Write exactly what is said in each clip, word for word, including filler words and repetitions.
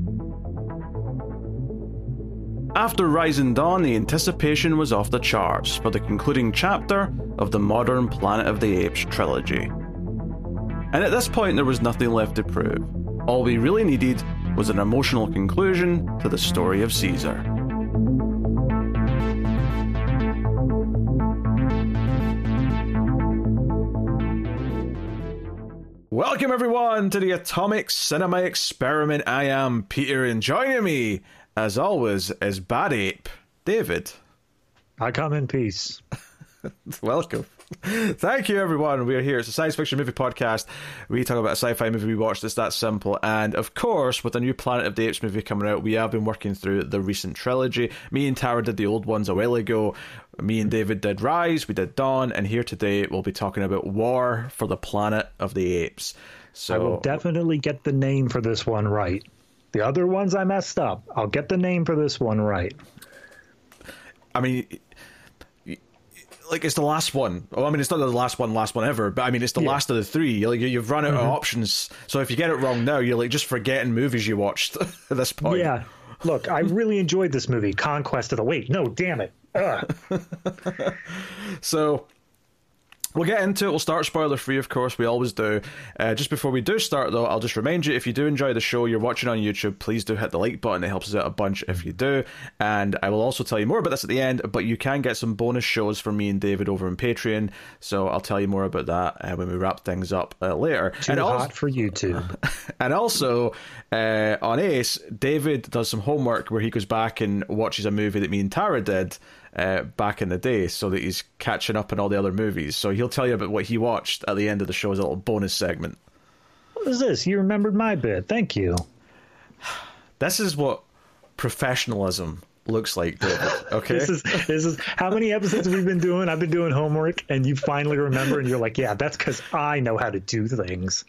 After Rise and Dawn, the anticipation was off the charts for the concluding chapter of the modern Planet of the Apes trilogy. And at this point, there was nothing left to prove. All we really needed was an emotional conclusion to the story of Caesar. Welcome everyone to the Atomic Cinema Experiment. I am Peter, and joining me, as always, is Bad Ape, David. I come in peace. Welcome. Thank you, everyone. We are here. It's a science fiction movie podcast. We talk about a sci-fi movie we watched. It's that simple. And, of course, with the new Planet of the Apes movie coming out, we have been working through the recent trilogy. Me and Tara did the old ones a while ago. Me and David did Rise. We did Dawn. And here today, we'll be talking about War for the Planet of the Apes. So I will definitely get the name for this one right. The other ones I messed up. I'll get the name for this one right. I mean, like, it's the last one. Oh, I mean, it's not the last one, last one ever, but I mean, it's the yeah. last of the three. Like, you've run out mm-hmm. of options. So if you get it wrong now, you're like just forgetting movies you watched at this point. Yeah. Look, I really enjoyed this movie, Conquest of the Wait. No, damn it. So we'll get into it. We'll start spoiler free, of course. We always do. Uh, just before we do start, though, I'll just remind you, if you do enjoy the show, you're watching on YouTube, please do hit the like button. It helps us out a bunch if you do. And I will also tell you more about this at the end, but you can get some bonus shows from me and David over on Patreon. So I'll tell you more about that uh, when we wrap things up uh, later. Too and hot also, for YouTube. And also, uh, on Ace, David does some homework where he goes back and watches a movie that me and Tara did Uh, back in the day, so that he's catching up on all the other movies. So he'll tell you about what he watched at the end of the show as a little bonus segment. What is this? You remembered my bit. Thank you. This is what professionalism looks like, David. Okay. this is this is how many episodes we've been doing. I've been doing homework, and you finally remember, and you're like, "Yeah, that's because I know how to do things."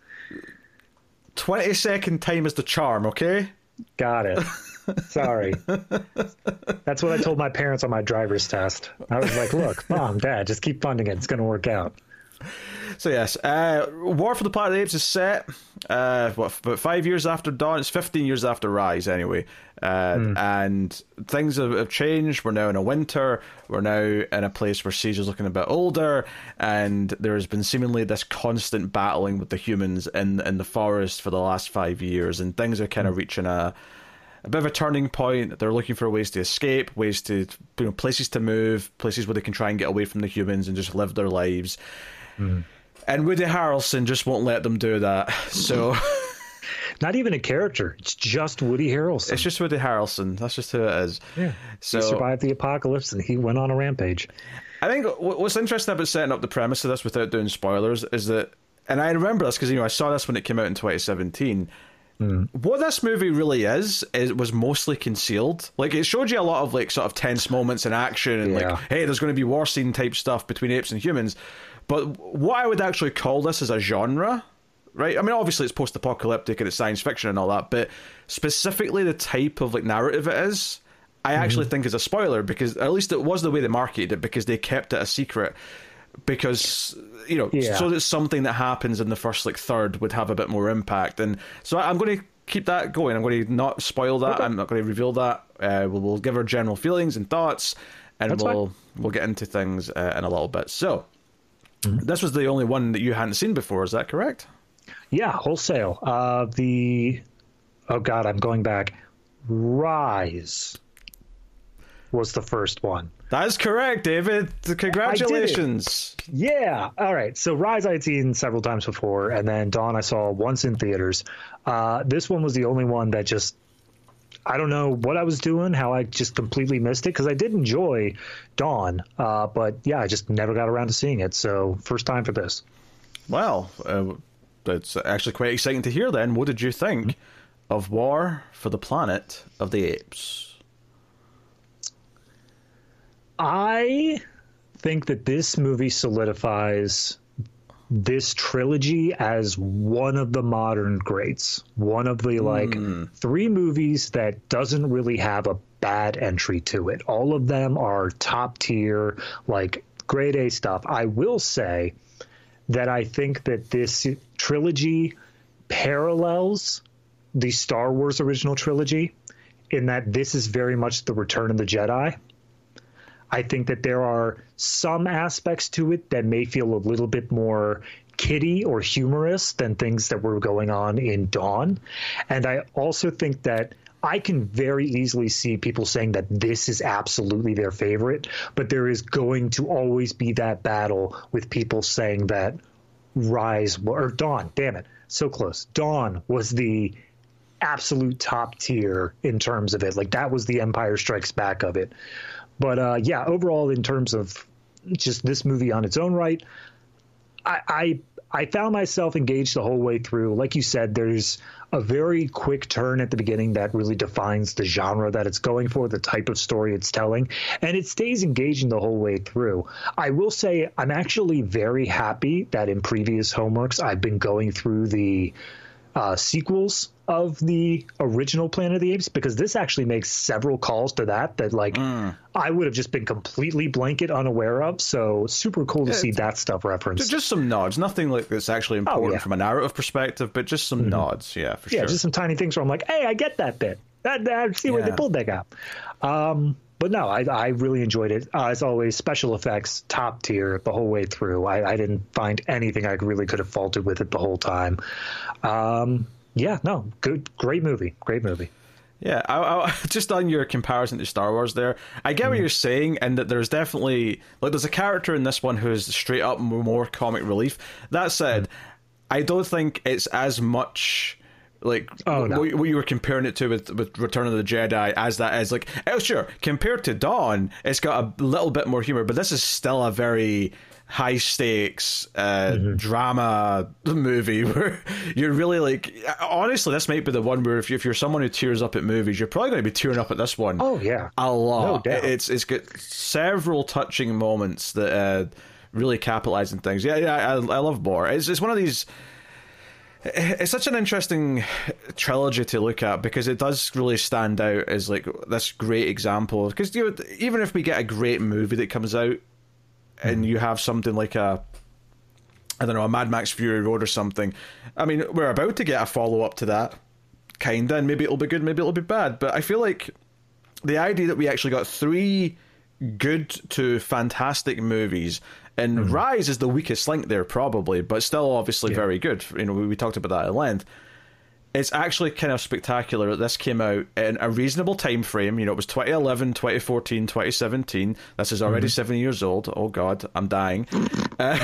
Twenty second time is the charm. Okay. Got it. Sorry. That's what I told my parents on my driver's test. I was like, look, Mom, Dad, just keep funding it. It's going to work out. So, yes, uh, War for the Planet of the Apes is set, uh, what, about five years after Dawn. It's fifteen years after Rise, anyway. Uh, mm. And things have, have changed. We're now in a winter. We're now in a place where Caesar's looking a bit older. And there has been seemingly this constant battling with the humans in, in the forest for the last five years. And things are kind of mm. reaching a... a bit of a turning point. They're looking for ways to escape, ways to, you know, places to move, places where they can try and get away from the humans and just live their lives. Mm. And Woody Harrelson just won't let them do that. So, not even a character; it's just Woody Harrelson. It's just Woody Harrelson. That's just who it is. Yeah. So he survived the apocalypse, and he went on a rampage. I think what's interesting about setting up the premise of this without doing spoilers is that, and I remember this because you know I saw this when it came out in twenty seventeen. Mm. What this movie really is, is was mostly concealed. Like, it showed you a lot of, like, sort of tense moments in action and, yeah. like, hey, there's going to be war scene type stuff between apes and humans. But what I would actually call this is a genre, right? I mean, obviously it's post-apocalyptic and it's science fiction and all that, but specifically the type of, like, narrative it is, I mm-hmm. actually think is a spoiler, because at least it was the way they marketed it, because they kept it a secret. Because, you know, yeah. so that something that happens in the first, like, third would have a bit more impact. And so I'm going to keep that going. I'm going to not spoil that. Okay. I'm not going to reveal that. Uh, we'll, we'll give our general feelings and thoughts, and That's we'll fine. we'll get into things uh, in a little bit. So, mm-hmm. this was the only one that you hadn't seen before. Is that correct? Yeah, wholesale. Uh, the, oh, God, I'm going back. Rise was the first one. That is correct, David. Congratulations. Yeah. All right. So Rise I had seen several times before, and then Dawn I saw once in theaters. Uh, this one was the only one that just, I don't know what I was doing, how I just completely missed it, because I did enjoy Dawn, uh, but yeah, I just never got around to seeing it. So first time for this. Well, uh, that's actually quite exciting to hear then. What did you think mm-hmm. of War for the Planet of the Apes? I think that this movie solidifies this trilogy as one of the modern greats. One of the, like, mm. three movies that doesn't really have a bad entry to it. All of them are top tier, like, grade A stuff. I will say that I think that this trilogy parallels the Star Wars original trilogy in that this is very much the Return of the Jedi. I think that there are some aspects to it that may feel a little bit more kiddie or humorous than things that were going on in Dawn. And I also think that I can very easily see people saying that this is absolutely their favorite, but there is going to always be that battle with people saying that Rise, or Dawn, damn it, so close. Dawn was the absolute top tier in terms of it. Like, that was the Empire Strikes Back of it. But uh, yeah, overall, in terms of just this movie on its own right, I, I I found myself engaged the whole way through. Like you said, there's a very quick turn at the beginning that really defines the genre that it's going for, the type of story it's telling, and it stays engaging the whole way through. I will say I'm actually very happy that in previous homeworks I've been going through the uh, sequels of the original Planet of the Apes, because this actually makes several calls to that that like mm. I would have just been completely blanket unaware of. So super cool to yeah, see that stuff referenced. Just some nods, nothing like that's actually important oh, yeah. from a narrative perspective, but just some mm-hmm. nods. Yeah, for yeah, sure. Just some tiny things where I'm like, hey, I get that bit. That, I see where yeah. they pulled that out. Um, but no, I, I really enjoyed it. Uh, as always, special effects, top tier the whole way through. I, I didn't find anything I really could have faulted with it the whole time. Um, Yeah, no, good, great movie, great movie. Yeah, I, I, just on your comparison to Star Wars there, I get mm. what you're saying, and that there's definitely, like, there's a character in this one who's straight up more comic relief. That said, mm. I don't think it's as much, like, oh, no. what, what you were comparing it to with, with Return of the Jedi as that is. Like, oh, sure, compared to Dawn, it's got a little bit more humor, but this is still a very high stakes uh, mm-hmm. drama movie where you're really like, honestly, this might be the one where if, you, if you're someone who tears up at movies, you're probably going to be tearing up at this one. Oh yeah, a lot. No doubt. It's it's got several touching moments that uh, really capitalize on things. Yeah, yeah, I, I love Boar. It's it's one of these. It's such an interesting trilogy to look at because it does really stand out as like this great example. Because you know, even if we get a great movie that comes out, and you have something like a, I don't know, a Mad Max Fury Road or something. I mean, we're about to get a follow-up to that, kinda, and maybe it'll be good, maybe it'll be bad. But I feel like the idea that we actually got three good to fantastic movies, and mm-hmm. Rise is the weakest link there, probably, but still obviously yeah. very good. You know, we, we talked about that at length. It's actually kind of spectacular that this came out in a reasonable time frame. You know, it was twenty eleven, twenty fourteen, twenty seventeen. This is already mm-hmm. seven years old. Oh, God, I'm dying. uh,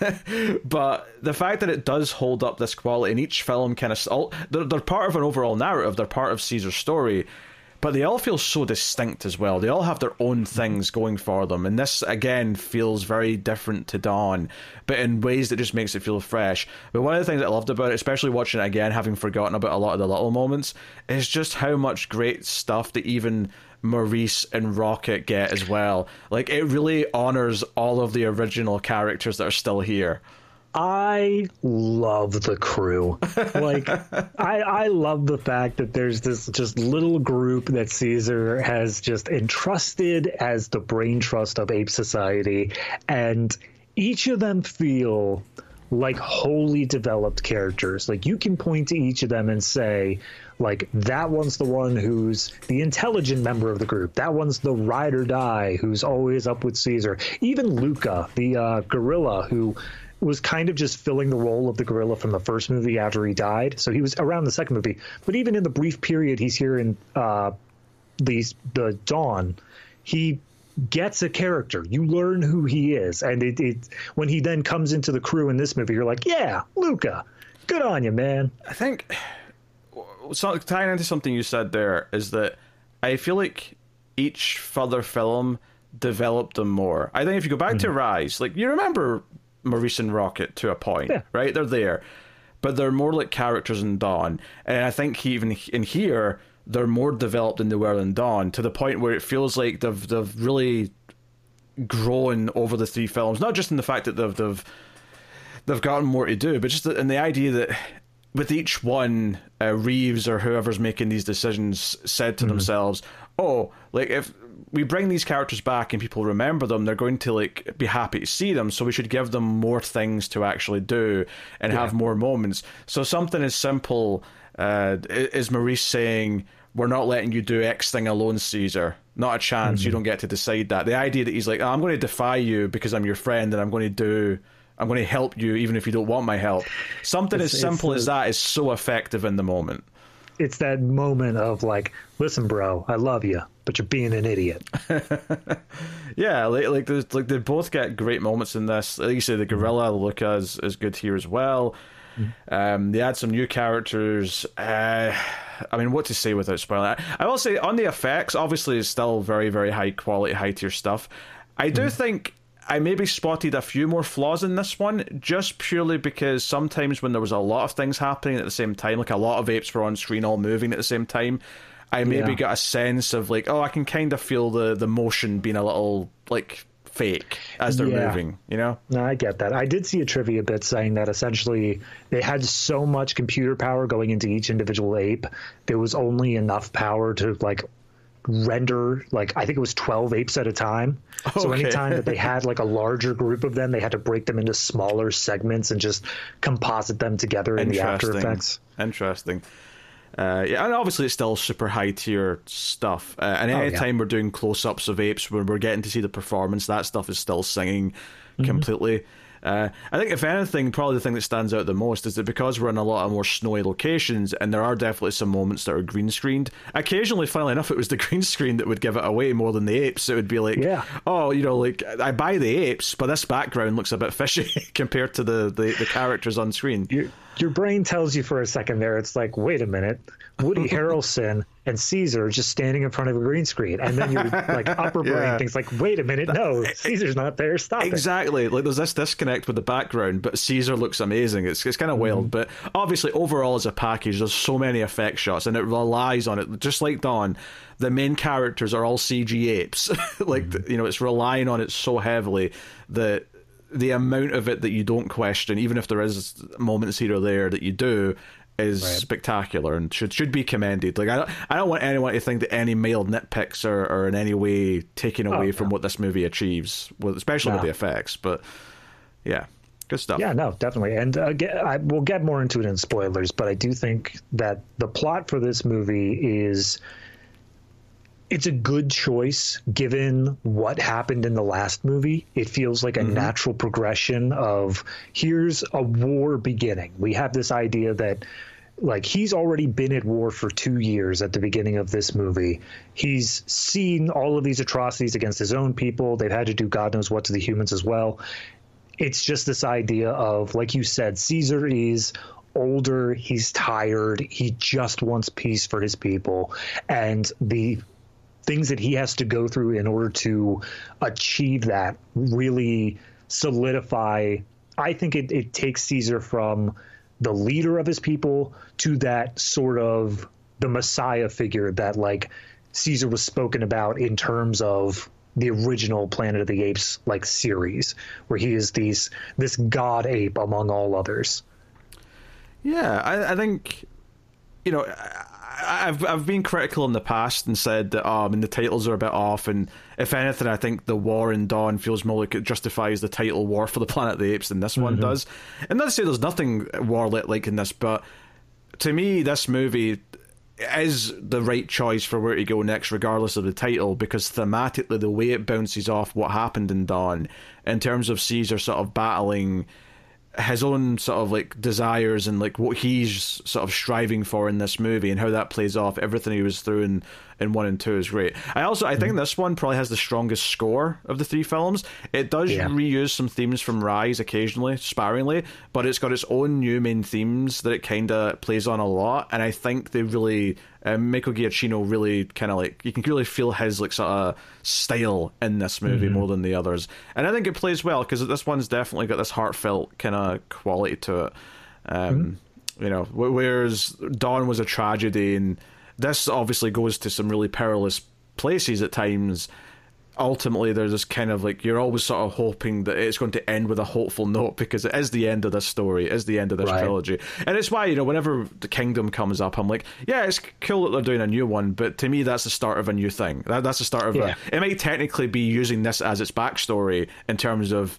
but the fact that it does hold up this quality, and each film kind of... All, they're, they're part of an overall narrative. They're part of Caesar's story. But they all feel so distinct as well. They all have their own things going for them. And this, again, feels very different to Dawn, but in ways that just makes it feel fresh. But one of the things I loved about it, especially watching it again, having forgotten about a lot of the little moments, is just how much great stuff that even Maurice and Rocket get as well. Like, it really honors all of the original characters that are still here. I love the crew. Like, I I love the fact that there's this just little group that Caesar has just entrusted as the brain trust of Ape Society, and each of them feel like wholly developed characters. Like, you can point to each of them and say, like, that one's the one who's the intelligent member of the group. That one's the ride or die who's always up with Caesar. Even Luca, the uh, gorilla who was kind of just filling the role of the gorilla from the first movie after he died. So he was around the second movie. But even in the brief period he's here in uh, the, the Dawn, he gets a character. You learn who he is. And it, it when he then comes into the crew in this movie, you're like, yeah, Luca, good on you, man. I think, so, tying into something you said there, is that I feel like each further film developed them more. I think if you go back mm-hmm. to Rise, like, you remember Maurice and Rocket to a point, yeah. right? They're there, but they're more like characters in Dawn, and I think even in here they're more developed than they were in Dawn, to the point where it feels like they've they've really grown over the three films. Not just in the fact that they've they've they've gotten more to do, but just in the idea that with each one, uh, Reeves or whoever's making these decisions said to mm-hmm. themselves, "Oh, like if we bring these characters back and people remember them, they're going to like be happy to see them, so we should give them more things to actually do and yeah. have more moments." So something as simple uh, is Maurice saying, "We're not letting you do X thing alone, Caesar. Not a chance. Mm-hmm. You don't get to decide that." The idea that he's like, oh, "I'm going to defy you because I'm your friend, and I'm going to do, I'm going to help you even if you don't want my help." Something it's, as simple as that is so effective in the moment. It's that moment of like, "Listen, bro, I love you, but you're being an idiot." Yeah, like like, there's, like they both get great moments in this. Like you say, the gorilla Luca is, is good here as well. Mm-hmm. Um, they add some new characters. Uh, I mean, what to say without spoiling it? I will say on the effects, obviously, it's still very, very high quality, high tier stuff. I do mm-hmm. think I maybe spotted a few more flaws in this one, just purely because sometimes when there was a lot of things happening at the same time, like a lot of apes were on screen all moving at the same time, I maybe yeah. got a sense of like, oh, I can kind of feel the, the motion being a little like fake as they're yeah. moving, you know? No, I get that. I did see a trivia bit saying that essentially they had so much computer power going into each individual ape, there was only enough power to like render like I think it was twelve apes at a time. Okay. So anytime that they had like a larger group of them, they had to break them into smaller segments and just composite them together in the After Effects. Interesting. Uh, yeah, and obviously it's still super high tier stuff. Uh, and any oh, yeah. time we're doing close ups of apes, when we're getting to see the performance, that stuff is still singing mm-hmm. completely. Uh, I think, if anything, probably the thing that stands out the most is that because we're in a lot of more snowy locations, and there are definitely some moments that are green screened. Occasionally, funnily enough, it was the green screen that would give it away more than the apes. It would be like, yeah. oh, you know, like I buy the apes, but this background looks a bit fishy compared to the, the, the characters on screen. Your, your brain tells you for a second there, it's like, wait a minute, Woody Harrelson and Caesar just standing in front of a green screen, and then your like upper brain yeah. thinks like, wait a minute, no, Caesar's not there, stop exactly. it. Like there's this disconnect with the background, but Caesar looks amazing. It's it's kind of mm-hmm. wild, but obviously overall as a package, there's so many effect shots, and it relies on it. Just like Dawn, the main characters are all C G apes. like mm-hmm. you know, it's relying on it so heavily that the amount of it that you don't question, even if there is moments here or there that you do, is right. spectacular and should should be commended. Like I don't, I don't want anyone to think that any mild nitpicks are, are in any way taken away oh, from no. what this movie achieves, especially no. with the effects. But yeah, good stuff. Yeah, no, definitely. And uh, get, I, we'll get more into it in spoilers, but I do think that the plot for this movie is it's a good choice given what happened in the last movie. It feels like a mm-hmm. natural progression of here's a war beginning. We have this idea that like he's already been at war for two years at the beginning of this movie. He's seen all of these atrocities against his own people. They've had to do God knows what to the humans as well. It's just this idea of, like you said, Caesar is older. He's tired. He just wants peace for his people. And the things that he has to go through in order to achieve that really solidify. I think it, it takes Caesar from the leader of his people to that sort of the Messiah figure that like Caesar was spoken about in terms of the original Planet of the Apes like series, where he is these this god ape among all others. Yeah, I, I think, you know, I've I've been critical in the past and said that oh, I mean the titles are a bit off, and if anything, I think the War in Dawn feels more like it justifies the title War for the Planet of the Apes than this mm-hmm. one does. And not to say there's nothing war-lit like in this, but to me, this movie is the right choice for where to go next, regardless of the title, because thematically, the way it bounces off what happened in Dawn, in terms of Caesar sort of battling his own sort of like desires and like what he's sort of striving for in this movie and how that plays off, everything he was through in, in one and two is great. I also I think this one probably has the strongest score of the three films. It does yeah. reuse some themes from Rise occasionally, sparingly, but it's got its own new main themes that it kind of plays on a lot, and I think they really um, Michael Giacchino really kind of like, you can really feel his like sort of style in this movie mm-hmm. more than the others, and I think it plays well because this one's definitely got this heartfelt kind of quality to it. Um, mm-hmm. You know, whereas Dawn was a tragedy, and this obviously goes to some really perilous places at times. Ultimately, there's this kind of like, you're always sort of hoping that it's going to end with a hopeful note because it is the end of this story, it is the end of this right. trilogy. And it's why, you know, whenever The Kingdom comes up, I'm like, yeah, it's cool that they're doing a new one, but to me, that's the start of a new thing. That, that's the start of yeah. a... It might technically be using this as its backstory in terms of,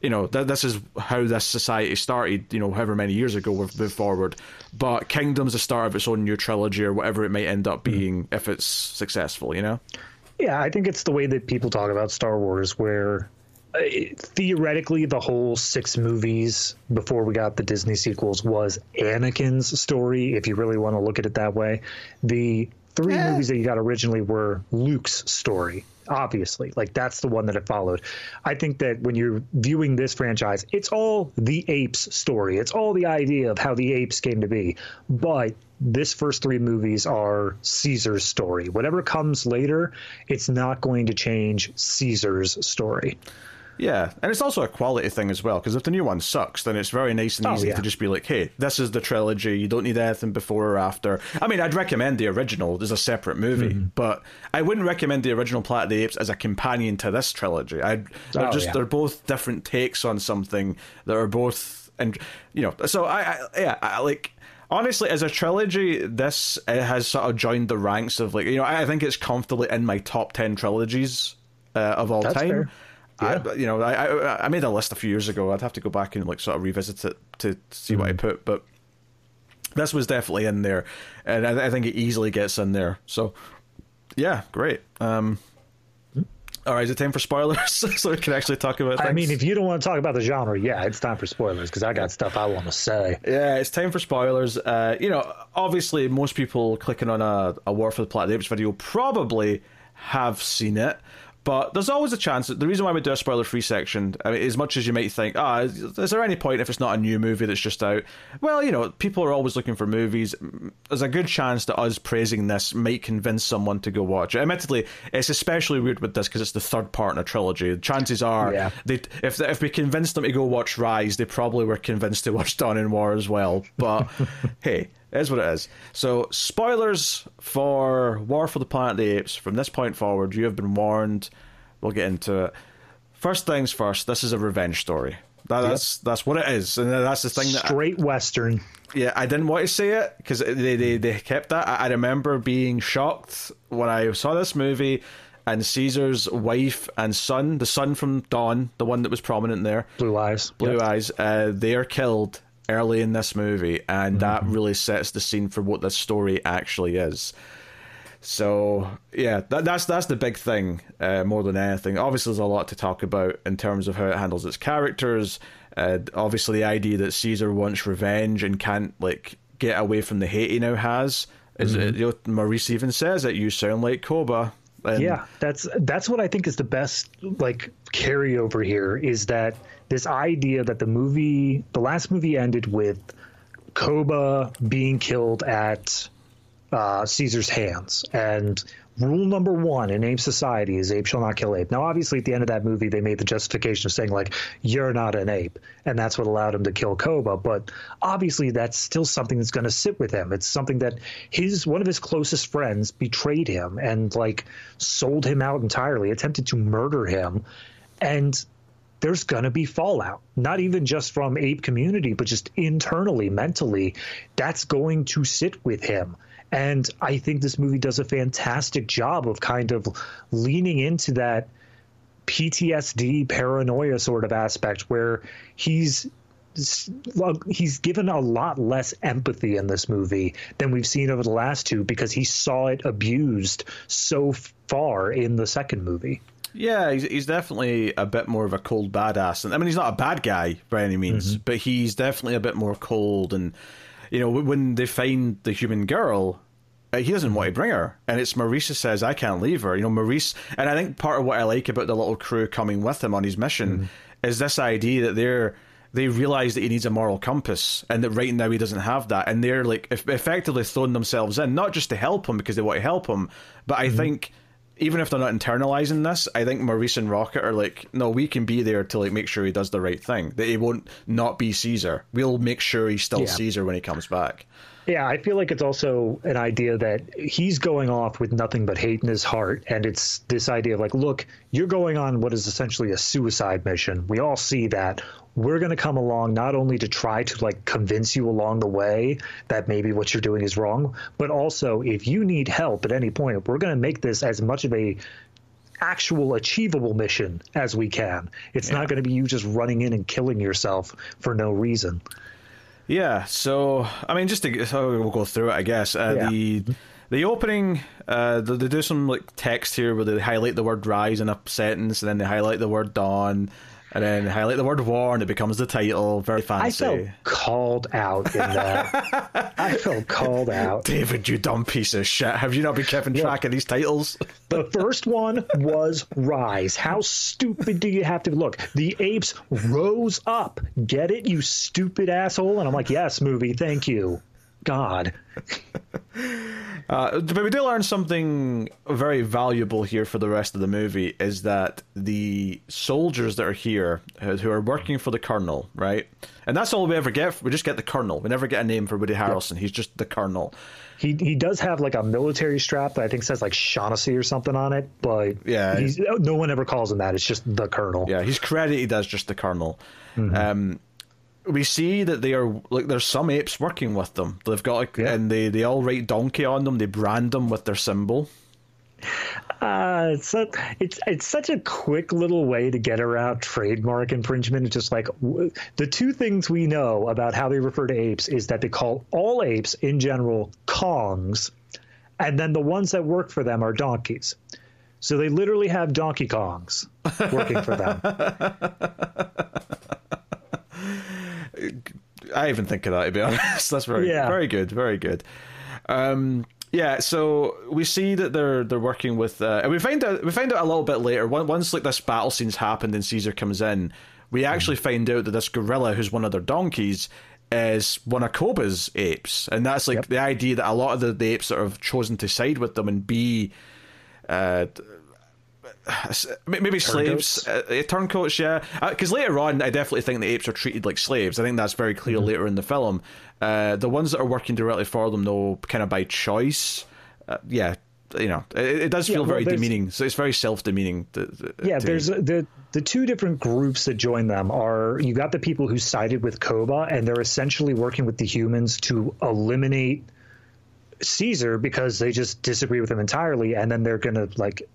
you know, th- this is how this society started, you know, however many years ago we've moved forward. But Kingdom's the start of its own new trilogy or whatever it might end up being if it's successful, you know? Yeah, I think it's the way that people talk about Star Wars, where uh, theoretically the whole six movies before we got the Disney sequels was Anakin's story, if you really want to look at it that way. The three yeah. movies that you got originally were Luke's story. Obviously, like that's the one that it followed. I think that when you're viewing this franchise, it's all the apes story. It's all the idea of how the apes came to be. But this first three movies are Caesar's story. Whatever comes later, it's not going to change Caesar's story. Yeah, and it's also a quality thing as well, because if the new one sucks, then it's very nice and easy oh, yeah. to just be like, hey, this is the trilogy, you don't need anything before or after. I mean, I'd recommend the original as a separate movie, mm-hmm. but I wouldn't recommend the original Planet of the Apes as a companion to this trilogy. I'd, they're, oh, just, yeah. they're both different takes on something that are both, and you know, so I, I yeah, I, like... Honestly, as a trilogy, this it has sort of joined the ranks of, like, you know, I think it's comfortably in my top ten trilogies uh, of all That's time. Fair. Yeah. I, you know, I, I I made a list a few years ago. I'd have to go back and like sort of revisit it to see mm-hmm. what I put, but this was definitely in there, and I, I think it easily gets in there. So, yeah, great. Um, all right, is it time for spoilers so we can actually talk about things? I mean, if you don't want to talk about the genre, yeah, it's time for spoilers because I got stuff I want to say. Yeah, it's time for spoilers. Uh, you know, obviously, most people clicking on a, a War for the Planet of the Apes video probably have seen it. But there's always a chance that the reason why we do a spoiler-free section, I mean, as much as you might think, ah, is, is there any point if it's not a new movie that's just out? Well, you know, people are always looking for movies. There's a good chance that us praising this might convince someone to go watch it. Admittedly, it's especially weird with this because it's the third part in a trilogy. Chances are, yeah. they if if we convinced them to go watch Rise, they probably were convinced to watch Dawn and War as well. But hey, it is what it is. So, spoilers for War for the Planet of the Apes. From this point forward, you have been warned. We'll get into it. First things first, this is a revenge story. That, yep. That's that's what it is. And that's the thing. That Straight I, Western. Yeah, I didn't want to say it because they, they, they kept that. I, I remember being shocked when I saw this movie and Caesar's wife and son, the son from Dawn, the one that was prominent there. Blue Eyes. Blue yep. Eyes. Uh, they are killed early in this movie, and mm-hmm. that really sets the scene for what this story actually is. So yeah, that, that's that's the big thing uh, more than anything. Obviously, there's a lot to talk about in terms of how it handles its characters. Uh, obviously, the idea that Caesar wants revenge and can't like get away from the hate he now has. Is mm-hmm. it, you know, Maurice even says that you sound like Koba. And yeah, that's that's what I think is the best like carryover here is that this idea that the movie, the last movie ended with Koba being killed at uh, Caesar's hands. And rule number one in ape society is ape shall not kill ape. Now, obviously, at the end of that movie, they made the justification of saying, like, you're not an ape. And that's what allowed him to kill Koba. But obviously, that's still something that's going to sit with him. It's something that his one of his closest friends betrayed him and, like, sold him out entirely, attempted to murder him. And there's going to be fallout, not even just from ape community, but just internally, mentally. That's going to sit with him. And I think this movie does a fantastic job of kind of leaning into that P T S D paranoia sort of aspect where he's he's given a lot less empathy in this movie than we've seen over the last two because he saw it abused so far in the second movie. Yeah, he's, he's definitely a bit more of a cold badass. And I mean, he's not a bad guy by any means, mm-hmm. but he's definitely a bit more cold. And, you know, when they find the human girl, he doesn't want to bring her. And it's Maurice who says, I can't leave her. You know, Maurice, and I think part of what I like about the little crew coming with him on his mission mm-hmm. is this idea that they're, they realize that he needs a moral compass and that right now he doesn't have that. And they're like effectively throwing themselves in, not just to help him because they want to help him, but I mm-hmm. think even if they're not internalizing this, I think Maurice and Rocket are like, no, we can be there to like make sure he does the right thing. That he won't not be Caesar. We'll make sure he's still yeah. Caesar when he comes back. Yeah, I feel like it's also an idea that he's going off with nothing but hate in his heart. And it's this idea of like, look, you're going on what is essentially a suicide mission. We all see that. We're going to come along not only to try to like convince you along the way that maybe what you're doing is wrong, but also if you need help at any point, we're going to make this as much of a actual achievable mission as we can. It's yeah. not going to be you just running in and killing yourself for no reason. Yeah, so, I mean, just to, so we'll go through it, I guess. Uh, yeah. The the opening, uh, they, they do some like text here where they highlight the word rise in a sentence, and then they highlight the word dawn, and then highlight the word war, and it becomes the title. Very fancy. I felt called out in that. I felt called out. David, you dumb piece of shit. Have you not been keeping track Look, of these titles? The first one was Rise. How stupid do you have to look? The apes rose up. Get it, you stupid asshole? And I'm like, yes, movie, thank you. God. Uh, but we do learn something very valuable here for the rest of the movie, is that the soldiers that are here, who are working for the Colonel, right? And that's all we ever get. We just get the Colonel. We never get a name for Woody Harrelson. Yep. He's just the Colonel. He he does have like a military strap that I think says like Shaughnessy or something on it, but yeah, he's, no one ever calls him that. It's just the Colonel. Yeah, he's credited as just the Colonel. Mm-hmm. Um, we see that they are like there's some apes working with them. They've got like, yeah. and they, they all write donkey on them. They brand them with their symbol. Uh, it's a, it's it's such a quick little way to get around trademark infringement. It's just like w- the two things we know about how they refer to apes is that they call all apes in general Kongs, and then the ones that work for them are donkeys. So they literally have Donkey Kongs working for them. I even think of that, to be honest. That's very, yeah. very good, very good. Um, yeah, so we see that they're they're working with, uh, and we find out we find out a little bit later. Once like this battle scene's happened and Caesar comes in, we actually mm. find out that this gorilla, who's one of their donkeys, is one of Koba's apes, and that's like yep. the idea that a lot of the, the apes that have chosen to side with them and be. Uh, Maybe slaves, uh, turncoats, yeah. Because uh, later on, I definitely think the apes are treated like slaves. I think that's very clear mm-hmm. later in the film. Uh, the ones that are working directly for them, though, kind of by choice, uh, yeah, you know, it, it does feel yeah, well, very demeaning. So it's very self-demeaning. To, to, yeah, to there's me. the the two different groups that join them are you got the people who sided with Koba, and they're essentially working with the humans to eliminate Caesar because they just disagree with him entirely, and then they're gonna like.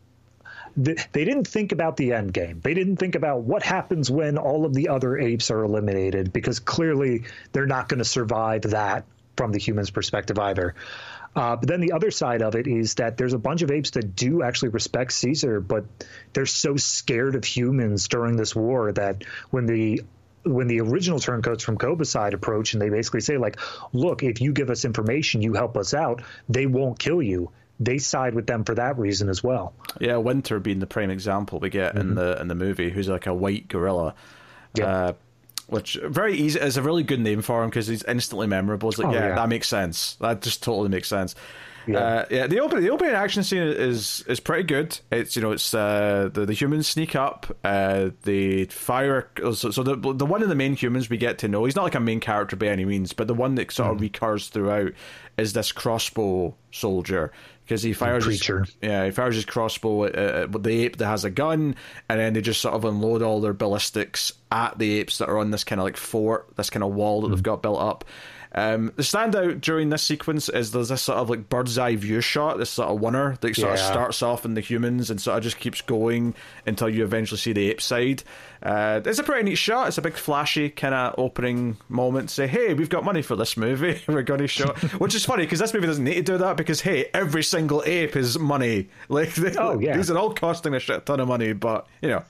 They didn't think about the end game. They didn't think about what happens when all of the other apes are eliminated, because clearly they're not going to survive that from the humans' perspective either. Uh, but then the other side of it is that there's a bunch of apes that do actually respect Caesar, but they're so scared of humans during this war that when the when the original turncoats from Koba's side approach and they basically say, like, look, if you give us information, you help us out, they won't kill you. They side with them for that reason as well. Yeah, Winter being the prime example we get mm-hmm. in the in the movie, who's like a white gorilla, yeah. uh, which very easy is a really good name for him because he's instantly memorable. It's like, oh, yeah, yeah, that makes sense. That just totally makes sense. Yeah, uh, yeah. The opening the opening action scene is is pretty good. It's you know it's uh, the the humans sneak up, uh, they fire. So, so the the one of the main humans we get to know, he's not like a main character by any means, but the one that sort mm. of recurs throughout is this crossbow soldier. Because he fires, his, yeah, he fires his crossbow at, at the ape that has a gun, and then they just sort of unload all their ballistics at the apes that are on this kind of like fort, this kind of wall that mm. they've got built up. Um, the standout during this sequence is there's this sort of like bird's eye view shot, this sort of winner that sort yeah. of starts off in the humans and sort of just keeps going until you eventually see the ape side. Uh, it's a pretty neat shot. It's a big flashy kind of opening moment. Say, hey, we've got money for this movie. We're going to show, which is funny because this movie doesn't need to do that because hey, every single ape is money. Like, they, oh yeah, these are all costing a shit ton of money, but you know,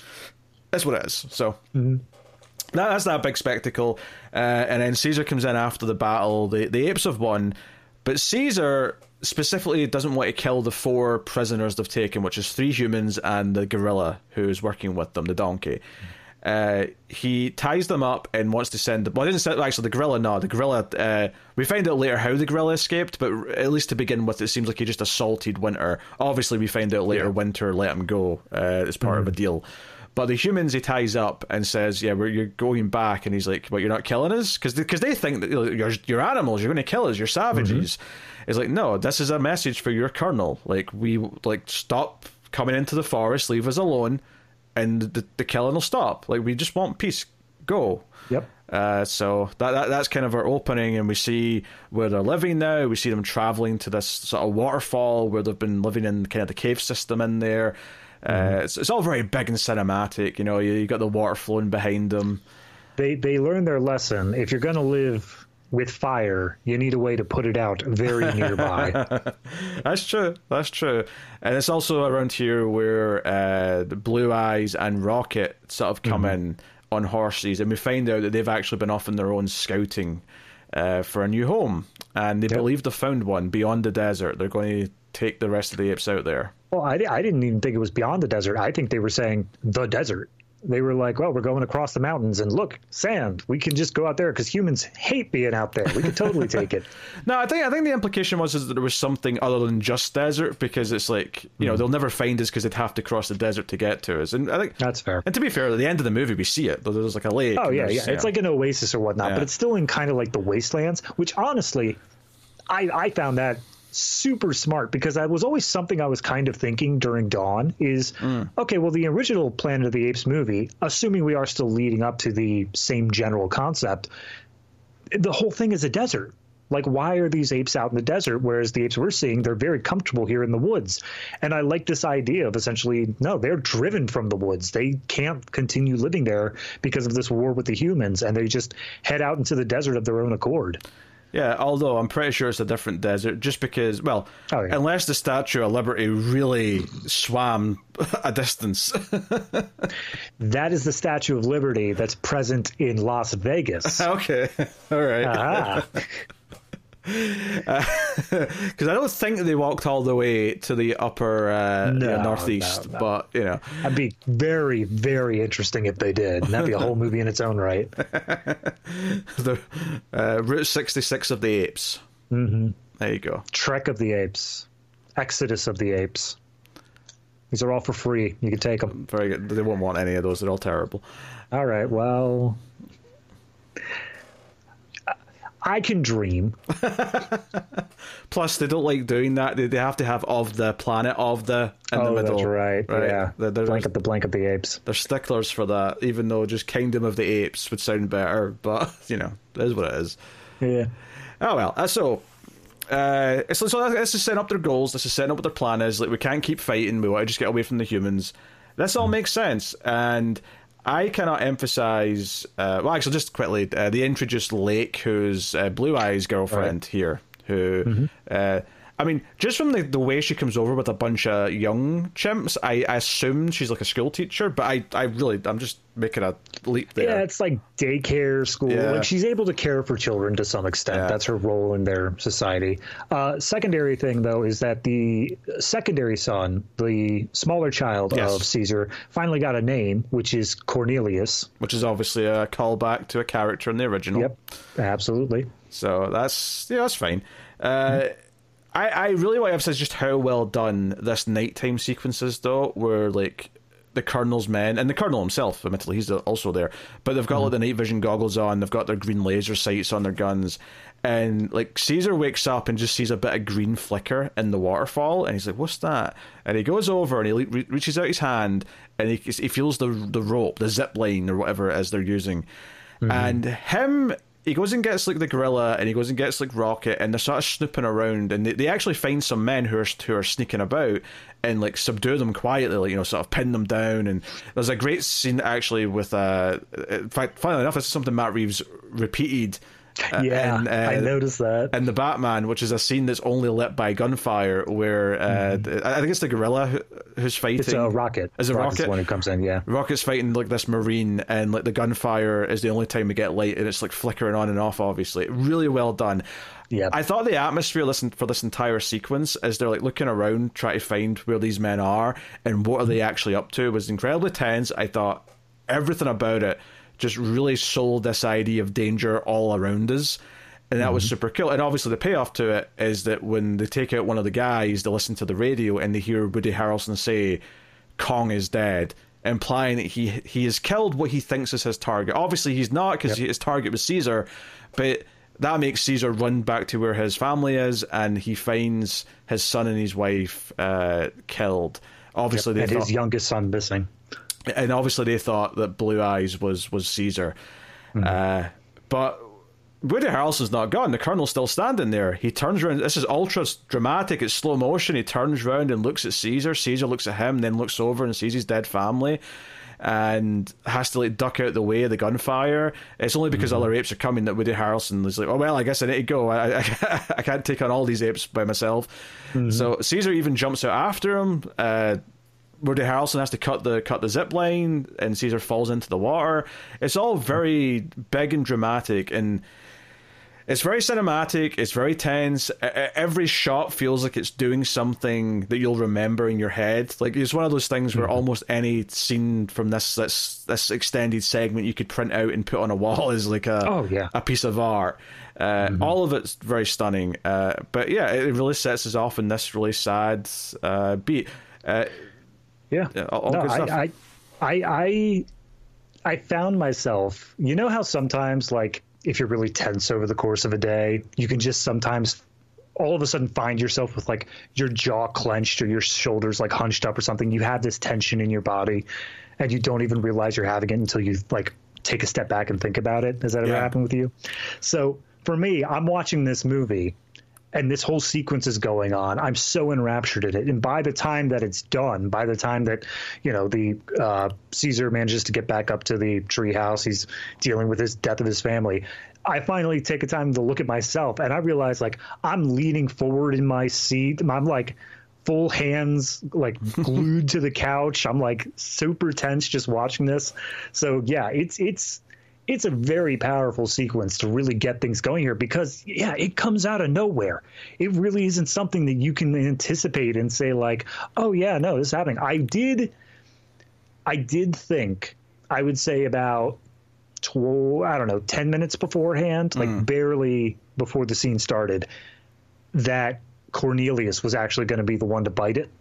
that's what it is. So. Mm-hmm. That, that's that big spectacle, uh, and then Caesar comes in after the battle. The the apes have won, but Caesar specifically doesn't want to kill the four prisoners they've taken, which is three humans and the gorilla who's working with them, the donkey. Uh, he ties them up and wants to send them. Well, I didn't say actually the gorilla. No, the gorilla. Uh, we find out later how the gorilla escaped, but at least to begin with, it seems like he just assaulted Winter. Obviously, we find out later yeah. Winter let him go uh, as part mm-hmm. of a deal. But the humans he ties up and says, yeah, we're, you're going back. And he's like, well, you're not killing us? Because they, they think that you know, you're, you're animals, you're going to kill us, you're savages. Mm-hmm. It's like, no, this is a message for your colonel. Like, we, like, stop coming into the forest, leave us alone, and the, the killing will stop. Like, we just want peace. go. Yep. Uh, so that, that that's kind of our opening, and we see where they're living now. We see them traveling to this sort of waterfall where they've been living in kind of the cave system in there. Uh, mm-hmm. it's, it's all very big and cinematic. You know, you, you got the water flowing behind them. They they learn their lesson. If you're going to live with fire, you need a way to put it out very nearby. That's true. That's true. And it's also around here where uh, the Blue Eyes and Rocket sort of come mm-hmm. in on horses, and we find out that they've actually been off on their own scouting uh, for a new home, and they yep. believe they've found one beyond the desert. They're going to take the rest of the apes out there. Well, I, I didn't even think it was beyond the desert. I think they were saying the desert. They were like, well, we're going across the mountains, and look, sand. We can just go out there because humans hate being out there. We could totally take it. No, I think I think the implication was is that there was something other than just desert, because it's like, you mm-hmm. know, they'll never find us because they'd have to cross the desert to get to us. And I think that's fair. And to be fair, at the end of the movie, we see it. There's like a lake. Oh, yeah, yeah. It's know. like an oasis or whatnot, yeah. but it's still in kind of like the wastelands, which honestly, I, I found that super smart, because that was always something I was kind of thinking during Dawn is, mm. okay, well, the original Planet of the Apes movie, assuming we are still leading up to the same general concept, the whole thing is a desert. Like, why are these apes out in the desert? Whereas the apes we're seeing, they're very comfortable here in the woods. And I like this idea of essentially, no, they're driven from the woods. They can't continue living there because of this war with the humans, and they just head out into the desert of their own accord. Yeah, although I'm pretty sure it's a different desert, just because, well, oh, yeah. unless the Statue of Liberty really swam a distance. That is the Statue of Liberty that's present in Las Vegas. Okay, all right. Ah. Because uh, I don't think they walked all the way to the upper uh, no, you know, northeast, no, no. but you know, that'd be very, very interesting if they did. That'd be a whole movie in its own right. The uh, Route sixty-six of the Apes. Mm-hmm. There you go. Trek of the Apes, Exodus of the Apes. These are all for free. You can take them. Very good. They won't want any of those. They're all terrible. All right. Well, I can dream. Plus, they don't like doing that. They, they have to have of the planet of the in oh, the middle. That's right. right? Yeah. They're, they're, blank of the blank of the apes. They're sticklers for that, even though just Kingdom of the Apes would sound better. But, you know, it is what it is. Yeah. Oh, well. Uh, so, uh, so, so this is setting up their goals. This is setting up what their plan is. Like, we can't keep fighting. We want to just get away from the humans. This all mm. makes sense. And I cannot emphasize, uh, well, actually, just quickly, uh, they introduced Lake, who's uh, Blue Eye's girlfriend right. here, who, mm-hmm. uh, I mean, just from the, the way she comes over with a bunch of young chimps, I, I assume she's like a school teacher, but I, I really, I'm just making a leap there. Yeah, it's like daycare, school. Yeah. Like, she's able to care for children to some extent. Yeah. That's her role in their society. Uh, secondary thing, though, is that the secondary son, the smaller child yes. of Caesar, finally got a name, which is Cornelius. Which is obviously a callback to a character in the original. Yep, absolutely. So that's, yeah, that's fine. Uh, mm-hmm. I, I really want to emphasize just how well done this nighttime sequences, though, where, like, the Colonel's men, and the Colonel himself, admittedly, he's also there, but they've got, mm-hmm. like, the night vision goggles on, they've got their green laser sights on their guns, and, like, Caesar wakes up and just sees a bit of green flicker in the waterfall, and he's like, what's that? And he goes over, and he re- reaches out his hand, and he, he feels the the rope, the zip line, or whatever it is they're using. Mm-hmm. And him... He goes and gets, like, the gorilla, and he goes and gets, like, Rocket, and they're sort of snooping around, and they, they actually find some men who are who are sneaking about and, like, subdue them quietly, like, you know, sort of pin them down. And there's a great scene, actually, with, uh, in fact, funnily enough, this is something Matt Reeves repeated. Uh, yeah, and, uh, I noticed that. And the Batman, which is a scene that's only lit by gunfire, where uh, mm. I think it's the gorilla who, who's fighting. It's a Rocket. Is it Rocket's Rocket? The one who comes in, yeah. Rocket's fighting like this Marine, and like the gunfire is the only time we get light, and it's like flickering on and off. Obviously, really well done. Yeah, I thought the atmosphere listen for this entire sequence, as they're like looking around, trying to find where these men are and what are they actually up to, was incredibly tense. I thought everything about it just really sold this idea of danger all around us. And that mm-hmm. was super cool. And obviously the payoff to it is that when they take out one of the guys, they listen to the radio and they hear Woody Harrelson say, Kong is dead, implying that he he has killed what he thinks is his target. Obviously he's not, because yep. his target was Caesar, but that makes Caesar run back to where his family is, and he finds his son and his wife uh, killed. Obviously, yep. they and thought, his youngest son missing. and obviously they thought that Blue Eyes was was Caesar, mm-hmm. uh, but Woody Harrelson's not gone. The Colonel's still standing there. He turns around. This is ultra dramatic. It's slow motion. He turns around and looks at Caesar. Caesar looks at him, then looks over and sees his dead family, and has to like duck out the way of the gunfire. It's only because mm-hmm. other apes are coming that Woody Harrelson is like, oh well, I guess I need to go. I I, I can't take on all these apes by myself. Mm-hmm. So Caesar even jumps out after him. Uh, Woody Harrelson has to cut the cut the zip line, and Caesar falls into the water. It's all very big and dramatic, and it's very cinematic. It's very tense. Every shot feels like it's doing something that you'll remember in your head. Like it's one of those things where mm-hmm. almost any scene from this this this extended segment you could print out and put on a wall is like a oh, yeah. a piece of art. Uh, mm-hmm. All of it's very stunning. Uh, but yeah, it really sets us off in this really sad uh, beat. Uh, Yeah, all no, good stuff. I, I, I, I found myself. You know how sometimes, like, if you're really tense over the course of a day, you can just sometimes, all of a sudden, find yourself with like your jaw clenched or your shoulders like hunched up or something. You have this tension in your body, and you don't even realize you're having it until you like take a step back and think about it. Has that ever yeah. happened with you? So for me, I'm watching this movie, and this whole sequence is going on. I'm so enraptured in it. And by the time that it's done, by the time that, you know, the uh, Caesar manages to get back up to the treehouse, he's dealing with his death of his family. I finally take a time to look at myself, and I realize, like, I'm leaning forward in my seat. I'm, like, full hands, like, glued to the couch. I'm, like, super tense just watching this. So, yeah, it's it's... It's a very powerful sequence to really get things going here because, yeah, it comes out of nowhere. It really isn't something that you can anticipate and say like, oh, yeah, no, this is happening. I did I did think, I would say about, twelve, I don't know, ten minutes beforehand, like mm. barely before the scene started, that Cornelius was actually going to be the one to bite it.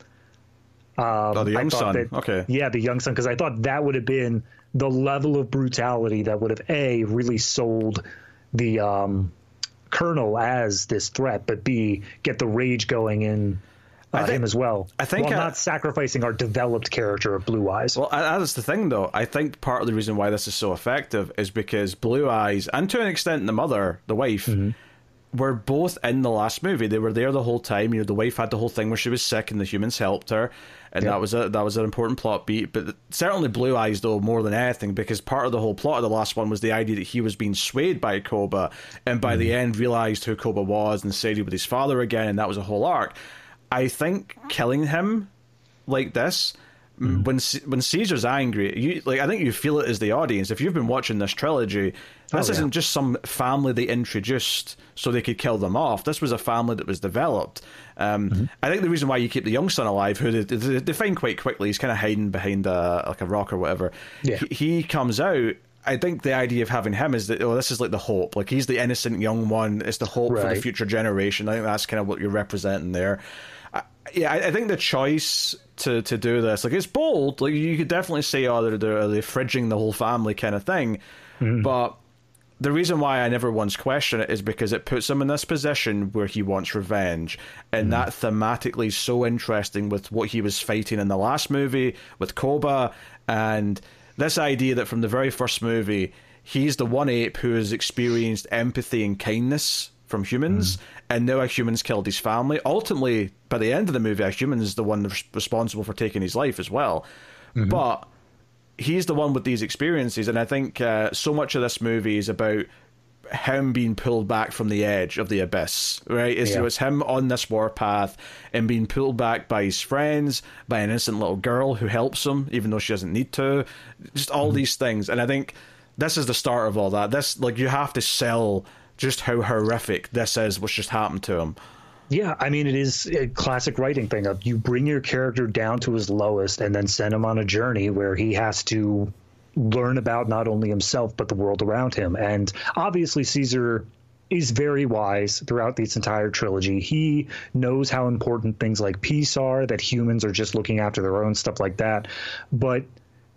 Um, oh, the young son. That, okay. Yeah, the young son, because I thought that would have been the level of brutality that would have, A, really sold the um, Colonel as this threat, but B, get the rage going in uh, think, him as well. I think while I, not sacrificing our developed character of Blue Eyes. Well, that's the thing, though. I think part of the reason why this is so effective is because Blue Eyes, and to an extent the mother, the wife, mm-hmm. were both in the last movie. They were there the whole time. You know, the wife had the whole thing where she was sick and the humans helped her, and yep. that was a that was an important plot beat. But certainly Blue Eyes, though, more than anything, because part of the whole plot of the last one was the idea that he was being swayed by Koba, and by mm. the end realized who Koba was and sided with his father again, and that was a whole arc. I think killing him like this. Mm. When when Caesar's angry, you like I think you feel it as the audience. If you've been watching this trilogy, this oh, isn't yeah. just some family they introduced so they could kill them off. This was a family that was developed. Um, mm-hmm. I think the reason why you keep the young son alive, who they, they, they find quite quickly, he's kind of hiding behind a, like a rock or whatever. Yeah. He, he comes out. I think the idea of having him is that, oh, this is like the hope. Like he's the innocent young one. It's the hope right. for the future generation. I think that's kind of what you're representing there. I, yeah, I, I think the choice to, to do this, like, it's bold. Like, you could definitely say, oh, they're, they're, they're fridging the whole family kind of thing. Mm-hmm. But the reason why I never once question it is because it puts him in this position where he wants revenge. And mm-hmm. that thematically is so interesting with what he was fighting in the last movie with Koba. And this idea that from the very first movie, he's the one ape who has experienced empathy and kindness from humans, mm. and now a human's killed his family. Ultimately, by the end of the movie, a human is the one responsible for taking his life as well. Mm-hmm. But he's the one with these experiences, and I think uh, so much of this movie is about him being pulled back from the edge of the abyss, right? It's, yeah. it's him on this warpath and being pulled back by his friends, by an innocent little girl who helps him, even though she doesn't need to. Just all mm-hmm. these things. And I think this is the start of all that. This, like, you have to sell just how horrific this is, what's just happened to him. Yeah, I mean, it is a classic writing thing of you bring your character down to his lowest and then send him on a journey where he has to learn about not only himself but the world around him. And obviously Caesar is very wise throughout this entire trilogy. He knows how important things like peace are, that humans are just looking after their own, stuff like that. But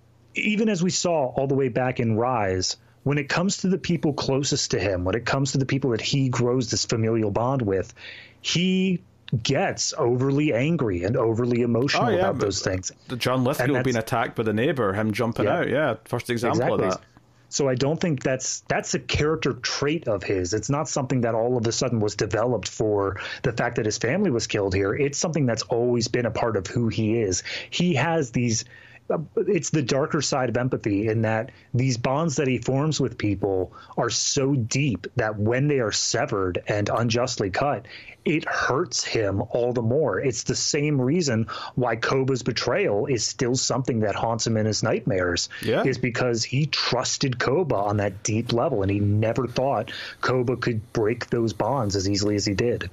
even as we saw all the way back in Rise, when it comes to the people closest to him, when it comes to the people that he grows this familial bond with, he gets overly angry and overly emotional oh, yeah, about those things. The John Lithgow being attacked by the neighbor, him jumping yeah, out, yeah, first example exactly. of that. So I don't think that's that's a character trait of his. It's not something that all of a sudden was developed for the fact that his family was killed here. It's something that's always been a part of who he is. He has these it's the darker side of empathy in that these bonds that he forms with people are so deep that when they are severed and unjustly cut, it hurts him all the more. It's the same reason why Koba's betrayal is still something that haunts him in his nightmares, yeah. is because he trusted Koba on that deep level, and he never thought Koba could break those bonds as easily as he did.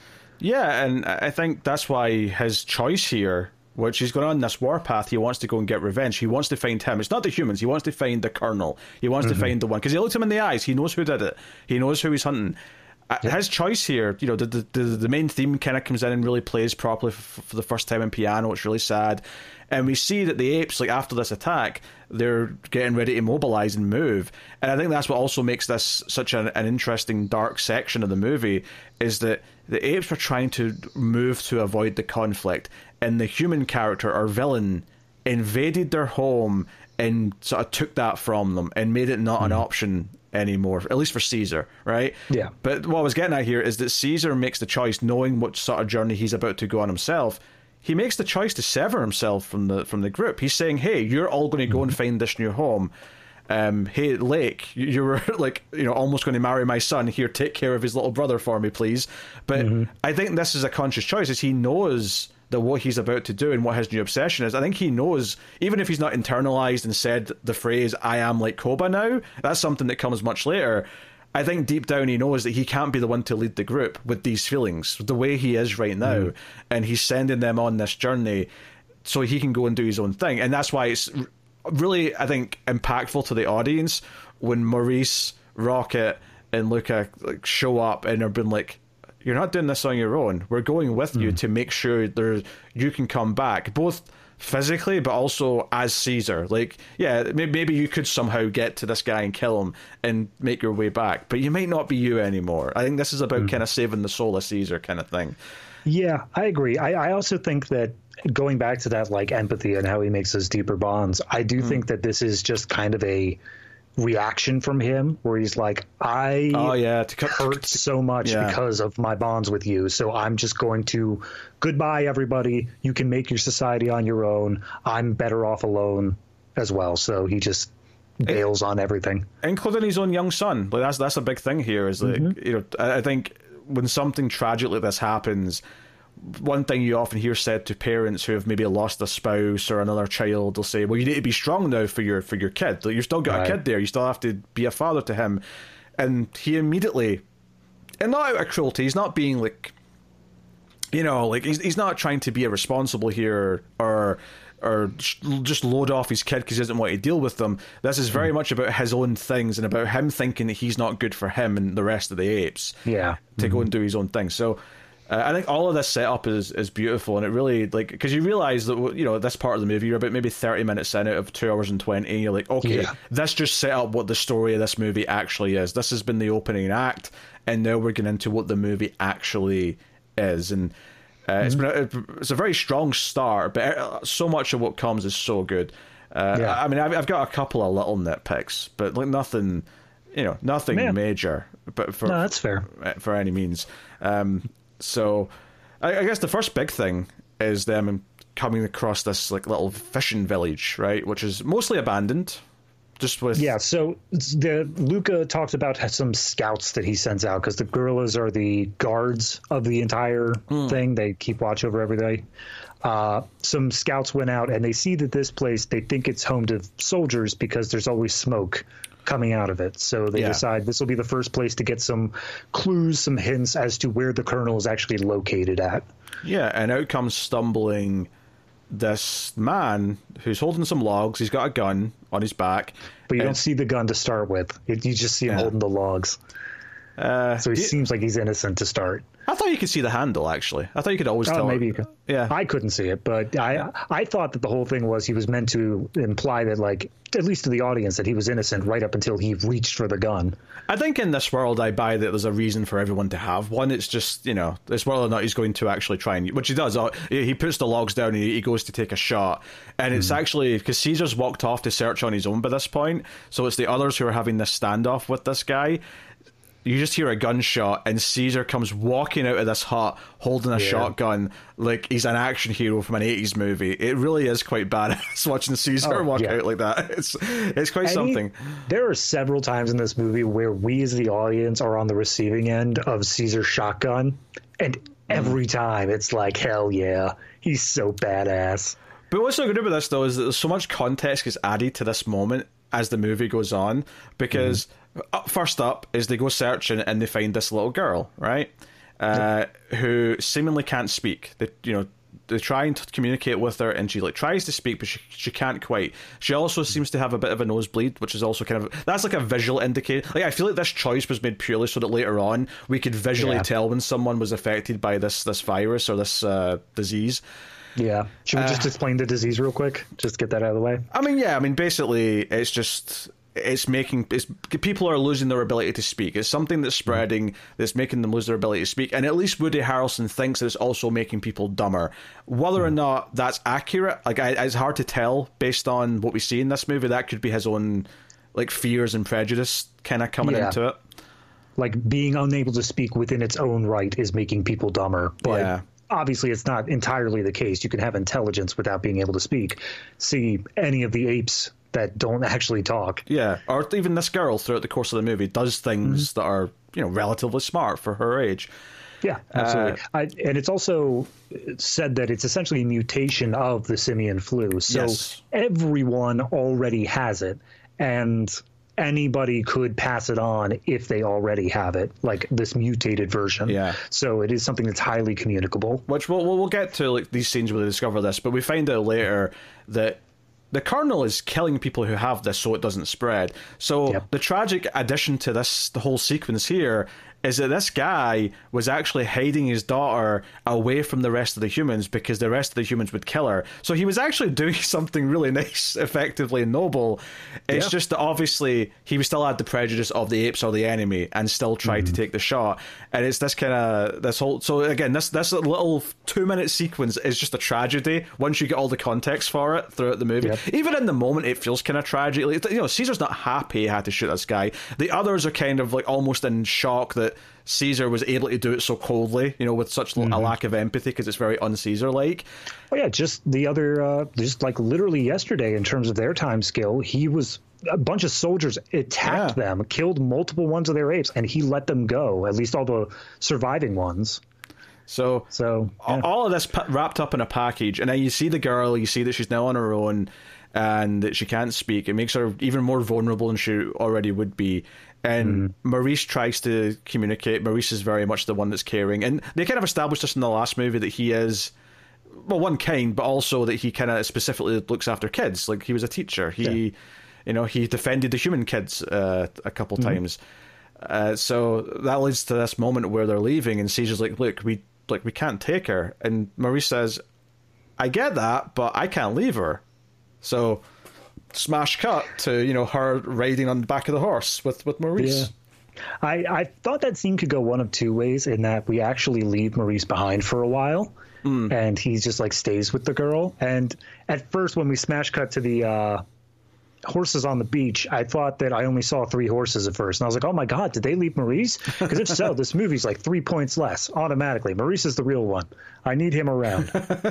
Yeah, and I think that's why his choice here, which he's going on this warpath, he wants to go and get revenge. He wants to find him. It's not the humans. He wants to find the Colonel. He wants mm-hmm. to find the one. Because he looks him in the eyes. He knows who did it. He knows who he's hunting. Yeah. His choice here, you know, the the, the main theme kind of comes in and really plays properly for, for the first time in piano. It's really sad. And we see that the apes, like after this attack, they're getting ready to mobilize and move. And I think that's what also makes this such an, an interesting dark section of the movie, is that the apes were trying to move to avoid the conflict. And the human character, or villain, invaded their home and sort of took that from them and made it not mm. an option anymore, at least for Caesar, right? Yeah. But what I was getting at here is that Caesar makes the choice, knowing what sort of journey he's about to go on himself. He makes the choice to sever himself from the from the group. He's saying, hey, you're all going to go mm-hmm. and find this new home. Um, hey, Lake, you, you were like, you know, almost going to marry my son. Here, take care of his little brother for me, please. But mm-hmm. I think this is a conscious choice, as he knows that what he's about to do and what his new obsession is. I think he knows, even if he's not internalized and said the phrase, I am like Koba now, that's something that comes much later. I think deep down he knows that he can't be the one to lead the group with these feelings, the way he is right now. Mm. And he's sending them on this journey so he can go and do his own thing. And that's why it's really, I think, impactful to the audience when Maurice, Rocket, and Luca like show up and are being like, you're not doing this on your own. We're going with mm. you to make sure there you can come back, both physically but also as Caesar. Like, yeah, maybe you could somehow get to this guy and kill him and make your way back, but you might not be you anymore. I think this is about mm. kind of saving the soul of Caesar kind of thing. Yeah, I agree. I, I also think that going back to that, like, empathy and how he makes those deeper bonds, I do mm. think that this is just kind of a reaction from him where he's like, I oh, yeah, to cut, hurt to, so much yeah. because of my bonds with you, so I'm just going to goodbye everybody, you can make your society on your own, I'm better off alone as well. So he just bails it, on everything, including his own young son. Like that's that's a big thing here, is like, mm-hmm. you know, I think when something tragic like this happens, one thing you often hear said to parents who have maybe lost a spouse or another child, they'll say, well, you need to be strong now for your for your kid. Like, you've still got right. a kid there. You still have to be a father to him. And he immediately, and not out of cruelty, he's not being like, you know, like he's, he's not trying to be irresponsible here or or just load off his kid because he doesn't want to deal with them. This is very mm. much about his own things and about him thinking that he's not good for him and the rest of the apes yeah. to mm-hmm. go and do his own thing. So Uh, I think all of this setup is is beautiful, and it really, like, because you realize that, you know, this part of the movie, you're about maybe thirty minutes in out of two hours and twenty, and you're like, okay, yeah. this just set up what the story of this movie actually is. This has been the opening act, and now we're getting into what the movie actually is. And uh, mm-hmm. it's been a, it's a very strong start, but so much of what comes is so good. Uh, yeah. I mean, I've, I've got a couple of little nitpicks, but like nothing, you know, nothing Man. major. But for no, that's fair for any means. Um, So, I, I guess the first big thing is them coming across this like little fishing village, right, which is mostly abandoned, just with yeah. So the Luca talks about some scouts that he sends out because the gorillas are the guards of the entire mm. thing. They keep watch over everything. Uh, some scouts went out and they see that this place, they think it's home to soldiers because there's always smoke coming out of it. So they yeah. decide this will be the first place to get some clues, some hints as to where the colonel is actually located at. Yeah, and out comes stumbling this man who's holding some logs. He's got a gun on his back. But you and, don't see the gun to start with. It, you just see him yeah. holding the logs. Uh, so he you, seems like he's innocent to start. I thought you could see the handle, actually. I thought you could always Oh, tell. maybe you could. Yeah. I couldn't see it, but I I thought that the whole thing was he was meant to imply that, like, at least to the audience, that he was innocent right up until he reached for the gun. I think in this world, I buy that there's a reason for everyone to have one. It's just, you know, it's whether or not he's going to actually try and, which he does. He puts the logs down and he goes to take a shot. And it's mm. actually, because Caesar's walked off to search on his own by this point, so it's the others who are having this standoff with this guy. You just hear a gunshot, and Caesar comes walking out of this hut holding a yeah. shotgun like he's an action hero from an eighties movie. It really is quite badass watching Caesar oh, walk yeah. out like that. It's it's quite and something. He, there are several times in this movie where we as the audience are on the receiving end of Caesar's shotgun, and every mm. time it's like, hell yeah, he's so badass. But what's so good about this, though, is that there's so much context gets added to this moment as the movie goes on, because mm. up, first up is they go searching and they find this little girl, right, uh, yep. who seemingly can't speak. They, you know, they try and communicate with her, and she like tries to speak, but she she can't quite. She also seems to have a bit of a nosebleed, which is also kind of, that's like a visual indicator. Like, I feel like this choice was made purely so that later on we could visually yeah. tell when someone was affected by this this virus or this uh, disease. Yeah. Should we just uh, explain the disease real quick? Just get that out of the way. I mean, yeah. I mean, basically, it's just it's making it's, people are losing their ability to speak. It's something that's spreading mm. that's making them lose their ability to speak. And at least Woody Harrelson thinks that it's also making people dumber. Whether mm. or not that's accurate, like I, it's hard to tell based on what we see in this movie. That could be his own like fears and prejudice kind of coming yeah. into it. Like being unable to speak within its own right is making people dumber. But yeah. obviously, it's not entirely the case. You can have intelligence without being able to speak. See any of the apes that don't actually talk. Yeah, or even this girl throughout the course of the movie does things mm-hmm. that are, you know, relatively smart for her age. Yeah, absolutely. Uh, I, and it's also said that it's essentially a mutation of the simian flu. So yes. everyone already has it, and anybody could pass it on if they already have it, like this mutated version. Yeah. So it is something that's highly communicable. Which we'll, we'll get to, like, these scenes where they discover this, but we find out later that the Colonel is killing people who have this so it doesn't spread. So yep. the tragic addition to this, the whole sequence here, is that this guy was actually hiding his daughter away from the rest of the humans because the rest of the humans would kill her. So he was actually doing something really nice, effectively, and noble. It's yeah. just that obviously he was still had the prejudice of the apes or the enemy and still tried mm-hmm. to take the shot. And it's this kind of, this whole, so again, this, this little two minute sequence is just a tragedy once you get all the context for it throughout the movie. Yep. Even in the moment, it feels kind of tragic. Like, you know, Caesar's not happy he had to shoot this guy. The others are kind of like almost in shock that Caesar was able to do it so coldly, you know, with such mm-hmm. a lack of empathy because it's very un-Caesar-like. Oh yeah, just the other, uh, just like literally yesterday in terms of their time scale, he was, a bunch of soldiers attacked yeah. them, killed multiple ones of their apes, and he let them go, at least all the surviving ones. So, so yeah. all of this wrapped up in a package, and then you see the girl, you see that she's now on her own, and that she can't speak. It makes her even more vulnerable than she already would be. And mm. Maurice tries to communicate. Maurice is very much the one that's caring. And they kind of established this in the last movie that he is, well, one kind, but also that he kind of specifically looks after kids. Like, he was a teacher. He, yeah. you know, he defended the human kids uh, a couple mm. times. Uh, so that leads to this moment where they're leaving, and Caesar's like, look, we like we can't take her. And Maurice says, I get that, but I can't leave her. So smash cut to, you know, her riding on the back of the horse with, with Maurice. Yeah. I, I thought that scene could go one of two ways, in that we actually leave Maurice behind for a while, mm. and he just like stays with the girl. And at first, when we smash cut to the uh, horses on the beach, I thought that I only saw three horses at first, and I was like, oh my god, did they leave Maurice? Because if so, this movie's like three points less automatically. Maurice is the real one. I need him around.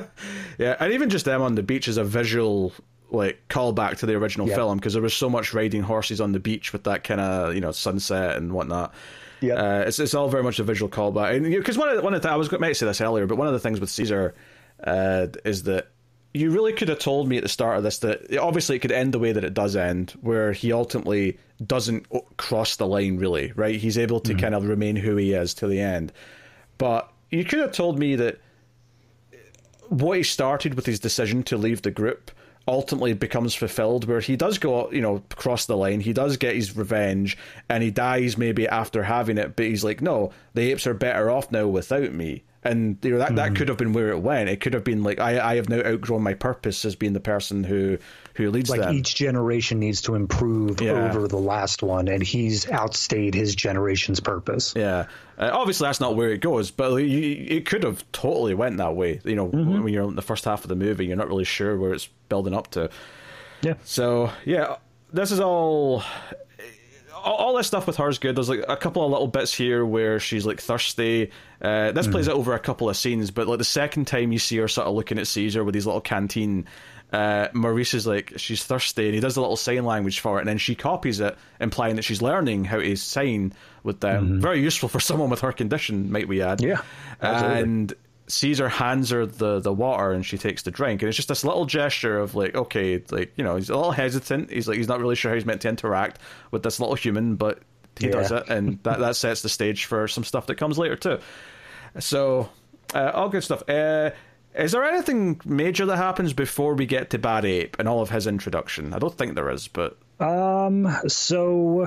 Yeah, and even just them on the beach is a visual like callback to the original yep. film, because there was so much riding horses on the beach with that kind of, you know, sunset and whatnot. Yeah, uh, it's it's all very much a visual callback. And because one of the, one of the, I was going to say this earlier, but one of the things with Caesar uh, is that you really could have told me at the start of this that obviously it could end the way that it does end, where he ultimately doesn't cross the line, really, right? He's able to mm-hmm. kind of remain who he is to the end. But you could have told me that what he started with his decision to leave the group ultimately becomes fulfilled, where he does go, you know, cross the line, he does get his revenge, and he dies maybe after having it, but he's like, no, the apes are better off now without me. And you know that, mm. that could have been where it went. It could have been like, I, I have now outgrown my purpose as being the person who, who leads like them. Each generation needs to improve yeah. over the last one, and he's outstayed his generation's purpose. Yeah, uh, obviously that's not where it goes, but like, you, it could have totally went that way. You know, mm-hmm. when you're in the first half of the movie, you're not really sure where it's building up to. Yeah. So yeah, this is all. All this stuff with her is good. There's like a couple of little bits here where she's like thirsty. Uh, this mm. plays out over a couple of scenes, but like the second time you see her sort of looking at Caesar with his little canteen, uh, Maurice is like, she's thirsty, and he does a little sign language for it, and then she copies it, implying that she's learning how to sign with them. Mm-hmm. Very useful for someone with her condition, might we add. Yeah, absolutely. And Caesar hands her the, the water, and she takes the drink, and it's just this little gesture of like, okay, like, you know, he's a little hesitant, he's like, he's not really sure how he's meant to interact with this little human, but he yeah. does it, and that, that sets the stage for some stuff that comes later too. So uh, all good stuff. Uh, is there anything major that happens before we get to Bad Ape and all of his introduction? I don't think there is, but um so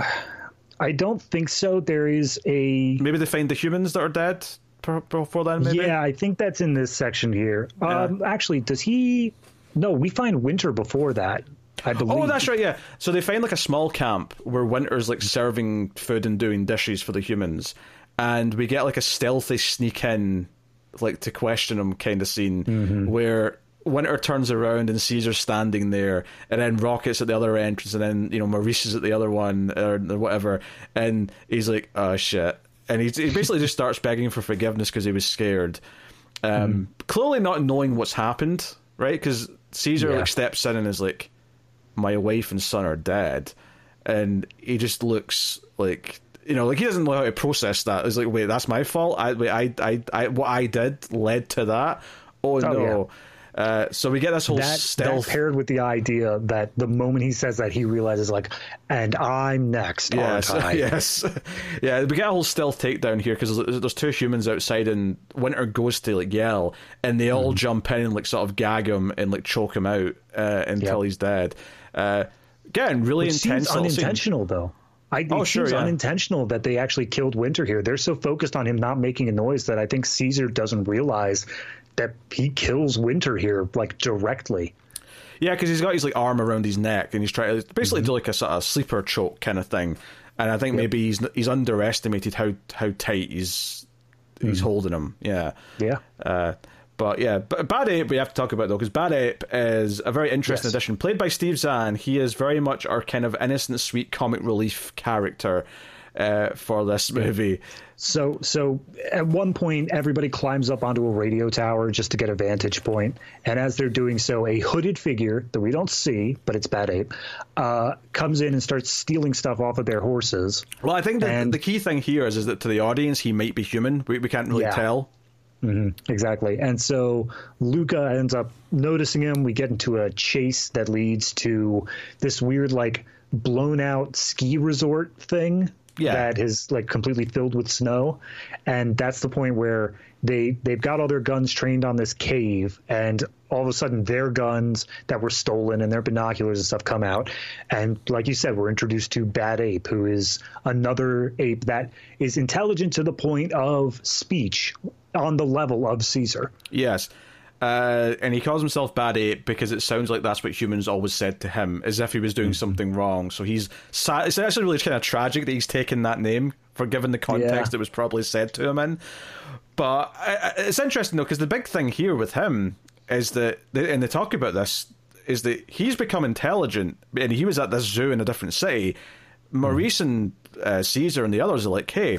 I don't think so. There is a maybe they find the humans that are dead before then, maybe? Yeah, I think that's in this section here. Yeah. Um, actually, does he... No, we find Winter before that, I believe. Oh, that's right, yeah. So they find like a small camp where Winter's like serving food and doing dishes for the humans, and we get like a stealthy sneak in, like to question him kind of scene, mm-hmm. where Winter turns around and Caesar's standing there, and then Rocket's at the other entrance, and then, you know, Maurice is at the other one, or, or whatever, and he's like, oh shit. And he, he basically just starts begging for forgiveness because he was scared. Um, mm. Clearly not knowing what's happened, right? Because Caesar yeah. like steps in and is like, my wife and son are dead. And he just looks like, you know, like he doesn't know how to process that. He's like, wait, that's my fault? I, wait, I, I, I, what I did led to that? Oh, oh no. Yeah. Uh, so we get this whole that, stealth... That paired with the idea that the moment he says that, he realizes, like, and I'm next, yes, aren't I? Yes. Yeah, we get a whole stealth takedown here, because there's, there's two humans outside, and Winter goes to, like, yell, and they all mm. jump in and, like, sort of gag him and, like, choke him out uh, until yep. he's dead. Uh, again, really Which intense. Seems unintentional, scene. Though. I, it oh, seems sure, yeah. unintentional that they actually killed Winter here. They're so focused on him not making a noise that I think Caesar doesn't realize that he kills Winter here, like, directly. Yeah, because he's got his like arm around his neck, and he's trying to basically mm-hmm. do like a sort of sleeper choke kind of thing. And I think yep. maybe he's he's underestimated how how tight he's he's mm-hmm. holding him. Yeah, yeah. Uh, but yeah, but Bad Ape we have to talk about though, because Bad Ape is a very interesting yes. addition, played by Steve Zahn. He is very much our kind of innocent, sweet comic relief character uh, for this movie. So, so at one point, everybody climbs up onto a radio tower just to get a vantage point. And as they're doing so, a hooded figure that we don't see, but it's Bad Ape, uh, comes in and starts stealing stuff off of their horses. Well, I think the, and, the key thing here is, is that to the audience, he might be human. We, we can't really yeah. tell. Mm-hmm, exactly. And so Luca ends up noticing him. We get into a chase that leads to this weird, like, blown out ski resort thing. Yeah. That is like completely filled with snow, and that's the point where they they've got all their guns trained on this cave, and all of a sudden their guns that were stolen and their binoculars and stuff come out, and like you said, we're introduced to Bad Ape, who is another ape that is intelligent to the point of speech on the level of Caesar. Yes. Uh, and he calls himself Bad Ape because it sounds like that's what humans always said to him, as if he was doing mm-hmm. something wrong. So he's sad. It's actually really kind of tragic that he's taken that name, for given the context yeah. it was probably said to him in. But I, it's interesting though, because the big thing here with him is that, and they talk about this, is that he's become intelligent, and he was at this zoo in a different city. Maurice mm-hmm. and uh, Caesar and the others are like, hey,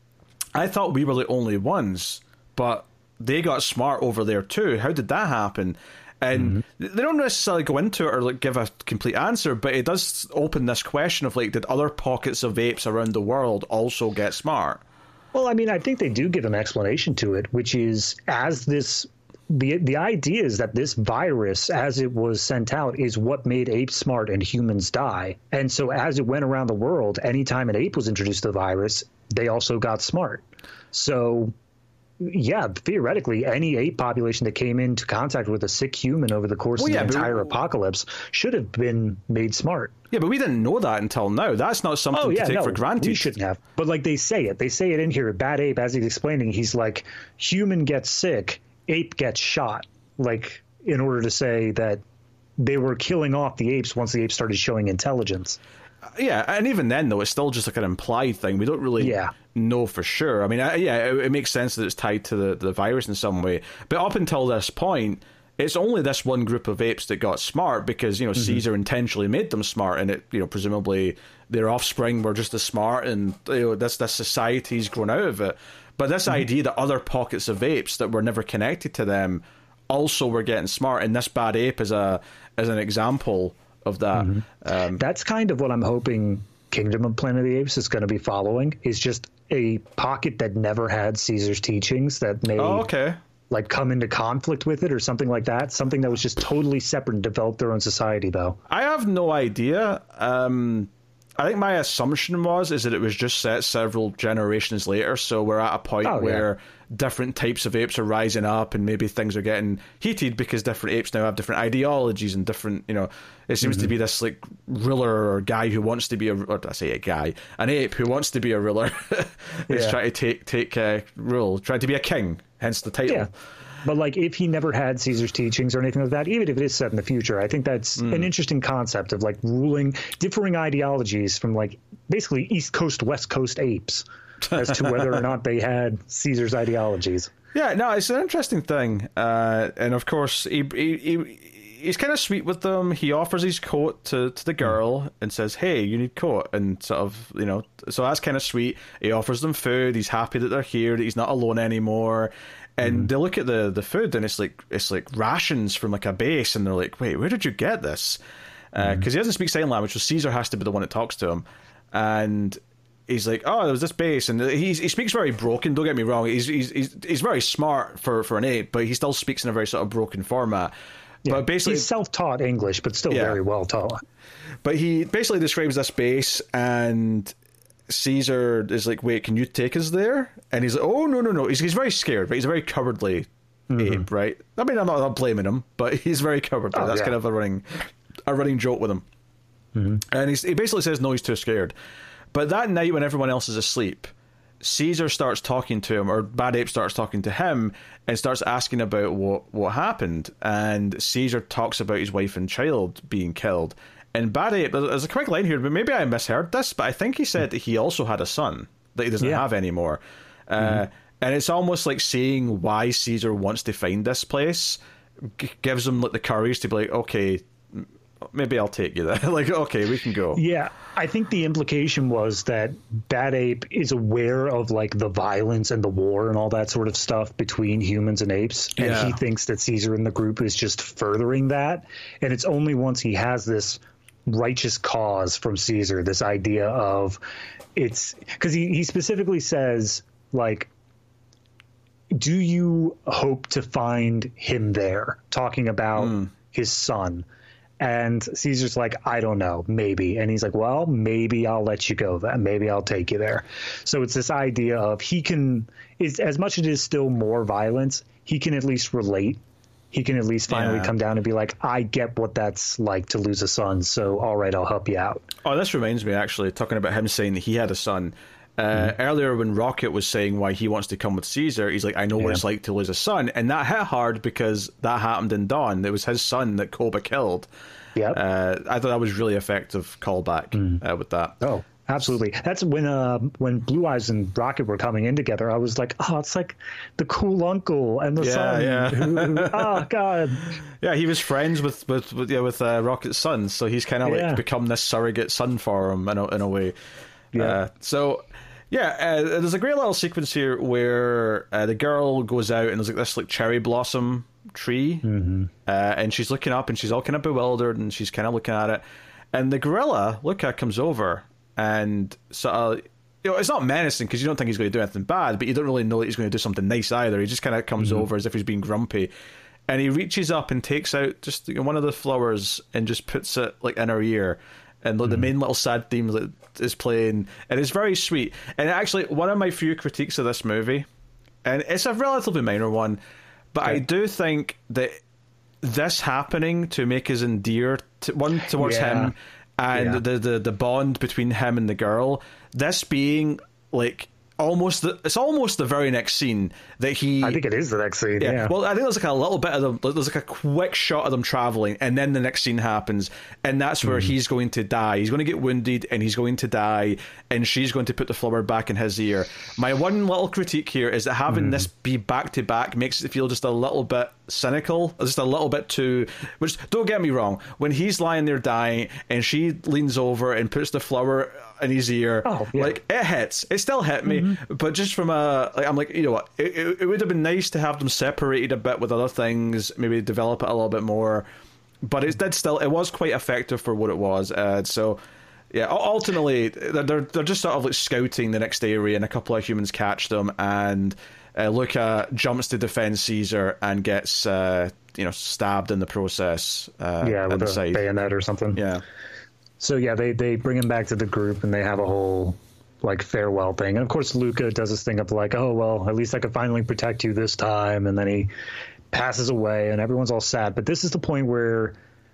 I thought we were the only ones, but they got smart over there too. How did that happen? And mm-hmm. they don't necessarily go into it or like give a complete answer, but it does open this question of like, did other pockets of apes around the world also get smart? Well, I mean, I think they do give an explanation to it, which is as this the the idea is that this virus, as it was sent out, is what made apes smart and humans die. And so as it went around the world, anytime an ape was introduced to the virus, they also got smart. So yeah, theoretically, any ape population that came into contact with a sick human over the course well, of yeah, the but- entire apocalypse should have been made smart. Yeah, but we didn't know that until now. That's not something Oh, yeah, to take no, for granted. we shouldn't have. But, like, they say it. They say it in here. Bad Ape, as he's explaining, he's like, human gets sick, ape gets shot. Like, in order to say that they were killing off the apes once the apes started showing intelligence. Yeah, and even then, though, it's still just like an implied thing. We don't really Yeah. know for sure. I mean, I, yeah, it, it makes sense that it's tied to the, the virus in some way. But up until this point, it's only this one group of apes that got smart because, you know, mm-hmm. Caesar intentionally made them smart, and it, you know, presumably their offspring were just as smart, and, you know, this, this society's grown out of it. But this mm-hmm. idea that other pockets of apes that were never connected to them also were getting smart, and this bad ape is a is an example of that. Mm-hmm. Um, That's kind of what I'm hoping Kingdom of Planet of the Apes is going to be following, is just a pocket that never had Caesar's teachings that may oh, okay. like come into conflict with it or something like that. Something that was just totally separate and developed their own society, though. I have no idea. Um, I think my assumption was is that it was just set several generations later, so we're at a point oh, where yeah. different types of apes are rising up, and maybe things are getting heated because different apes now have different ideologies and different, you know, it seems mm-hmm. to be this like ruler or guy who wants to be a, or I say a guy, an ape who wants to be a ruler is yeah. trying to take take uh, rule, trying to be a king, hence the title. Yeah. But, like, if he never had Caesar's teachings or anything like that, even if it is set in the future, I think that's mm. an interesting concept of, like, ruling differing ideologies from, like, basically East Coast, West Coast apes as to whether or not they had Caesar's ideologies. Yeah, no, it's an interesting thing. Uh, and, of course, he, he, he he's kind of sweet with them. He offers his coat to, to the girl mm. and says, hey, you need coat. And sort of, you know, so that's kind of sweet. He offers them food. He's happy that they're here, that he's not alone anymore. And mm-hmm. they look at the, the food, and it's like it's like rations from like a base, and they're like, "Wait, where did you get this?" Because uh, mm-hmm. he doesn't speak sign language, so Caesar has to be the one that talks to him. And he's like, "Oh, there was this base," and he's, he speaks very broken. Don't get me wrong; he's he's he's, he's very smart for, for an ape, but he still speaks in a very sort of broken format. Yeah, but basically, he's self-taught English, but still yeah. very well taught. But he basically describes this base, and Caesar is like, wait, can you take us there? And he's like, oh, no, no, no. He's, he's very scared, right? He's a very cowardly mm-hmm. ape, right? I mean, I'm not, I'm not blaming him, but he's very cowardly. Oh, That's yeah. kind of a running a running joke with him. Mm-hmm. And he's, he basically says, no, he's too scared. But that night when everyone else is asleep, Caesar starts talking to him, or Bad Ape starts talking to him, and starts asking about what, what happened. And Caesar talks about his wife and child being killed. And Bad Ape, there's a quick line here, but maybe I misheard this, but I think he said that he also had a son that he doesn't yeah. have anymore. Mm-hmm. Uh, and it's almost like seeing why Caesar wants to find this place g- gives him like the courage to be like, okay, maybe I'll take you there. Like, okay, we can go. Yeah, I think the implication was that Bad Ape is aware of like the violence and the war and all that sort of stuff between humans and apes, and yeah. he thinks that Caesar in the group is just furthering that. And it's only once he has this righteous cause from Caesar, this idea of it's because he, he specifically says, like, do you hope to find him there, talking about mm. his son? And Caesar's like, I don't know, maybe. And he's like, well, maybe I'll let you go then. Maybe I'll take you there. So it's this idea of he can, is as much as it is still more violence, he can at least relate. He can at least finally yeah. come down and be like, I get what that's like to lose a son, so all right, I'll help you out. Oh, this reminds me, actually, talking about him saying that he had a son. Uh, mm-hmm. Earlier when Rocket was saying why he wants to come with Caesar, he's like, I know yeah. what it's like to lose a son. And that hit hard because that happened in Dawn. It was his son that Koba killed. Yeah, uh, I thought that was really effective callback mm. uh, with that. Oh, absolutely. That's when uh, when Blue Eyes and Rocket were coming in together. I was like, oh, it's like the cool uncle and the yeah, son. Yeah. Who, who, oh God. Yeah, he was friends with with with, yeah, with uh, Rocket's son, so he's kind of like yeah. become this surrogate son for him in a, in a way. Yeah. Uh, so. Yeah, uh, there's a great little sequence here where uh, the girl goes out and there's like this like cherry blossom tree, mm-hmm. uh, and she's looking up and she's all kind of bewildered and she's kind of looking at it, and the gorilla Luca comes over and sort of, you know, it's not menacing because you don't think he's going to do anything bad, but you don't really know that he's going to do something nice either. He just kind of comes mm-hmm. over as if he's being grumpy, and he reaches up and takes out just, you know, one of the flowers and just puts it like in her ear. And the mm. main little sad theme that is playing, and it's very sweet. And actually, one of my few critiques of this movie and it's a relatively minor one, but okay. I do think that this happening to make us endear to, one towards yeah. him, and yeah. the, the the bond between him and the girl, this being like almost the, it's almost the very next scene that he I think it is the next scene yeah, yeah. Well, I think there's like a little bit of them, there's like a quick shot of them traveling, and then the next scene happens, and that's where mm. he's going to die. He's going to get wounded and he's going to die, and she's going to put the flower back in his ear. My one little critique here is that having mm. this be back to back makes it feel just a little bit cynical, just a little bit too, which, don't get me wrong, when he's lying there dying and she leans over and puts the flower in his ear, oh, yeah. like, it hits. It still hit me, mm-hmm. but just from a, like, I'm like, you know what, it, it, it would have been nice to have them separated a bit with other things, maybe develop it a little bit more, but it did still, it was quite effective for what it was. Uh, so, yeah, ultimately, they're they're just sort of like scouting the next area, and a couple of humans catch them, and uh, Luca jumps to defend Caesar and gets, uh, you know, stabbed in the process. Uh, yeah, with a side. bayonet or something. Yeah. So yeah, they, they bring him back to the group, and they have a whole like farewell thing. And of course, Luca does this thing of like, oh well, at least I could finally protect you this time. And then he passes away, and everyone's all sad. But this is the point where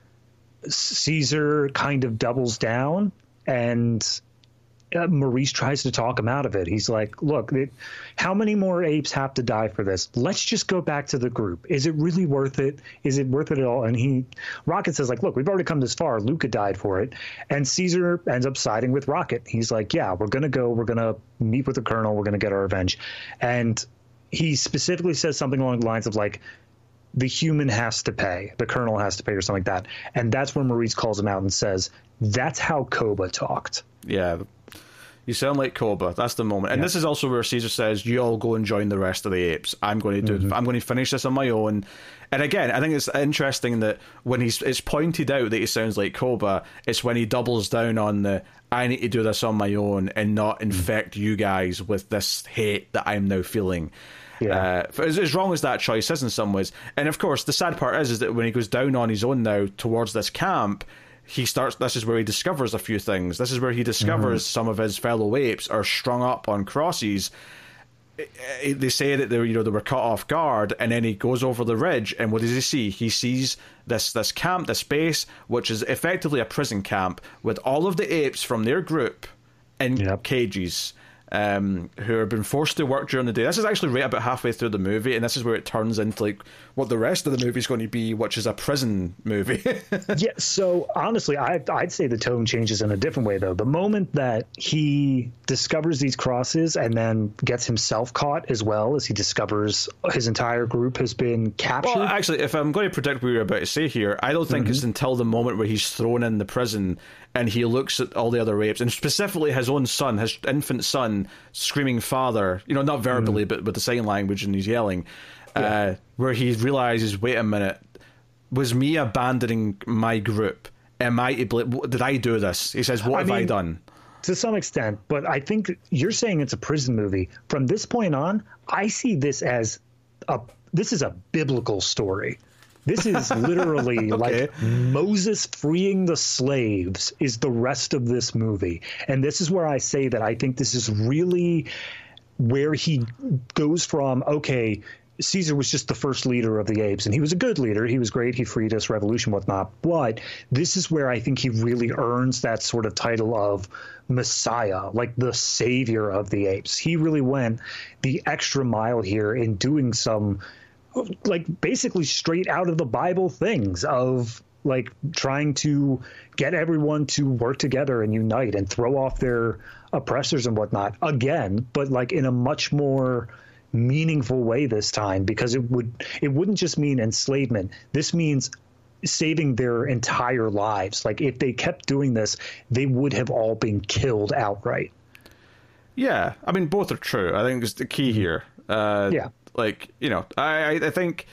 Caesar kind of doubles down, and uh, Maurice tries to talk him out of it. He's like, look, it, how many more apes have to die for this? Let's just go back to the group. Is it really worth it? Is it worth it at all? And he, Rocket says, like, look, we've already come this far. Luca died for it. And Caesar ends up siding with Rocket. He's like, yeah, we're going to go. We're going to meet with the Colonel. We're going to get our revenge. And he specifically says something along the lines of like, the human has to pay. The Colonel has to pay, or something like that. And that's when Maurice calls him out and says, that's how Koba talked. Yeah. You sound like Koba. That's the moment. And yeah. this is also where Caesar says, you all go and join the rest of the apes. I'm going to do mm-hmm. I'm going to finish this on my own. And again, I think it's interesting that when he's it's pointed out that he sounds like Koba, it's when he doubles down on the I need to do this on my own and not infect mm-hmm. you guys with this hate that I'm now feeling. Yeah. Uh, as, as wrong as that choice is in some ways. And of course, the sad part is, is that when he goes down on his own now towards this camp, he starts, this is where he discovers a few things. This is where he discovers mm-hmm. some of his fellow apes are strung up on crosses. They say that they were, you know, they were caught off guard, and then he goes over the ridge, and what does he see? He sees this this camp, this base, which is effectively a prison camp with all of the apes from their group in yep. cages. Um, who have been forced to work during the day. This is actually right about halfway through the movie, and this is where it turns into like what the rest of the movie is going to be, which is a prison movie. Yeah, so honestly, I, I'd say the tone changes in a different way, though. The moment that he discovers these crosses and then gets himself caught as well, as he discovers his entire group has been captured. Well, actually, if I'm going to predict what you're about to say here, I don't think mm-hmm. it's until the moment where he's thrown in the prison and he looks at all the other apes, and specifically his own son, his infant son, screaming father, you know, not verbally, mm. but with the sign language, and he's yelling, yeah. uh, where he realizes, wait a minute, was me abandoning my group? Am I, did I do this? He says, what I have mean, I done? To some extent, but I think you're saying it's a prison movie. From this point on, I see this as a, this is a biblical story. This is literally okay. like Moses freeing the slaves is the rest of this movie. And this is where I say that I think this is really where he goes from, okay, Caesar was just the first leader of the apes, and he was a good leader. He was great. He freed us, revolution, whatnot. But this is where I think he really earns that sort of title of Messiah, like the savior of the apes. He really went the extra mile here in doing some like basically straight out of the Bible things of like trying to get everyone to work together and unite and throw off their oppressors and whatnot again, but like in a much more meaningful way this time, because it would it wouldn't just mean enslavement. This means saving their entire lives. Like if they kept doing this, they would have all been killed outright. Yeah, I mean, both are true. I think it's the key here. Uh, yeah. Like, you know, I, I think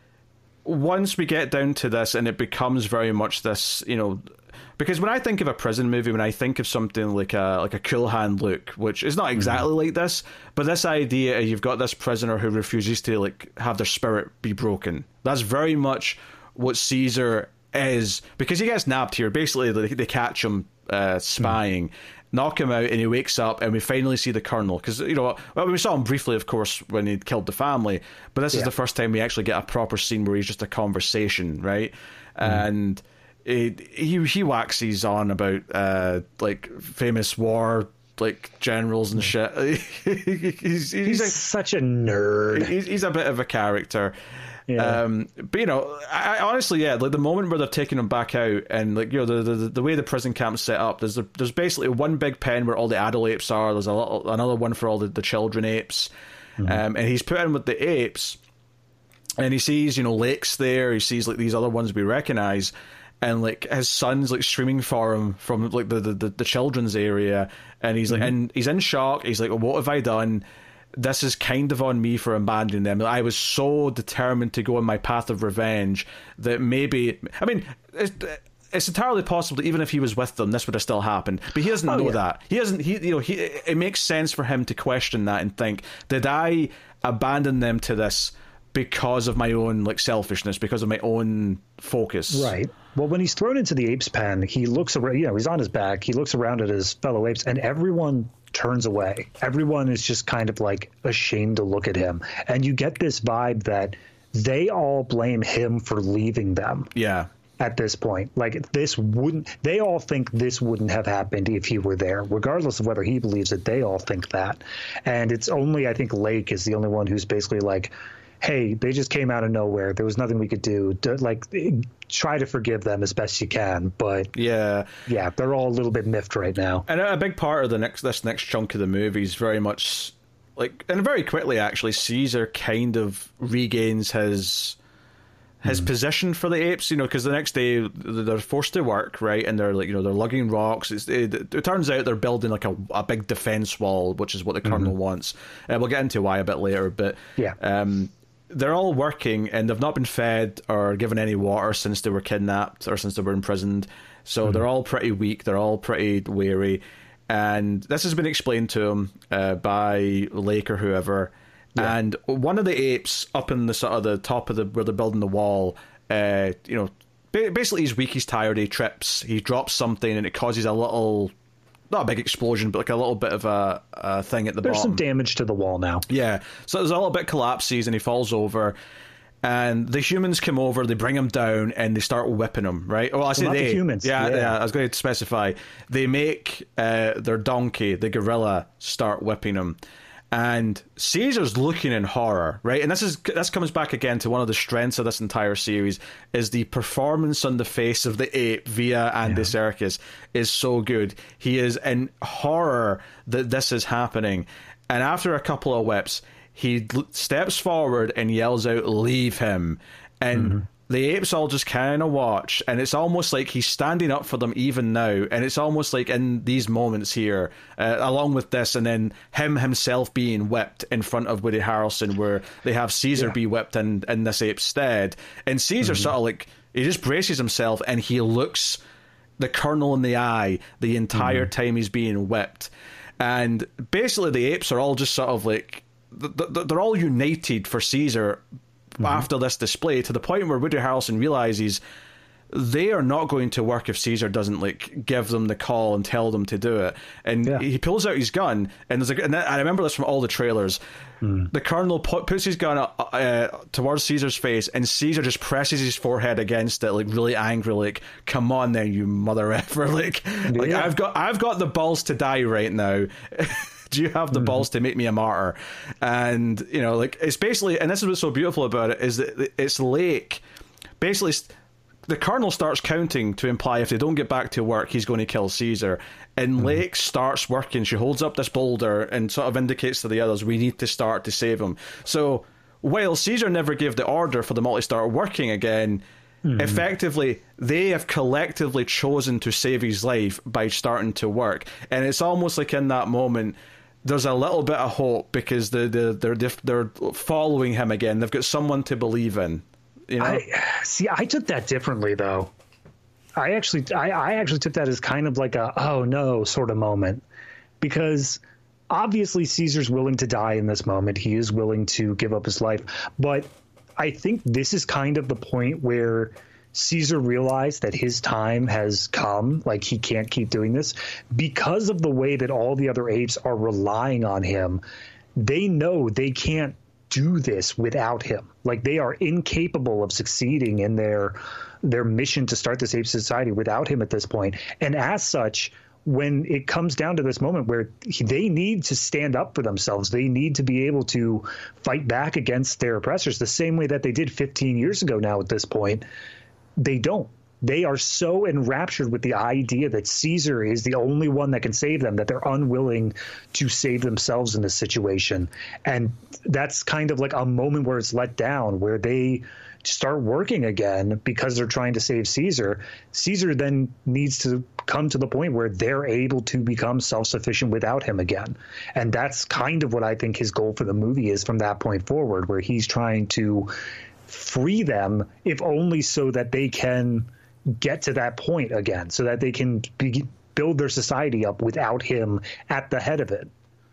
once we get down to this and it becomes very much this, you know, because when I think of a prison movie, when I think of something like a like a Cool Hand Luke, which is not exactly mm-hmm. like this, but this idea you've got this prisoner who refuses to like have their spirit be broken. That's very much what Caesar is, because he gets nabbed here. Basically, they, they catch him uh, spying. Mm-hmm. knock him out, and he wakes up, and we finally see the Colonel. Because, you know, well, we saw him briefly, of course, when he'd killed the family, but this yeah. is the first time we actually get a proper scene where he's just a conversation, right? Mm. And he, he he waxes on about uh, like famous war like generals and shit. he's, he's, he's a, such a nerd. He's, he's a bit of a character. Yeah. Um, but you know, I, I honestly, yeah, like the moment where they're taking him back out, and like, you know, the the, the way the prison camp's set up, there's a, there's basically one big pen where all the adult apes are. There's a little, another one for all the, the children apes, mm-hmm. um, and he's put in with the apes, and he sees, you know, Lake's there. He sees like these other ones we recognize, and like his son's like screaming for him from like the the, the children's area, and he's mm-hmm. like, and he's in shock. He's like, well, what have I done? This is kind of on me for abandoning them. I was so determined to go on my path of revenge that maybe, I mean, it's, it's entirely possible that even if he was with them, this would have still happened. But he doesn't oh, know yeah. that. He doesn't. He, you know, he. It makes sense for him to question that and think, did I abandon them to this because of my own like selfishness, because of my own focus? Right. Well, when he's thrown into the apes pen, he looks around. You know, he's on his back. He looks around at his fellow apes, and everyone turns away. Everyone is just kind of like ashamed to look at him, and you get this vibe that they all blame him for leaving them. Yeah. At this point, like this wouldn't. They all think this wouldn't have happened if he were there, regardless of whether he believes it. They all think that, and it's only I think Lake is the only one who's basically like, hey, they just came out of nowhere. There was nothing we could do. Like, try to forgive them as best you can. But yeah, yeah, they're all a little bit miffed right now. And a big part of the next this next chunk of the movie is very much like, and very quickly actually, Caesar kind of regains his his mm. position for the apes. You know, because the next day they're forced to work, right, and they're like, you know, they're lugging rocks. It's, it, it turns out they're building like a, a big defense wall, which is what the Colonel mm-hmm. wants. Uh, we'll get into why a bit later, but yeah. Um, they're all working, and they've not been fed or given any water since they were kidnapped or since they were imprisoned. So mm-hmm. they're all pretty weak. They're all pretty weary. And this has been explained to them uh, by Lake or whoever. Yeah. And one of the apes up in the sort of the top of the where they're building the wall, uh, you know, basically he's weak, he's tired, he trips, he drops something, and it causes a little, not a big explosion, but like a little bit of a, a thing at the There's bottom. There's some damage to the wall now. Yeah. So there's a little bit collapses, and he falls over. And the humans come over, they bring him down, and they start whipping him, right? Well, I say well, not they. The humans. Yeah, yeah. yeah, I was going to specify. They make uh, their donkey, the gorilla, start whipping him. And Caesar's looking in horror, right? And this is this comes back again to one of the strengths of this entire series, is the performance on the face of the ape via Andy yeah. Serkis is so good. He is in horror that this is happening. And after a couple of whips, he steps forward and yells out, "Leave him." And mm-hmm. the apes all just kind of watch, and it's almost like he's standing up for them even now. And it's almost like in these moments here, uh, along with this, and then him himself being whipped in front of Woody Harrelson, where they have Caesar yeah. be whipped in, in this ape's stead. And Caesar mm-hmm. sort of like, he just braces himself, and he looks the Colonel in the eye the entire mm-hmm. time he's being whipped. And basically the apes are all just sort of like, they're all united for Caesar mm-hmm. after this display, to the point where Woody Harrelson realizes they are not going to work if Caesar doesn't like give them the call and tell them to do it. And yeah. he pulls out his gun, and there's a, and I remember this from all the trailers. Mm. The Colonel put, puts his gun uh, uh, towards Caesar's face, and Caesar just presses his forehead against it, like really angry, like, "Come on, then, you mother effer! Like, yeah. like I've got I've got the balls to die right now." Do you have the mm-hmm. balls to make me a martyr? And, you know, like, it's basically, and this is what's so beautiful about it, is that it's Lake. Basically, the Colonel starts counting to imply if they don't get back to work, he's going to kill Caesar. And mm-hmm. Lake starts working. She holds up this boulder and sort of indicates to the others, we need to start to save him. So, while Caesar never gave the order for them all to start working again, mm-hmm. effectively, they have collectively chosen to save his life by starting to work. And it's almost like in that moment, there's a little bit of hope, because the, the, they're they're following him again. They've got someone to believe in. You know? I, see, I took that differently, though. I actually, I, I actually took that as kind of like a "oh no" sort of moment, because obviously Caesar's willing to die in this moment. He is willing to give up his life, but I think this is kind of the point where Caesar realized that his time has come, like he can't keep doing this because of the way that all the other apes are relying on him. They know they can't do this without him. Like they are incapable of succeeding in their their mission to start this ape society without him at this point. And as such, when it comes down to this moment where they need to stand up for themselves, they need to be able to fight back against their oppressors the same way that they did fifteen years ago now at this point. They don't. They are so enraptured with the idea that Caesar is the only one that can save them that they're unwilling to save themselves in this situation. And that's kind of like a moment where it's let down, where they start working again because they're trying to save Caesar. Caesar then needs to come to the point where they're able to become self-sufficient without him again. And that's kind of what I think his goal for the movie is from that point forward, where he's trying to free them, if only so that they can get to that point again, so that they can be, build their society up without him at the head of it.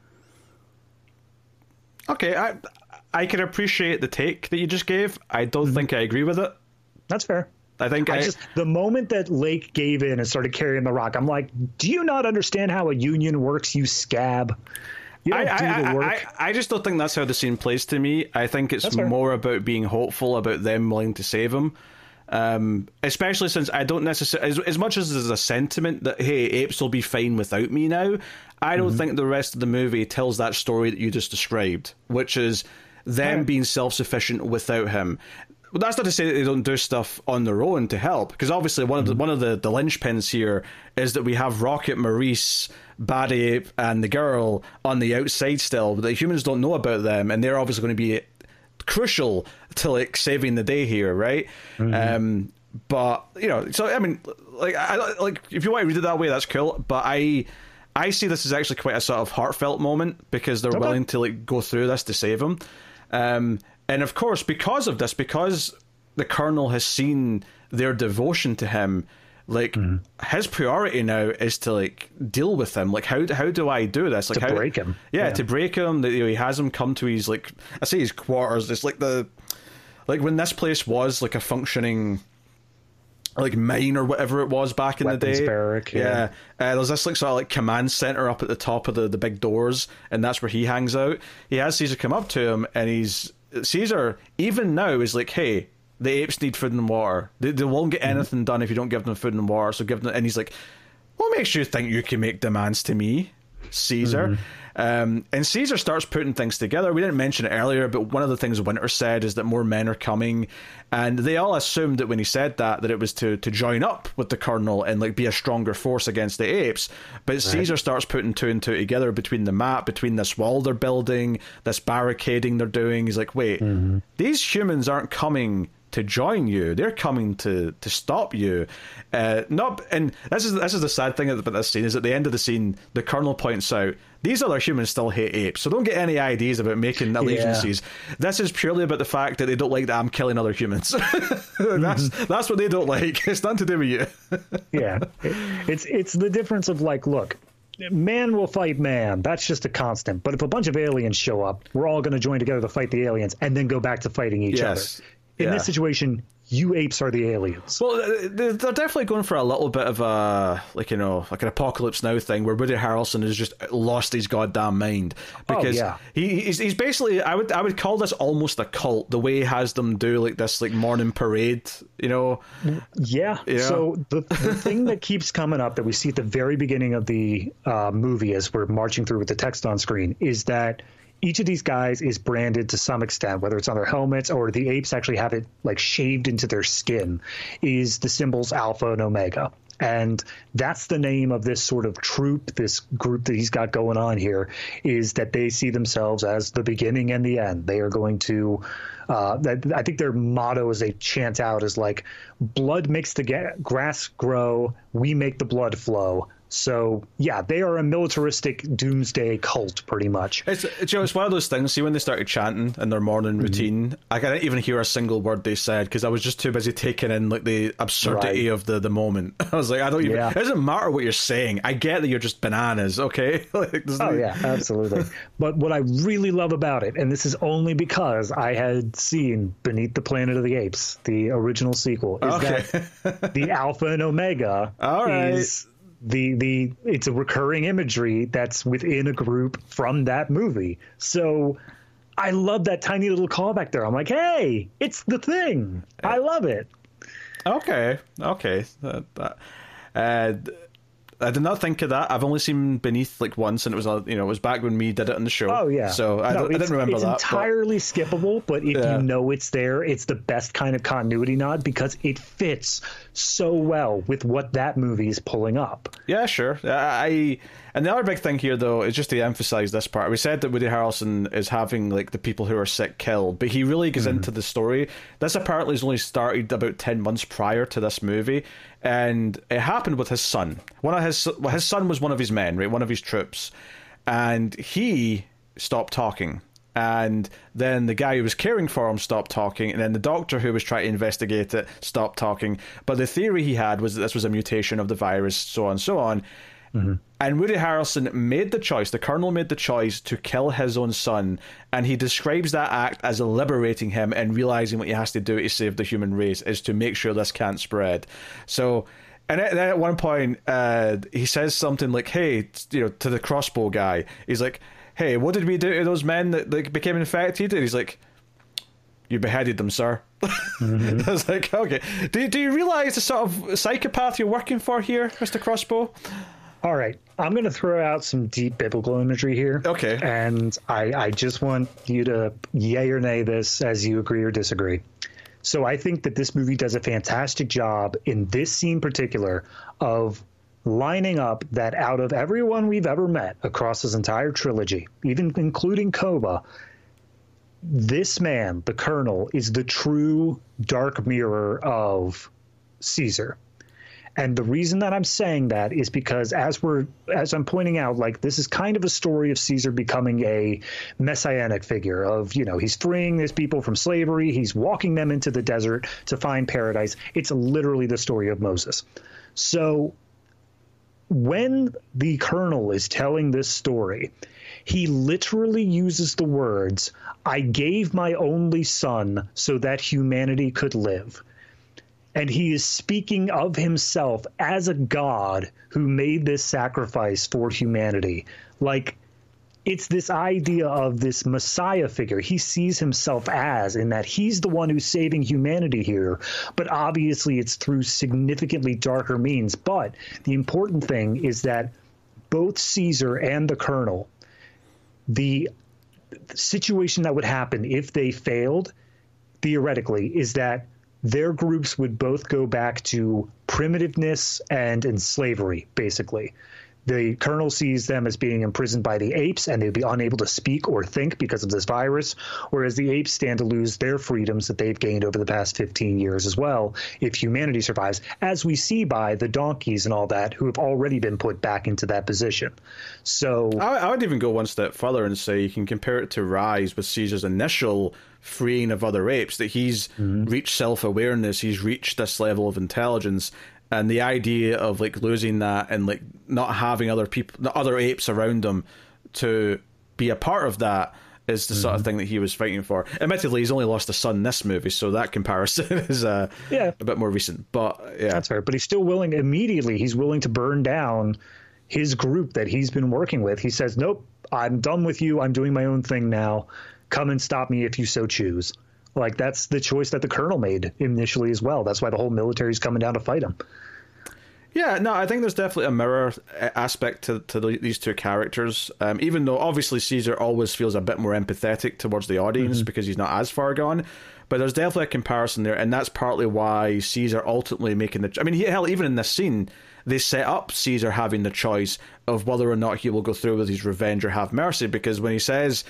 Okay, I I can appreciate the take that you just gave. I don't mm-hmm. think I agree with it. That's fair. I think I, I just the moment that Lake gave in and started carrying the rock, I'm like, do you not understand how a union works, you scab? You don't I, do I, the work. I, I just don't think that's how the scene plays to me. I think it's more about being hopeful, about them willing to save him. Um, especially since I don't necessarily, as, as much as there's a sentiment that, hey, apes will be fine without me now, I don't mm-hmm. think the rest of the movie tells that story that you just described, which is them yeah. being self-sufficient without him. Well, that's not to say that they don't do stuff on their own to help, because obviously one of the one of the, the linchpins here is that we have Rocket, Maurice, Bad Ape, and the girl on the outside still, but the humans don't know about them, and they're obviously going to be crucial to like saving the day here, right? Mm-hmm. Um, but you know, so I mean, like, I like if you want to read it that way, that's cool. But I, I see this as actually quite a sort of heartfelt moment because they're okay. willing to like go through this to save him. Um, And of course, because of this, because the Colonel has seen their devotion to him, like mm. his priority now is to like deal with him. Like, how how do I do this? Like, to how, break him. Yeah, yeah, to break him. That, you know, he has him come to his like I say his quarters. It's like the like when this place was like a functioning like mine or whatever it was back in Weapons the day. Barrack, yeah, yeah. Uh, there's this like sort of like command center up at the top of the the big doors, and that's where he hangs out. He has Caesar come up to him, and he's. Caesar, even now, is like, hey, the apes need food and water. They, they won't get anything mm-hmm. done if you don't give them food and water, so give them... And he's like, what makes you think you can make demands to me, Caesar? Mm-hmm. Um, and Caesar starts putting things together. We didn't mention it earlier, but one of the things Winter said is that more men are coming, and they all assumed that when he said that, that it was to, to join up with the Colonel and like be a stronger force against the apes. But right. Caesar starts putting two and two together between the map, between this wall they're building, this barricading they're doing. He's like, wait, mm-hmm. these humans aren't coming to join you, they're coming to to stop you. Uh, not and this is this is the sad thing about this scene is at the end of the scene, the Colonel points out these other humans still hate apes, so don't get any ideas about making allegiances. Yeah. This is purely about the fact that they don't like that I'm killing other humans. that's mm-hmm. that's what they don't like. It's nothing to do with you. yeah, it, it's it's the difference of like, look, man will fight man. That's just a constant. But if a bunch of aliens show up, we're all going to join together to fight the aliens and then go back to fighting each yes. other. In yeah. this situation, you apes are the aliens. Well, they're definitely going for a little bit of a, like, you know, like an Apocalypse Now thing where Woody Harrelson has just lost his goddamn mind. Because oh, yeah. he, he's, he's basically, I would I would call this almost a cult, the way he has them do, like, this, like, morning parade, you know? Yeah. You know? So the, the thing that keeps coming up that we see at the very beginning of the uh, movie as we're marching through with the text on screen is that each of these guys is branded to some extent, whether it's on their helmets or the apes actually have it like shaved into their skin, is the symbols Alpha and Omega. And that's the name of this sort of troop, this group that he's got going on here, is that they see themselves as the beginning and the end. They are going to, uh, that, I think their motto as they chant out is like, blood makes the ga- grass grow, we make the blood flow. So, yeah, they are a militaristic doomsday cult, pretty much. It's, it's, you know, it's one of those things, see, when they started chanting in their morning routine, mm-hmm. I couldn't even hear a single word they said, because I was just too busy taking in, like, the absurdity right. of the, the moment. I was like, I don't even... Yeah. It doesn't matter what you're saying. I get that you're just bananas, okay? like, oh, no... yeah, absolutely. But what I really love about it, and this is only because I had seen Beneath the Planet of the Apes, the original sequel, is okay. that the Alpha and Omega All right. is... The the it's a recurring imagery that's within a group from that movie. So I love that tiny little callback there. I'm like, hey, it's the thing. I love it. Okay, okay. Uh, uh, I did not think of that. I've only seen Beneath like once, and it was uh, you know it was back when me did it on the show. Oh yeah. So I, no, I didn't remember it's that. It's entirely but... skippable, but if yeah. you know it's there, it's the best kind of continuity nod because it fits so well with what that movie is pulling up. Yeah, sure. I and the other big thing here though is just to emphasize this part. We said that Woody Harrelson is having like the people who are sick killed, but he really goes mm-hmm. into the story. This apparently has only started about ten months prior to this movie. And it happened with his son. One of his well, his son was one of his men, right? One of his troops, and he stopped talking. And then the guy who was caring for him stopped talking, and then the doctor who was trying to investigate it stopped talking. But the theory he had was that this was a mutation of the virus, so on and so on. Mm-hmm. And Woody Harrelson made the choice, the Colonel made the choice to kill his own son, and he describes that act as liberating him and realizing what he has to do to save the human race is to make sure this can't spread. So, and then at one point, uh, he says something like, hey, you know, to the crossbow guy, he's like, hey, what did we do to those men that, that became infected? And he's like, you beheaded them, sir. Mm-hmm. I was like, okay. Do, do you realize the sort of psychopath you're working for here, Mister Crossbow? All right, I'm going to throw out some deep biblical imagery here. Okay. And I, I just want you to yay or nay this as you agree or disagree. So I think that this movie does a fantastic job in this scene in particular of lining up that out of everyone we've ever met across this entire trilogy, even including Koba, this man, the Colonel, is the true dark mirror of Caesar. And the reason that I'm saying that is because as we're as I'm pointing out, like this is kind of a story of Caesar becoming a messianic figure of, you know, he's freeing these people from slavery. He's walking them into the desert to find paradise. It's literally the story of Moses. So when the Colonel is telling this story, he literally uses the words, I gave my only son so that humanity could live. And he is speaking of himself as a god who made this sacrifice for humanity. Like, it's this idea of this Messiah figure he sees himself as, in that he's the one who's saving humanity here. But obviously it's through significantly darker means. But the important thing is that both Caesar and the Colonel, the situation that would happen if they failed, theoretically, is that their groups would both go back to primitiveness and, and slavery, basically. The Colonel sees them as being imprisoned by the apes, and they'd be unable to speak or think because of this virus, whereas the apes stand to lose their freedoms that they've gained over the past fifteen years as well, if humanity survives, as we see by the donkeys and all that, who have already been put back into that position. So I, I would even go one step further and say you can compare it to Rise with Caesar's initial freeing of other apes, that he's mm-hmm. reached self-awareness, he's reached this level of intelligence, and the idea of like losing that and like not having other people, other apes around him to be a part of that is the mm-hmm. sort of thing that he was fighting for. Admittedly, he's only lost a son in this movie, so that comparison is uh, yeah. a bit more recent. But yeah, that's fair. But he's still willing, immediately, he's willing to burn down his group that he's been working with. He says, nope, I'm done with you. I'm doing my own thing now. Come and stop me if you so choose. Like, that's the choice that the Colonel made initially as well. That's why the whole military's coming down to fight him. Yeah, no, I think there's definitely a mirror aspect to, to the, these two characters, um, even though obviously Caesar always feels a bit more empathetic towards the audience mm-hmm. because he's not as far gone. But there's definitely a comparison there, and that's partly why Caesar ultimately making the... I mean, he, hell, even in this scene, they set up Caesar having the choice of whether or not he will go through with his revenge or have mercy, because when he says...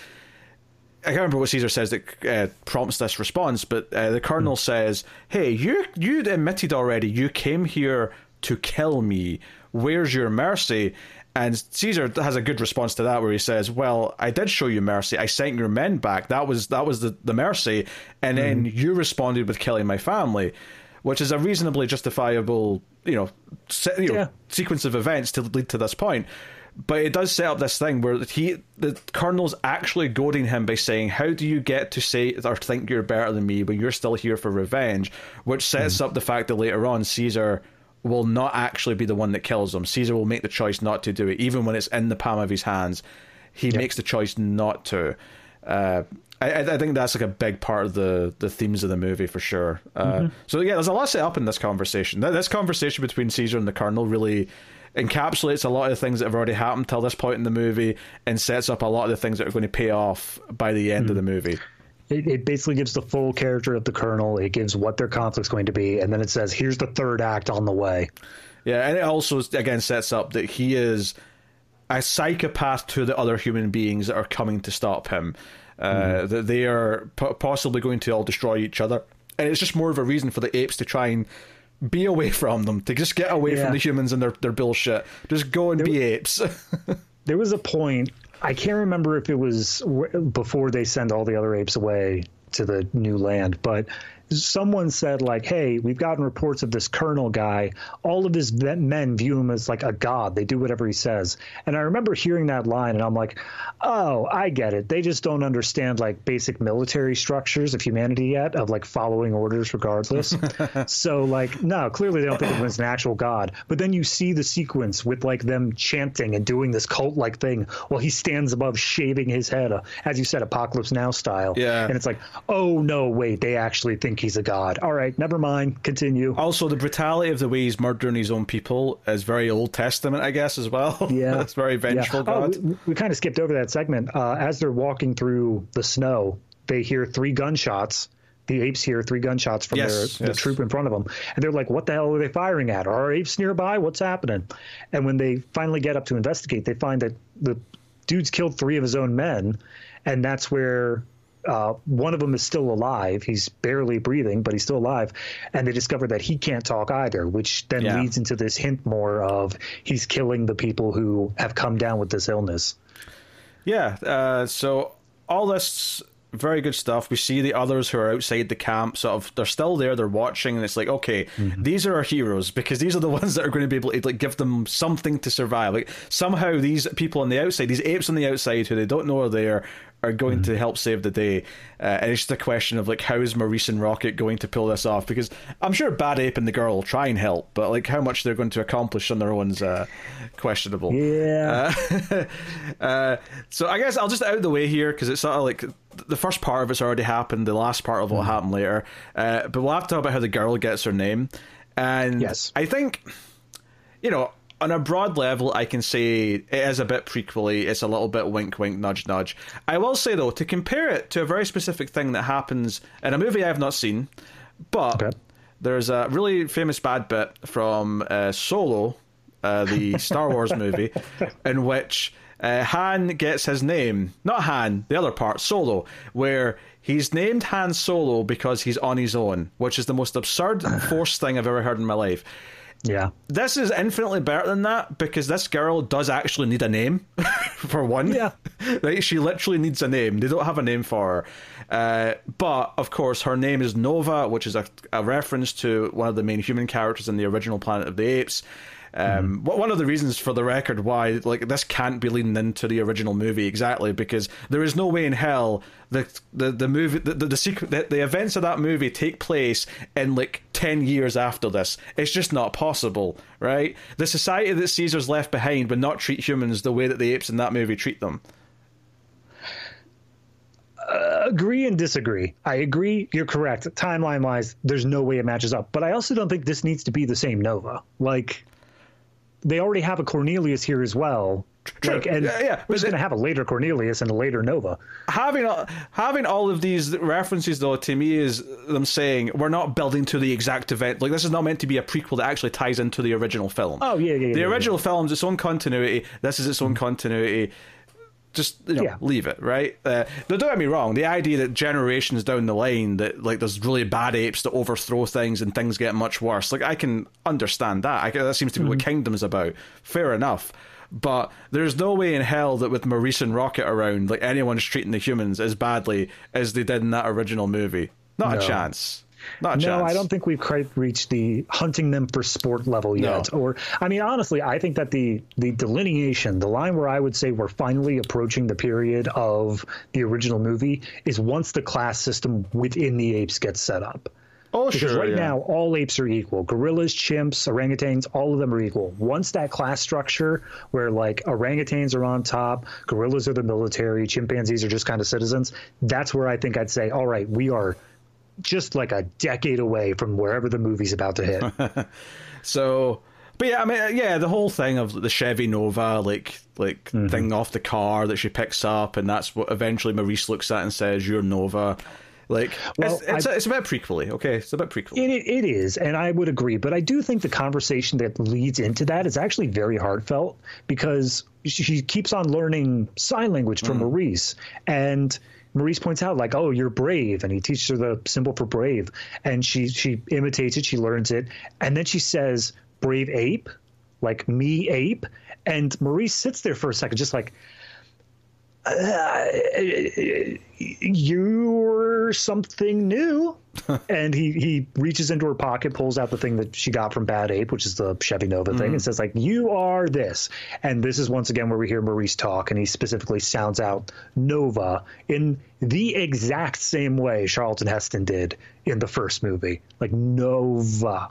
I can't remember what Caesar says that uh, prompts this response, but uh, the Colonel mm. says, hey, you you admitted already you came here to kill me. Where's your mercy? And Caesar has a good response to that, where he says, well, I did show you mercy. I sent your men back. That was that was the, the mercy. And then mm. you responded with killing my family, which is a reasonably justifiable, you know, se- you know yeah. sequence of events to lead to this point. But it does set up this thing where he, the colonel's actually goading him by saying, how do you get to say or think you're better than me when you're still here for revenge? Which sets mm. up the fact that later on, Caesar will not actually be the one that kills him. Caesar will make the choice not to do it. Even when it's in the palm of his hands, he yep. makes the choice not to. Uh, I, I think that's like a big part of the, the themes of the movie for sure. Uh, mm-hmm. So yeah, there's a lot set up in this conversation. This conversation between Caesar and the Colonel really encapsulates a lot of the things that have already happened till this point in the movie and sets up a lot of the things that are going to pay off by the end mm-hmm. of the movie. It, it basically gives the full character of the Colonel. It gives what their conflict's going to be, and then it says, here's the third act on the way. Yeah, and it also, again, sets up that he is a psychopath to the other human beings that are coming to stop him. Uh, mm. That they are p- possibly going to all destroy each other. And it's just more of a reason for the apes to try and be away from them, to just get away yeah. from the humans and their, their bullshit. Just go and there, be apes. There was a point... I can't remember if it was before they send all the other apes away to the new land, but someone said, like, hey, we've gotten reports of this Colonel guy. All of his men view him as like a god. They do whatever he says. And I remember hearing that line, and I'm like, oh, I get it. They just don't understand like basic military structures of humanity yet, of like following orders regardless. So like, no, clearly they don't think of him as an actual god. But then you see the sequence with like them chanting and doing this cult-like thing while he stands above shaving his head, uh, as you said, Apocalypse Now style. Yeah. And it's like, oh, no, wait, they actually think he's a god. All right, never mind. Continue. Also, the brutality of the way he's murdering his own people is very Old Testament, I guess, as well. Yeah. It's very vengeful yeah. god. Oh, we, we kind of skipped over that segment. Uh, as they're walking through the snow, they hear three gunshots. The apes hear three gunshots from yes, their yes. the troop in front of them. And they're like, what the hell are they firing at? Are apes nearby? What's happening? And when they finally get up to investigate, they find that the dude's killed three of his own men. And that's where... Uh, one of them is still alive. He's barely breathing, but he's still alive. And they discover that he can't talk either, which then yeah. leads into this hint more of he's killing the people who have come down with this illness. Yeah. Uh, so all this very good stuff. We see the others who are outside the camp, sort of, they're still there, they're watching, and it's like, okay, mm-hmm. these are our heroes, because these are the ones that are going to be able to like give them something to survive. Like somehow these people on the outside, these apes on the outside who they don't know are there, are going mm-hmm. to help save the day. Uh, and it's just a question of like, how is Maurice and Rocket going to pull this off? Because I'm sure Bad Ape and the girl will try and help, but like how much they're going to accomplish on their own is uh, questionable. Yeah. Uh, uh, so I guess I'll just out of the way here, because it's sort of like the first part of it's already happened, the last part of it will happen later. Uh, but we'll have to talk about how the girl gets her name. And yes. I think, you know, on a broad level, I can say it is a bit prequely. It's a little bit wink, wink, nudge, nudge. I will say, though, to compare it to a very specific thing that happens in a movie I have not seen, but okay. there's a really famous bad bit from uh, Solo, uh, the Star Wars movie, in which uh, Han gets his name. Not Han, the other part, Solo, where he's named Han Solo because he's on his own, which is the most absurd Force thing I've ever heard in my life. Yeah. This is infinitely better than that, because this girl does actually need a name, for one. Yeah. Right? She literally needs a name. They don't have a name for her. Uh, but, of course, her name is Nova, which is a, a reference to one of the main human characters in the original Planet of the Apes. Um, mm-hmm. One of the reasons, for the record, why like this can't be leaning into the original movie exactly, because there is no way in hell the the the movie the the, the, sequ- the the events of that movie take place in like ten years after this. It's just not possible, right? The society that Caesar's left behind would not treat humans the way that the apes in that movie treat them. Uh, agree and disagree. I agree, you're correct. Timeline wise, there's no way it matches up. But I also don't think this needs to be the same Nova. Like, they already have a Cornelius here as well. True. Like, and yeah, yeah. we're just going to have a later Cornelius and a later Nova. Having having all of these references, though, to me is them saying we're not building to the exact event. Like, this is not meant to be a prequel that actually ties into the original film. Oh, yeah, yeah, yeah. The yeah, original yeah. film's its own continuity. This is its own continuity. Just, you know, Yeah. leave it, right? Uh, now, don't get me wrong. The idea that generations down the line that like there's really bad apes that overthrow things and things get much worse, like I can understand that. I, that seems to be mm-hmm. what Kingdom's about. Fair enough. But there's no way in hell that with Maurice and Rocket around, like anyone's treating the humans as badly as they did in that original movie. Not no. a chance. Not a no, chance. I don't think we've quite reached the hunting them for sport level yet. No. Or, I mean, honestly, I think that the the delineation, the line where I would say we're finally approaching the period of the original movie is once the class system within the apes gets set up. Oh, because sure. right yeah. now, all apes are equal. Gorillas, chimps, orangutans, all of them are equal. Once that class structure where, like, orangutans are on top, gorillas are the military, chimpanzees are just kind of citizens, that's where I think I'd say, all right, we are just like a decade away from wherever the movie's about to hit. So, but yeah, I mean, yeah, the whole thing of the Chevy Nova, like, like mm-hmm. thing off the car that she picks up, and that's what eventually Maurice looks at and says, "You're Nova." Like, well, it's, it's, a, it's a bit prequely, okay? It's a bit prequely. It, it is, and I would agree. But I do think the conversation that leads into that is actually very heartfelt because she keeps on learning sign language from mm. Maurice. And Maurice points out, like, oh, you're brave. And he teaches her the symbol for brave. And she, she imitates it. She learns it. And then she says, brave ape, like me ape. And Maurice sits there for a second just like, Uh, you're something new. And he, he reaches into her pocket, pulls out the thing that she got from Bad Ape, which is the Chevy Nova thing, mm. and says, like, you are this. And this is once again where we hear Maurice talk, and he specifically sounds out Nova in the exact same way Charlton Heston did in the first movie. Like, Nova.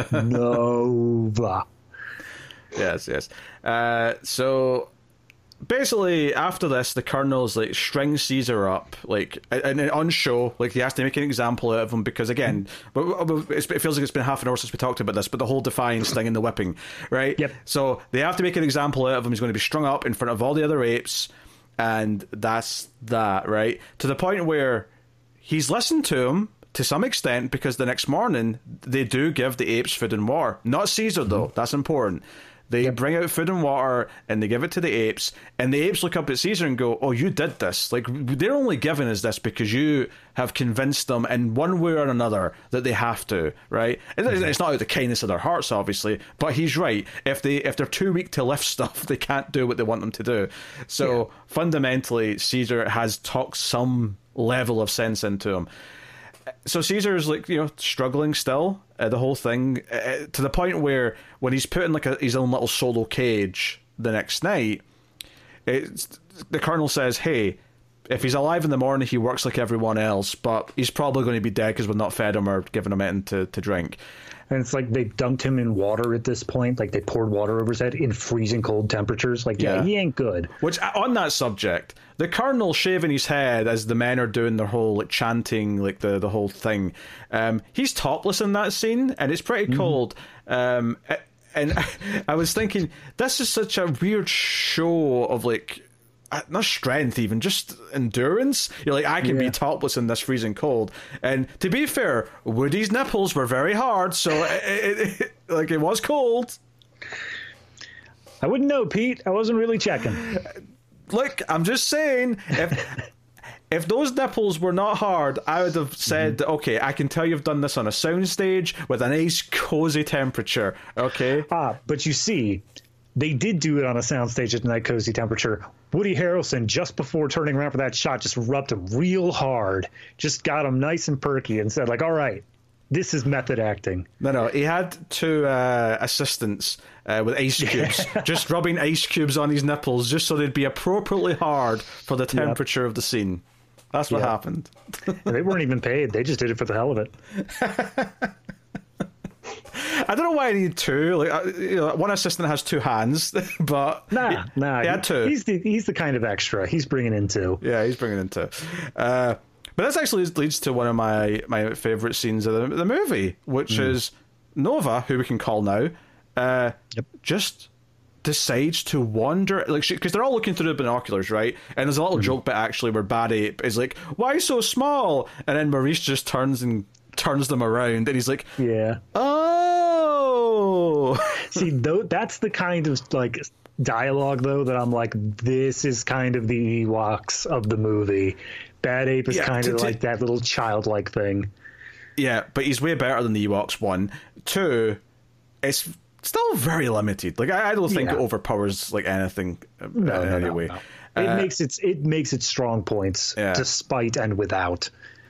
Nova. Yes, yes. Uh, so... Basically, after this, the Colonel's like strings Caesar up, like, and, and on show, like he has to make an example out of him because, again, it feels like it's been half an hour since we talked about this, but the whole defiance thing and the whipping, right? Yep. So they have to make an example out of him. He's going to be strung up in front of all the other apes, and that's that, right? To the point where he's listened to him to some extent because the next morning they do give the apes food and water. Not Caesar, though. Mm-hmm. That's important. They yep. bring out food and water, and they give it to the apes, and the apes look up at Caesar and go, oh, you did this. Like, they're only giving us this because you have convinced them in one way or another that they have to, right? Mm-hmm. It's not out of the kindness of their hearts, obviously, but he's right. If, they, if they're too weak to lift stuff, they can't do what they want them to do. So, yeah. fundamentally, Caesar has talked some level of sense into him. So Caesar's like, you know, struggling still, uh, the whole thing, uh, to the point where when he's put in like a, his own little solo cage the next night, it's, the Colonel says, hey, if he's alive in the morning, he works like everyone else, but he's probably going to be dead because we've not fed him or given him anything to, to drink. And it's like they dunked him in water at this point. Like they poured water over his head in freezing cold temperatures. Like, yeah, yeah. he ain't good. Which, on that subject, the Colonel shaving his head as the men are doing their whole like chanting, like the, the whole thing. Um, he's topless in that scene, and it's pretty mm-hmm. cold. Um, and I was thinking, this is such a weird show of like, not strength even, just endurance. You're like, I can yeah. be topless in this freezing cold. And to be fair, Woody's nipples were very hard, so it, it, it, like it was cold. I wouldn't know, Pete. I wasn't really checking. Look, I'm just saying, if if those nipples were not hard, I would have said, mm-hmm. okay, I can tell you've done this on a soundstage with a nice cozy temperature. Okay. Ah, but you see, they did do it on a soundstage at a nice cozy temperature. Woody Harrelson, just before turning around for that shot, just rubbed him real hard, just got him nice and perky and said, like, all right, this is method acting. No, no, he had two uh, assistants uh, with ice cubes, yeah. just rubbing ice cubes on his nipples just so they'd be appropriately hard for the temperature yep. of the scene. That's what yep. happened. They weren't even paid. They just did it for the hell of it. I don't know why I need two. Like, you know, one assistant has two hands, but nah, he, nah, he had two. He's the he's the kind of extra. He's bringing in two. Yeah, he's bringing in two. Uh, but this actually leads to one of my, my favorite scenes of the, the movie, which mm. is Nova, who we can call now, uh, yep. just decides to wander, like, because they're all looking through the binoculars, right? And there's a little mm. joke bit actually where Bad Ape is like, "Why so small?" And then Maurice just turns and turns them around, and he's like, "Yeah, oh." See, though, that's the kind of like dialogue though that I'm like, this is kind of the Ewoks of the movie. Bad Ape is yeah, kind of like that little childlike thing. Yeah, but he's way better than the Ewoks. One, two, it's still very limited. Like I, I don't think yeah. it overpowers like anything no, in no, any no, way. No. It uh, makes its it makes its strong points, yeah. despite and without.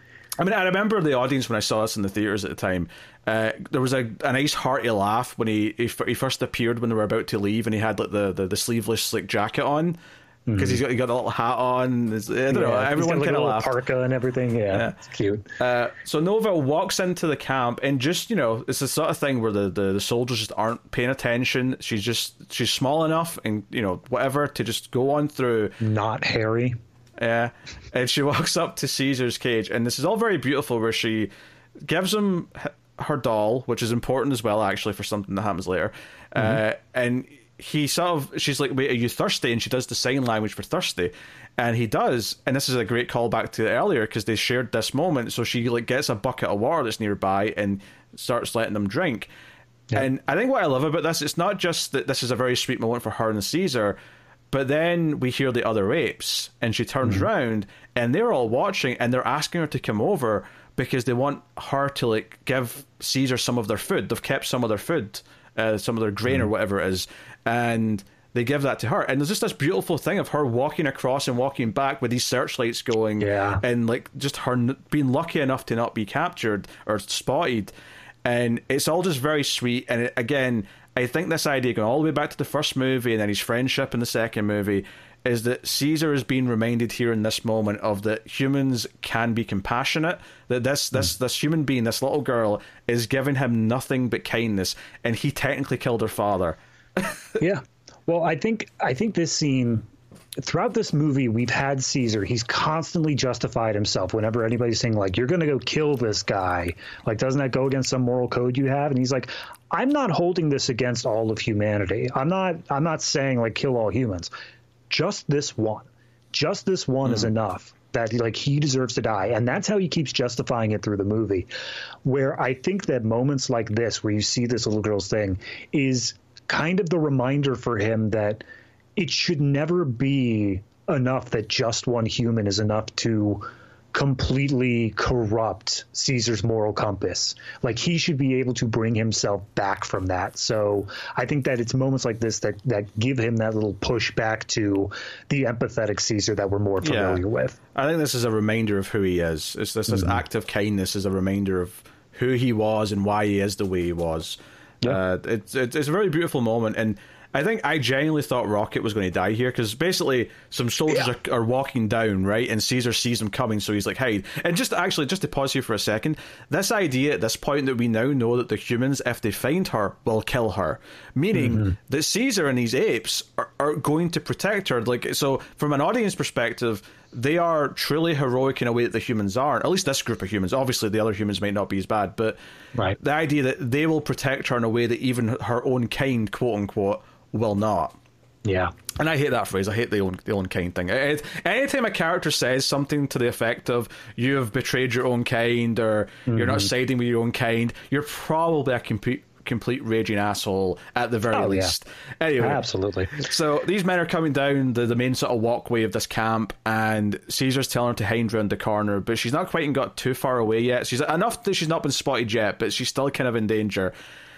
I mean, I remember the audience when I saw this in the theaters at the time. Uh, there was a, a nice hearty laugh when he, he he first appeared when they were about to leave, and he had like the, the, the sleeveless like jacket on because mm-hmm. he's got he got a little hat on. I don't yeah, know. Everyone like kind of laughed. Parka and everything. Yeah, yeah. It's cute. Uh, so Nova walks into the camp, and just you know, it's the sort of thing where the, the, the soldiers just aren't paying attention. She's just she's small enough, and you know whatever to just go on through. Not hairy. Yeah, and she walks up to Caesar's cage, and this is all very beautiful, where she gives him her doll, which is important as well, actually, for something that happens later. Mm-hmm. Uh, and he sort of, she's like, "Wait, are you thirsty?" And she does the sign language for thirsty, and he does. And this is a great callback to earlier because they shared this moment. So she like gets a bucket of water that's nearby and starts letting them drink. Yeah. And I think what I love about this, it's not just that this is a very sweet moment for her and Caesar. But then we hear the other apes, and she turns mm-hmm. around, and they're all watching, and they're asking her to come over because they want her to like give Caesar some of their food. They've kept some of their food, uh, some of their grain mm-hmm. or whatever it is, and they give that to her. And there's just this beautiful thing of her walking across and walking back with these searchlights going, yeah. and like just her n- being lucky enough to not be captured or spotted. And it's all just very sweet. And it, again, I think this idea going all the way back to the first movie and then his friendship in the second movie is that Caesar is being reminded here in this moment of that humans can be compassionate, that this this mm. this human being, this little girl, is giving him nothing but kindness, and he technically killed her father. Yeah. Well, I think I think this scene, throughout this movie, we've had Caesar. He's constantly justified himself whenever anybody's saying, like, you're going to go kill this guy. Like, doesn't that go against some moral code you have? And he's like, I'm not holding this against all of humanity. I'm not I'm not saying, like, kill all humans. Just this one. Just this one mm. is enough. That, like, he deserves to die. And that's how he keeps justifying it through the movie. Where I think that moments like this, where you see this little girl's thing, is kind of the reminder for him that it should never be enough that just one human is enough to completely corrupt Caesar's moral compass. Like, he should be able to bring himself back from that. So I think that it's moments like this that, that give him that little push back to the empathetic Caesar that we're more familiar yeah. with. I think this is a reminder of who he is. It's this, this mm-hmm. act of kindness is a reminder of who he was and why he is the way he was. Yeah. Uh, it's, it's it's a very beautiful moment, and I think I genuinely thought Rocket was going to die here, because basically some soldiers yeah. are, are walking down, right, and Caesar sees them coming, so he's like, hide. And just actually, just to pause here for a second, this idea at this point that we now know that the humans, if they find her, will kill her, meaning mm-hmm. that Caesar and these apes are, are going to protect her. Like, so from an audience perspective, they are truly heroic in a way that the humans aren't. At least this group of humans. Obviously, the other humans might not be as bad, but right. the idea that they will protect her in a way that even her own kind, quote unquote, will not. Yeah. And I hate that phrase. I hate the own the own kind thing. It, anytime a character says something to the effect of "you have betrayed your own kind" or mm-hmm. "you're not siding with your own kind," you're probably a complete complete raging asshole at the very oh, least. Yeah. Anyway, absolutely. So these men are coming down the, the main sort of walkway of this camp, and Caesar's telling her to hide round the corner, but she's not quite got too far away yet. She's enough that she's not been spotted yet, but she's still kind of in danger.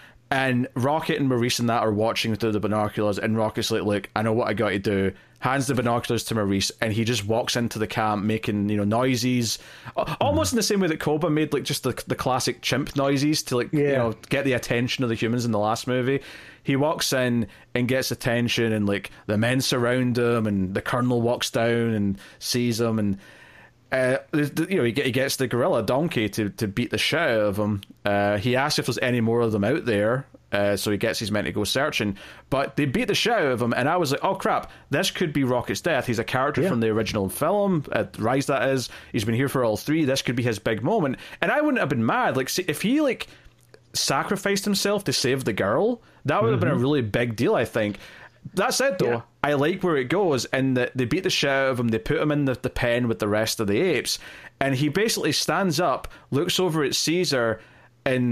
And Rocket and Maurice and that are watching through the binoculars, and Rocket's like, look, I know what I got to do. Hands the binoculars to Maurice, and he just walks into the camp making, you know, noises. Almost mm. in the same way that Koba made, like, just the, the classic chimp noises to, like, yeah. you know, get the attention of the humans in the last movie. He walks in and gets attention, and, like, the men surround him, and the colonel walks down and sees him, and Uh, you know, he gets the gorilla donkey to, to beat the shit out of him. Uh, he asks if there's any more of them out there, uh, so he gets his men to go searching. But they beat the shit out of him, and I was like, oh crap, this could be Rocket's death. He's a character yeah. from the original film, uh, Rise that is. He's been here for all three. This could be his big moment. And I wouldn't have been mad. Like, see, if he, like, sacrificed himself to save the girl, that would have mm-hmm. been a really big deal, I think. That said, though, yeah. I like where it goes, and the, they beat the shit out of him, they put him in the, the pen with the rest of the apes, and he basically stands up, looks over at Caesar, and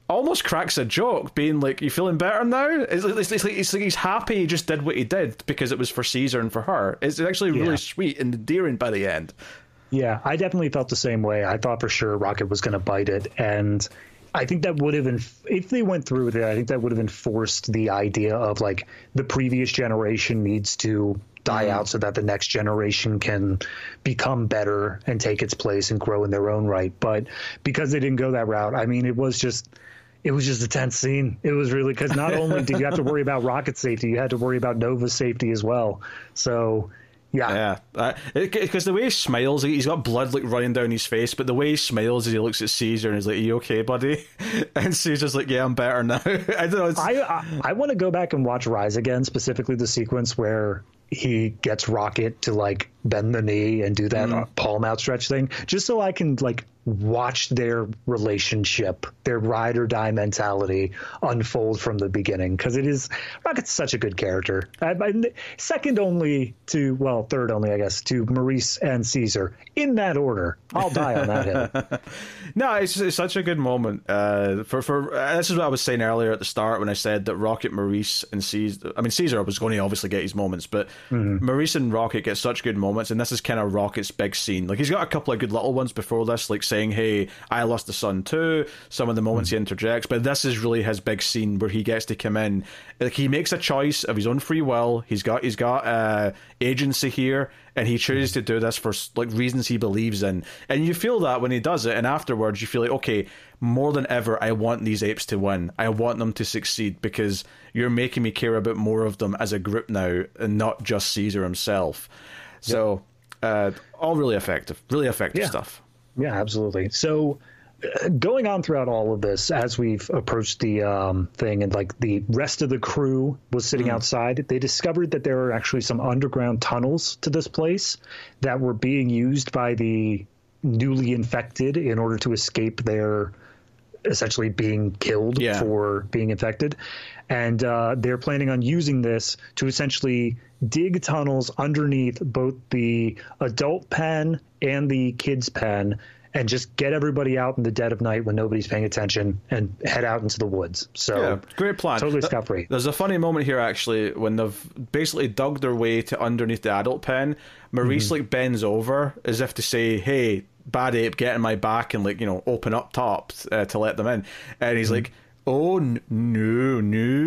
almost cracks a joke, being like, "You feeling better now?" It's, it's, it's, like, it's like he's happy he just did what he did because it was for Caesar and for her. It's actually really yeah. sweet and endearing by the end. Yeah, I definitely felt the same way. I thought for sure Rocket was going to bite it, and I think that would have been, if they went through with it, I think that would have enforced the idea of like the previous generation needs to die mm. out so that the next generation can become better and take its place and grow in their own right. But because they didn't go that route, I mean, it was just, it was just a tense scene. It was really, because not only did you have to worry about Rocket's safety, you had to worry about Nova's safety as well. So yeah, yeah, because uh, the way he smiles, he's got blood like running down his face, but the way he smiles as he looks at Caesar and he's like, "Are you okay, buddy?" And Caesar's like, "Yeah, I'm better now." I don't know. It's... I I, I want to go back and watch Rise again, specifically the sequence where he gets Rocket to like bend the knee and do that mm. palm outstretch thing, just so I can like watch their relationship, their ride or die mentality unfold from the beginning, because it is Rocket's such a good character. I, I, second only to, well, third only, I guess, to Maurice and Caesar in that order. I'll die on that hill. No, it's, it's such a good moment. Uh, for for uh, this is what I was saying earlier at the start when I said that Rocket, Maurice, and Caesar. I mean, Caesar was going to obviously get his moments, but mm-hmm. Maurice and Rocket get such good moments, and this is kind of Rocket's big scene. Like he's got a couple of good little ones before this, like saying, "Hey, I lost a son too." Some of the moments mm-hmm. he interjects, but this is really his big scene where he gets to come in. Like he makes a choice of his own free will. He's got he's got uh, agency here, and he chooses to do this for like reasons he believes in. And you feel that when he does it, and afterwards you feel like, okay, more than ever, I want these apes to win. I want them to succeed because you're making me care a bit more of them as a group now, and not just Caesar himself. So, uh, all really effective, really effective yeah. stuff. Yeah, absolutely. So, uh, going on throughout all of this, as we've approached the um, thing, and like the rest of the crew was sitting mm. outside, they discovered that there are actually some underground tunnels to this place that were being used by the newly infected in order to escape their essentially being killed yeah. for being infected. And uh, they're planning on using this to essentially dig tunnels underneath both the adult pen and the kids pen, and just get everybody out in the dead of night when nobody's paying attention and head out into the woods. So yeah, great plan. Totally scot-free. There's a funny moment here, actually, when they've basically dug their way to underneath the adult pen. Maurice mm-hmm. like bends over as if to say, "Hey, bad ape, get in my back and like, you know, open up top uh, to let them in." And he's mm-hmm. like, "Oh, n- no,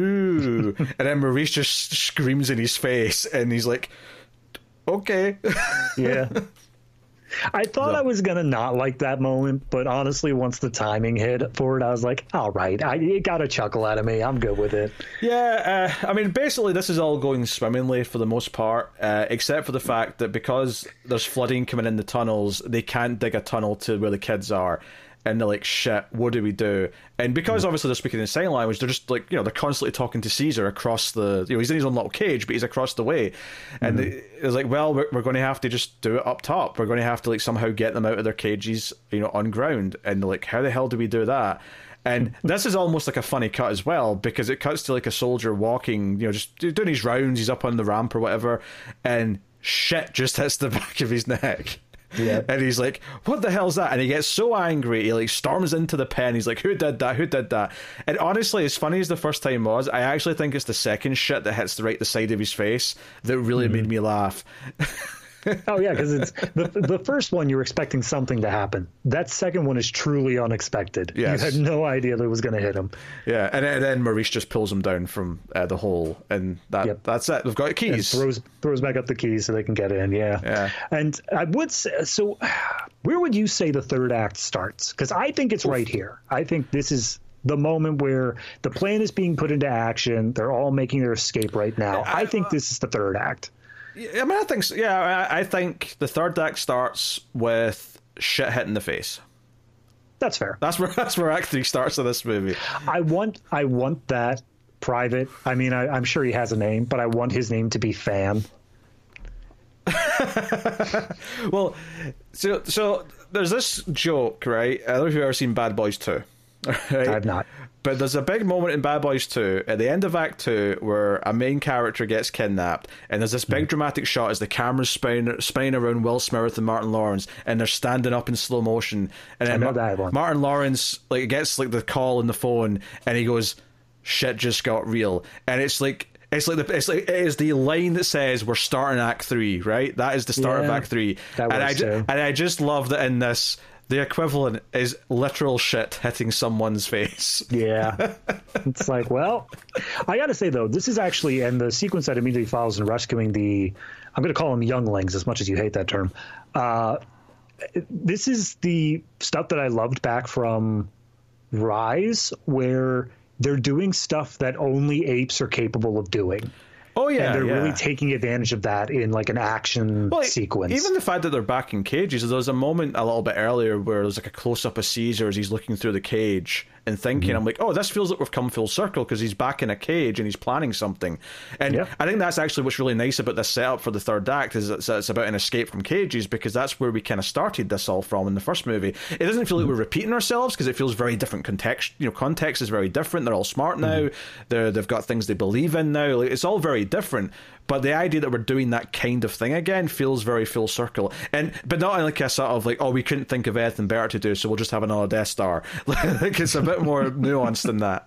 no." And then Maurice just screams in his face and he's like, "Okay." Yeah. I thought so. I was going to not like that moment, but honestly, once the timing hit for it, I was like, all right, I, it got a chuckle out of me. I'm good with it. Yeah, uh, I mean, basically, this is all going swimmingly for the most part, uh, except for the fact that because there's flooding coming in the tunnels, they can't dig a tunnel to where the kids are. And they're like, "Shit, what do we do?" And because obviously they're speaking in sign language, they're just like, you know, they're constantly talking to Caesar across the, you know, he's in his own little cage, but he's across the way. And mm-hmm. it's like, well, we're, we're going to have to just do it up top. We're going to have to like somehow get them out of their cages, you know, on ground. And they're like, how the hell do we do that? And this is almost like a funny cut as well, because it cuts to like a soldier walking, you know, just doing his rounds. He's up on the ramp or whatever, and shit just hits the back of his neck. Yeah. And he's like, "What the hell's that?" And he gets so angry, he like storms into the pen. He's like, "Who did that? Who did that?" And honestly, as funny as the first time was, I actually think it's the second shit that hits the right the side of his face that really mm-hmm. made me laugh. Oh yeah, because it's the the first one you're expecting something to happen. That second one is truly unexpected. Yes. You had no idea that it was going to hit him. Yeah, and, and then Maurice just pulls him down from uh, the hole, and that yep. that's it. They've got keys. And throws throws back up the keys so they can get in. Yeah. Yeah. And I would say, so. Where would you say the third act starts? Because I think it's right here. I think this is the moment where the plan is being put into action. They're all making their escape right now. I, I think this is the third act. I mean, I think so. Yeah, I, I think the third act starts with shit hitting the face. That's fair. That's where that's where Act Three starts of this movie. I want I want that private. I mean, I, I'm sure he has a name, but I want his name to be Fan. Well, so so there's this joke, right? I don't know if you've ever seen Bad Boys Two. Right? I've not. But there's a big moment in Bad Boys two, at the end of Act two, where a main character gets kidnapped, and there's this big mm. dramatic shot as the camera's spinning, spinning around Will Smith and Martin Lawrence, and they're standing up in slow motion. And then I know Ma- that one. Martin Lawrence like gets like the call on the phone, and he goes, "Shit just got real," and it's like. It's like the it's like it is the line that says we're starting Act Three, right? That is the start yeah, of Act Three, that and I too. and I just love that in this the equivalent is literal shit hitting someone's face. Yeah, it's like, well, I got to say though, this is actually and the sequence that immediately follows in rescuing the, I'm going to call them younglings as much as you hate that term. Uh, this is the stuff that I loved back from Rise, where they're doing stuff that only apes are capable of doing. Oh yeah, and they're yeah. really taking advantage of that in like an action well, sequence. Even the fact that they're back in cages. There was a moment a little bit earlier where there's like a close up of Caesar as he's looking through the cage and thinking, mm-hmm. I'm like, oh, this feels like we've come full circle because he's back in a cage and he's planning something. And yeah. I think that's actually what's really nice about this setup for the third act is it's, it's about an escape from cages, because that's where we kind of started this all from in the first movie. It doesn't feel like we're repeating ourselves because it feels very different context. You know, context is very different. They're all smart now. Mm-hmm. They're, they've got things they believe in now. Like, it's all very different. But the idea that we're doing that kind of thing again feels very full circle. And but not like a sort of like, oh, we couldn't think of anything better to do, so we'll just have another Death Star. Like, it's a bit more nuanced than that.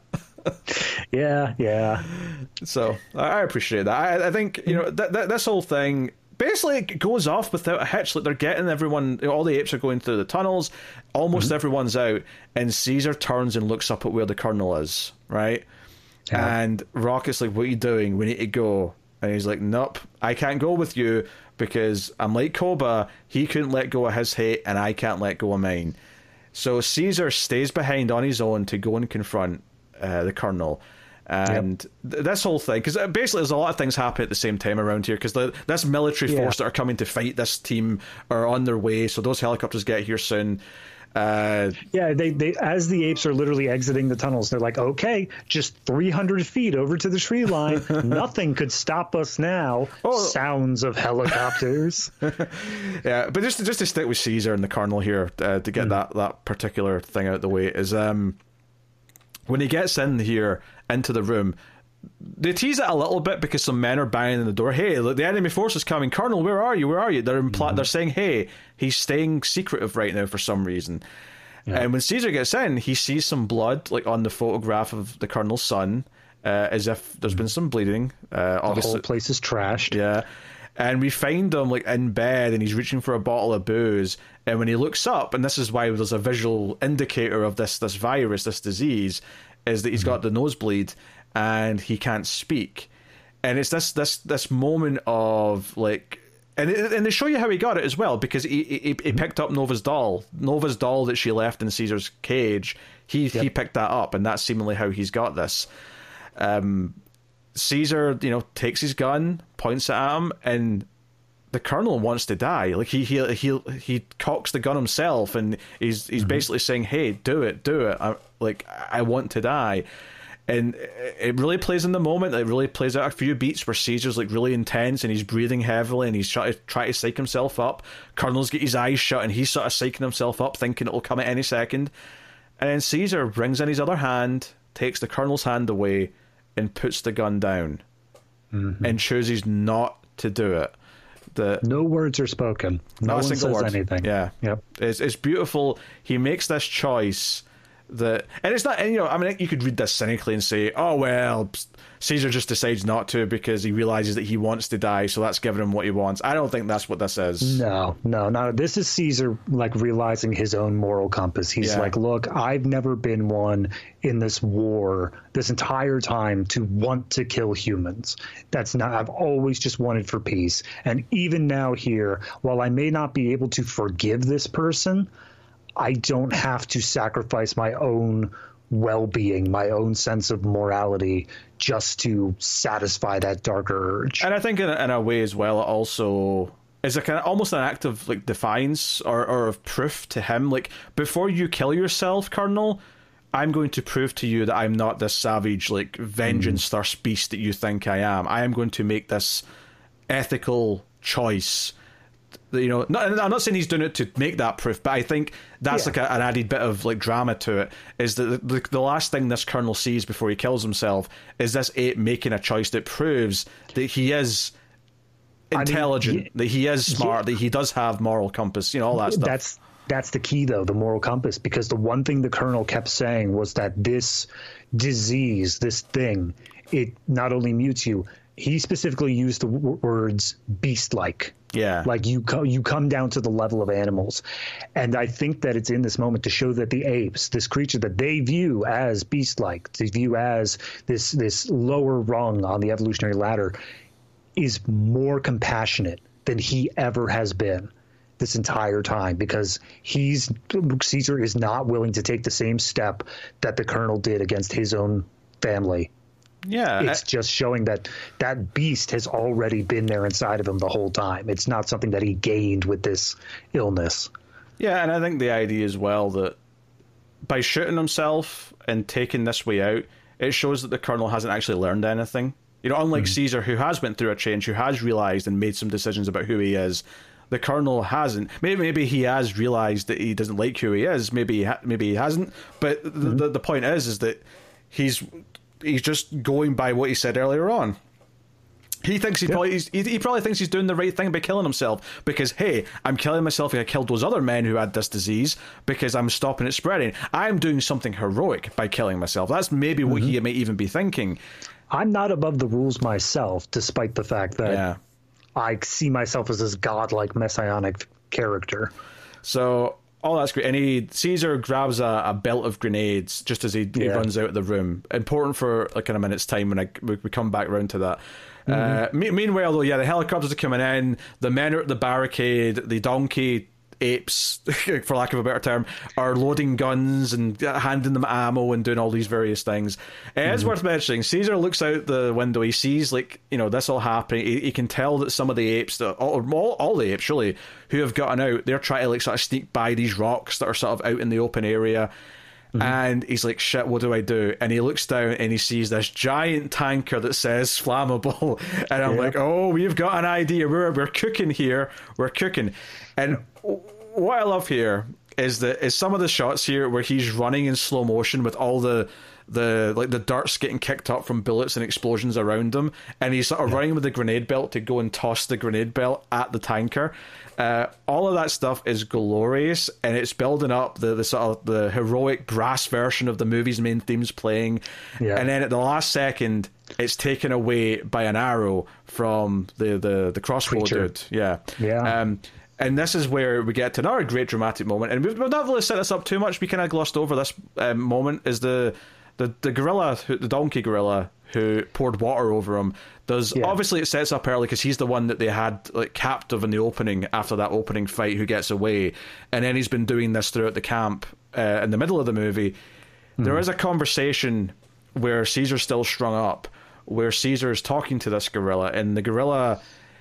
yeah, yeah. So I appreciate that. I, I think, you know, th- th- this whole thing basically it goes off without a hitch. Like, they're getting everyone, you know, all the apes are going through the tunnels, almost mm-hmm. everyone's out, and Caesar turns and looks up at where the Colonel is, right? Yeah. And Rocket's like, what are you doing? We need to go. And he's like, nope, I can't go with you because I'm like Koba. He couldn't let go of his hate, and I can't let go of mine. So Caesar stays behind on his own to go and confront uh, the Colonel. And yep. th- this whole thing, because basically there's a lot of things happening at the same time around here, because this military yeah. force that are coming to fight this team are on their way, so those helicopters get here soon. Uh, yeah, they, they as the apes are literally exiting the tunnels, they're like, okay, just three hundred feet over to the tree line. Nothing could stop us now. Oh. Sounds of helicopters. Yeah, but just, just to stick with Caesar and the Colonel here, uh, to get mm. that, that particular thing out of the way, is um, when he gets in here into the room, they tease it a little bit because some men are banging on the door. Hey, look, the enemy force is coming. Colonel, where are you? Where are you? They're impl- mm-hmm. They're saying, hey, he's staying secretive right now for some reason. Yeah. And when Caesar gets in, he sees some blood, like on the photograph of the Colonel's son, uh, as if there's mm-hmm. been some bleeding. Uh, the whole place is trashed. Yeah. And we find him like in bed, and he's reaching for a bottle of booze. And when he looks up, and this is why there's a visual indicator of this this virus, this disease, is that he's mm-hmm. got the nosebleed. And he can't speak, and it's this this this moment of like, and it, and they show you how he got it as well, because he he, he picked up Nova's doll, Nova's doll that she left in Caesar's cage. He yep. he picked that up, and that's seemingly how he's got this. Um, Caesar, you know, takes his gun, points it at him, and the Colonel wants to die. Like he he he he cocks the gun himself, and he's he's mm-hmm. basically saying, "Hey, do it, do it. I, like I want to die." And it really plays in the moment. It really plays out a few beats where Caesar's like really intense and he's breathing heavily and he's trying to try to psych himself up. Colonel's got his eyes shut and he's sort of psyching himself up, thinking it'll come at any second. And then Caesar brings in his other hand, takes the Colonel's hand away, and puts the gun down, mm-hmm. and chooses not to do it. The, no words are spoken. No one says word. anything. Yeah, yep. It's it's beautiful. He makes this choice. That, and it's not, and you know, I mean, you could read this cynically and say, oh, well, Caesar just decides not to because he realizes that he wants to die, so that's giving him what he wants. I don't think that's what this is. No, no, no. This is Caesar, like, realizing his own moral compass. He's yeah. like, look, I've never been one in this war this entire time to want to kill humans. That's not, I've always just wanted for peace. And even now here, while I may not be able to forgive this person, I don't have to sacrifice my own well-being, my own sense of morality, just to satisfy that darker urge. And I think in a, in a way as well, it also is a kind of almost an act of like defiance or, or of proof to him. Like, before you kill yourself, Colonel, I'm going to prove to you that I'm not this savage, like, vengeance-thirst beast that you think I am. I am going to make this ethical choice You know, not, I'm not saying he's doing it to make that proof, but I think that's yeah. like a, an added bit of like drama to it. Is that the, the, the last thing this colonel sees before he kills himself is this ape making a choice that proves that he is intelligent, I mean, yeah, that he is smart, yeah. that he does have moral compass. You know, all that stuff. That's that's the key, though, the moral compass, because the one thing the colonel kept saying was that this disease, this thing, it not only mutes you. He specifically used the w- words beast-like. Yeah. Like you, co- you come down to the level of animals. And I think that it's in this moment to show that the apes, this creature that they view as beast-like, they view as this, this lower rung on the evolutionary ladder, is more compassionate than he ever has been this entire time, because he's Caesar is not willing to take the same step that the colonel did against his own family. Yeah, it's I, just showing that that beast has already been there inside of him the whole time. It's not something that he gained with this illness. Yeah, and I think the idea as well that by shooting himself and taking this way out, it shows that the colonel hasn't actually learned anything. You know, unlike mm-hmm. Caesar, who has went through a change, who has realized and made some decisions about who he is, the colonel hasn't. Maybe maybe he has realized that he doesn't like who he is. Maybe he ha- maybe he hasn't. But mm-hmm. the the point is, is that he's. He's just going by what he said earlier on. He thinks he, yep. probably, he's, he, he probably thinks he's doing the right thing by killing himself because, hey, I'm killing myself. I killed those other men who had this disease because I'm stopping it spreading. I'm doing something heroic by killing myself. That's maybe what mm-hmm. he might even be thinking. I'm not above the rules myself, despite the fact that yeah. I see myself as this godlike messianic character. So... Oh, that's great. And he, Caesar grabs a, a belt of grenades just as he, yeah. he runs out of the room. Important for like in a minute's time when I, we, we come back round to that. Mm-hmm. Uh, me, meanwhile, though, yeah, the helicopters are coming in. The men are at the barricade. The donkey apes, for lack of a better term, are loading guns and handing them ammo and doing all these various things. It mm-hmm. is worth mentioning, Caesar looks out the window. He sees, like, you know, this all happening. He, he can tell that some of the apes, that all, all, all the apes, really, who have gotten out, they're trying to, like, sort of sneak by these rocks that are sort of out in the open area. Mm-hmm. And he's like, shit, what do I do? And he looks down and he sees this giant tanker that says flammable. And I'm yeah. like, oh, we've got an idea. We're, we're cooking here. We're cooking. And what I love here is that is some of the shots here where he's running in slow motion with all the the like the darts getting kicked up from bullets and explosions around him, and he's sort of yeah. running with the grenade belt to go and toss the grenade belt at the tanker. Uh, all of that stuff is glorious, and it's building up the, the sort of the heroic brass version of the movie's main themes playing. Yeah. And then at the last second, it's taken away by an arrow from the the, the crossbow Preacher. dude. Yeah, yeah. Um, And this is where we get to another great dramatic moment. And we've not really set this up too much. We kind of glossed over this um, moment. Is the, the, the gorilla, who, the donkey gorilla, who poured water over him, does yeah. obviously it sets up early because he's the one that they had like captive in the opening after that opening fight who gets away. And then he's been doing this throughout the camp uh, in the middle of the movie. Mm. There is a conversation where Caesar's still strung up, where Caesar is talking to this gorilla, and the gorilla...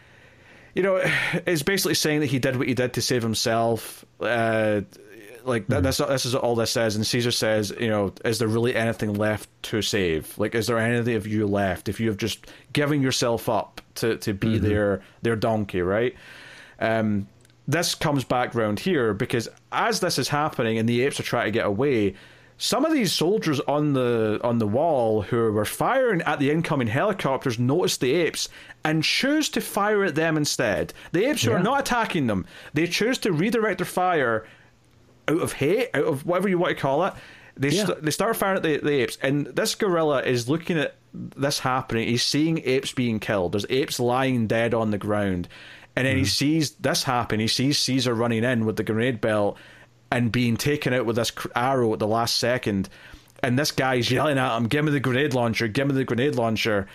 You know, it's basically saying that he did what he did to save himself. Uh, like, mm. this, this is all this says. And Caesar says, you know, is there really anything left to save? Like, is there anything of you left if you have just given yourself up to, to be mm-hmm. their, their donkey, right? Um, this comes back round here because as this is happening and the apes are trying to get away, some of these soldiers on the on the wall who were firing at the incoming helicopters notice the apes and choose to fire at them instead. The apes yeah. are not attacking them. They choose to redirect their fire out of hate, out of whatever you want to call it. They yeah. st- they start firing at the, the apes, and this gorilla is looking at this happening. He's seeing apes being killed. There's apes lying dead on the ground, and then mm. he sees this happen. He sees Caesar running in with the grenade belt and being taken out with this arrow at the last second. And this guy's yelling at him, give me the grenade launcher, give me the grenade launcher.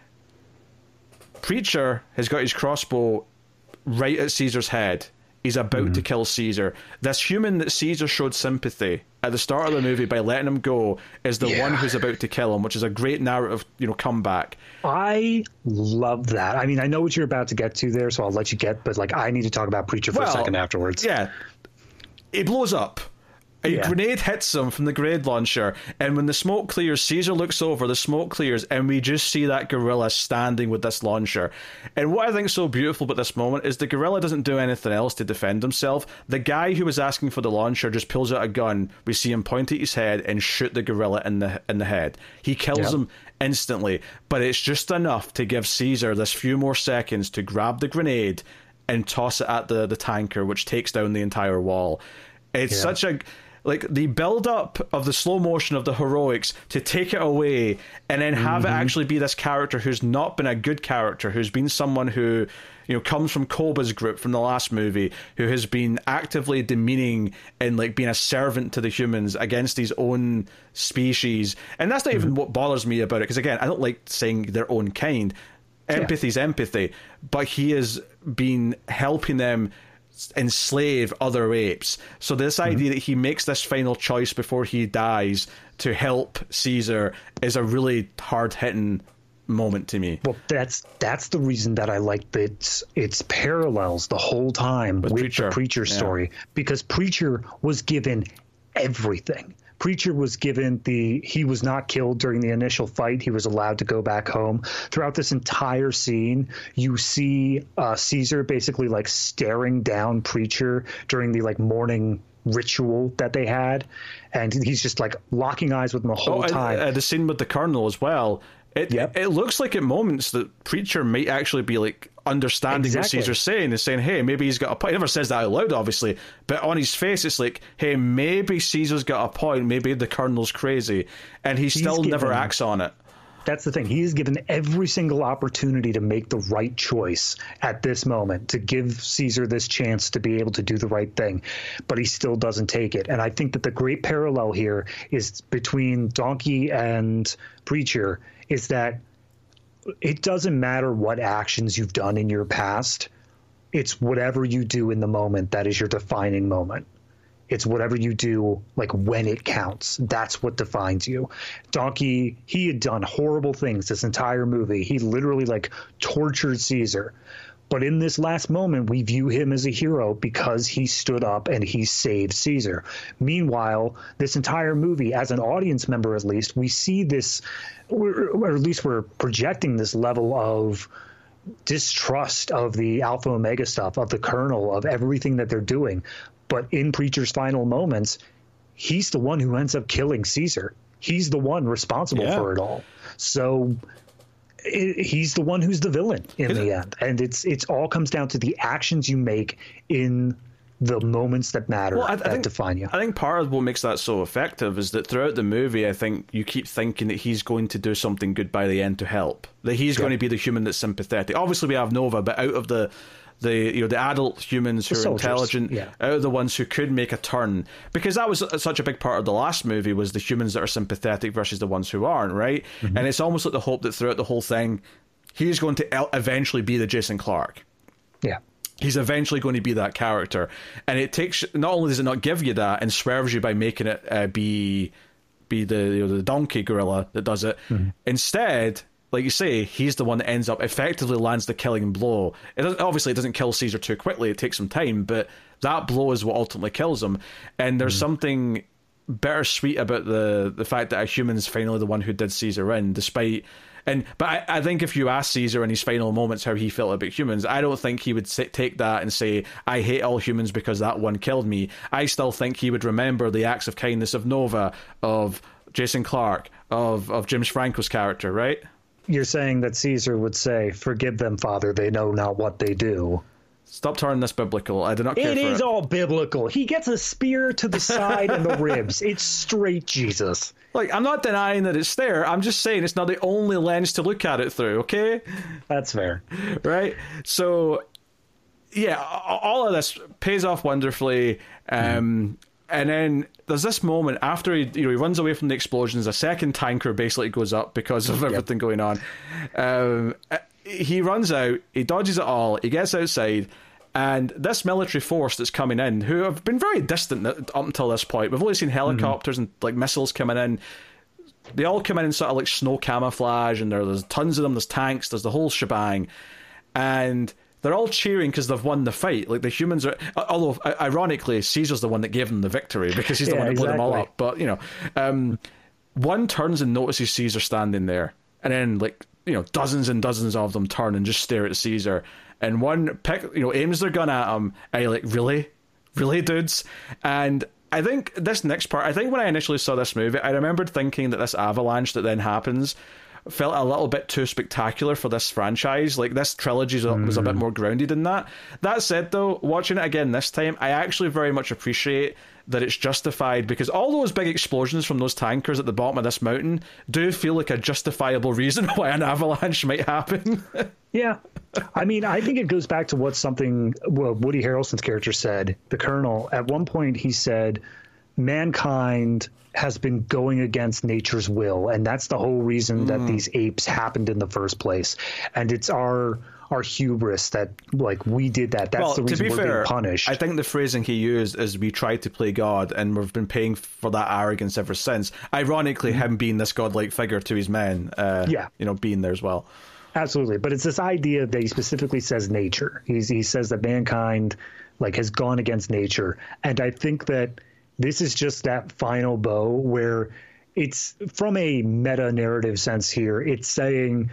Preacher has got his crossbow right at Caesar's head. He's about mm-hmm. to kill Caesar. This human that Caesar showed sympathy at the start of the movie by letting him go is the yeah. one who's about to kill him, which is a great narrative, you know, comeback. I love that. I mean, I know what you're about to get to there, so I'll let you get, but like, I need to talk about Preacher for well, a second afterwards. Yeah. He blows up. A Yeah. grenade hits him from the grenade launcher, and when the smoke clears, Caesar looks over, the smoke clears, and we just see that gorilla standing with this launcher. And what I think is so beautiful about this moment is the gorilla doesn't do anything else to defend himself. The guy who was asking for the launcher just pulls out a gun. We see him point at his head and shoot the gorilla in the in the head. He kills Yep. him instantly, but it's just enough to give Caesar this few more seconds to grab the grenade and toss it at the, the tanker, which takes down the entire wall. It's Yeah. such a... Like, the build-up of the slow motion of the heroics to take it away and then have Mm-hmm. it actually be this character who's not been a good character, who's been someone who, you know, comes from Koba's group from the last movie, who has been actively demeaning and, like, being a servant to the humans against his own species. And that's not mm-hmm. even what bothers me about it, because, again, I don't like saying their own kind. Empathy's yeah. empathy. But he has been helping them enslave other apes. So this mm-hmm. idea that he makes this final choice before he dies to help Caesar is a really hard-hitting moment to me. Well, that's that's the reason that I like that it's, it's parallels the whole time with, with Preacher. the Preacher story, yeah. because Preacher was given everything. Preacher was given the he was not killed during the initial fight. He was allowed to go back home. Throughout this entire scene, you see uh, Caesar basically like staring down Preacher during the like morning ritual that they had, and he's just like locking eyes with him the whole oh, time. Uh, the scene with the colonel as well. It yep. it looks like at moments that Preacher might actually be like understanding exactly. what Caesar's saying and saying, hey, maybe he's got a point. He never says that out loud, obviously, but on his face it's like, hey, maybe Caesar's got a point, maybe the colonel's crazy, and he still given, never acts on it. That's the thing. He is given every single opportunity to make the right choice at this moment, to give Caesar this chance to be able to do the right thing, but he still doesn't take it. And I think that the great parallel here is between Donkey and Preacher is that it doesn't matter what actions you've done in your past. It's whatever you do in the moment that is your defining moment. It's whatever you do, like when it counts. That's what defines you. Donkey, he had done horrible things this entire movie. He literally like tortured Caesar. But in this last moment, we view him as a hero because he stood up and he saved Caesar. Meanwhile, this entire movie, as an audience member at least, we see this, or at least we're projecting this level of distrust of the Alpha Omega stuff, of the Colonel, of everything that they're doing. But in Preacher's final moments, he's the one who ends up killing Caesar. He's the one responsible yeah. for it all. So it, he's the one who's the villain in the end. And it's it's all comes down to the actions you make in the moments that matter, well, I, I that think, define you. I think part of what makes that so effective is that throughout the movie, I think you keep thinking that he's going to do something good by the end to help. That he's yeah. going to be the human that's sympathetic. Obviously, we have Nova, but out of the the you know the adult humans who the are soldiers. intelligent, yeah. out of the ones who could make a turn, because that was such a big part of the last movie, was the humans that are sympathetic versus the ones who aren't, right? Mm-hmm. And it's almost like the hope that throughout the whole thing, he's going to eventually be the Jason Clarke. Yeah. He's eventually going to be that character, and it takes not only does it not give you that and swerves you by making it uh, be be the you know, the donkey gorilla that does it. Mm-hmm. Instead, like you say, he's the one that ends up effectively lands the killing blow. It doesn't, obviously, it doesn't kill Caesar too quickly. It takes some time, but that blow is what ultimately kills him. And there's mm-hmm. something bittersweet about the the fact that a human's finally the one who did Caesar in, despite. And but I, I think if you ask Caesar in his final moments how he felt about humans, I don't think he would say, take that and say, I hate all humans because that one killed me. I still think he would remember the acts of kindness of Nova, of Jason Clarke, of, of James Franco's character, right? You're saying that Caesar would say, forgive them, Father, they know not what they do. Stop turning this biblical. I do not care it for is it. all biblical. He gets a spear to the side and the ribs. It's straight Jesus. Like, I'm not denying that it's there. I'm just saying it's not the only lens to look at it through, okay? That's fair. Right? So, yeah, all of this pays off wonderfully. Um, mm. And then there's this moment after he, you know, he runs away from the explosions. A second tanker basically goes up because of everything yep. going on. Um, he runs out. He dodges it all. He gets outside. And this military force that's coming in, who have been very distant up until this point, we've only seen helicopters mm-hmm. and like missiles coming in. They all come in in sort of like snow camouflage, and there, there's tons of them. There's tanks. There's the whole shebang. And they're all cheering because they've won the fight. Like the humans are, although ironically, Caesar's the one that gave them the victory because he's the yeah, one that exactly. blew them all up. But you know, um, one turns and notices Caesar standing there, and then like you know, dozens and dozens of them turn and just stare at Caesar, and one pick, you know, aims their gun at him, and you're like, really, really, dudes, and. I think this next part, I think when I initially saw this movie, I remembered thinking that this avalanche that then happens felt a little bit too spectacular for this franchise. Like, this trilogy mm. was a bit more grounded in that. That said, though, watching it again this time, I actually very much appreciate that it's justified, because all those big explosions from those tankers at the bottom of this mountain do feel like a justifiable reason why an avalanche might happen. Yeah. I mean, I think it goes back to what something well, Woody Harrelson's character said. The Colonel, at one point he said, mankind has been going against nature's will, and that's the whole reason mm. that these apes happened in the first place. And it's our our hubris that, like, we did that. That's well, the reason to be we're fair, being punished. I think the phrasing he used is we tried to play God, and we've been paying for that arrogance ever since. Ironically, mm-hmm. him being this godlike figure to his men, uh, yeah. you know, being there as well. Absolutely. But it's this idea that he specifically says nature. He's, he says that mankind, like, has gone against nature. And I think that this is just that final bow where it's, from a meta-narrative sense here, it's saying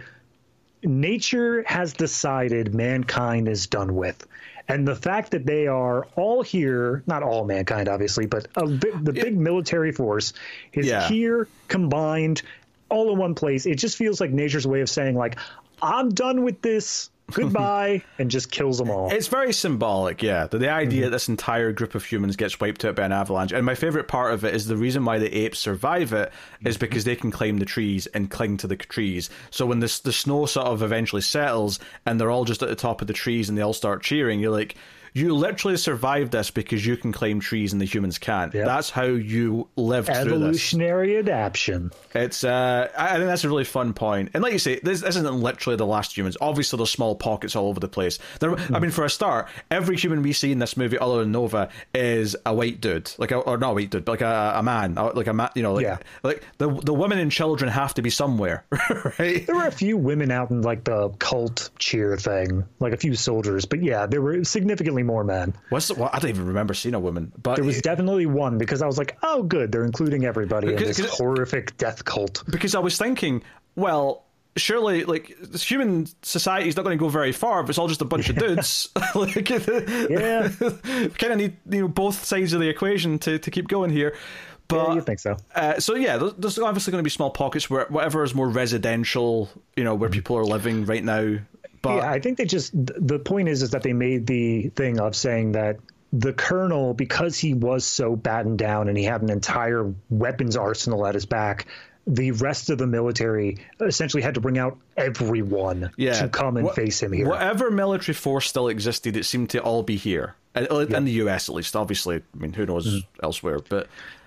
nature has decided mankind is done with. And the fact that they are all here, not all mankind, obviously, but a big, the big military force is yeah. here, combined, all in one place. It just feels like nature's way of saying, like, I'm done with this. Goodbye, and just kills them all. It's very symbolic, yeah. The, the idea mm-hmm. that this entire group of humans gets wiped out by an avalanche. And my favourite part of it is the reason why the apes survive it is because they can climb the trees and cling to the trees. So when this, the snow sort of eventually settles and they're all just at the top of the trees and they all start cheering, you're like, you literally survived this because you can climb trees and the humans can't. Yep. That's how you lived through this. Evolutionary adaptation. It's, uh, I think that's a really fun point. And like you say, this, this isn't literally the last humans. Obviously, there's small pockets all over the place. There, mm. I mean, for a start, every human we see in this movie, other than Nova, is a white dude, like a, or not a white dude, but like a, a man, like a man. You know, like, yeah. like the the women and children have to be somewhere, right? There were a few women out in like the cult cheer thing, like a few soldiers, but yeah, there were significantly more men. What's the, well, I don't even remember seeing a woman, but there was it, definitely one, because I was like, oh, good, they're including everybody in this horrific death cult. Because I was thinking, well, surely, like, human society is not going to go very far if it's all just a bunch yeah. of dudes. like, yeah, kind of need, you know, both sides of the equation to, to keep going here. But, yeah, you think so? Uh, so yeah, there's obviously going to be small pockets where whatever is more residential, you know, where people are living right now. But yeah, I think they just, the point is, is that they made the thing of saying that the Colonel, because he was so battened down and he had an entire weapons arsenal at his back, the rest of the military essentially had to bring out everyone yeah. to come and Wh- face him here. Whatever military force still existed, it seemed to all be here. In yeah. the U S, at least. Obviously, I mean, who knows mm. elsewhere, but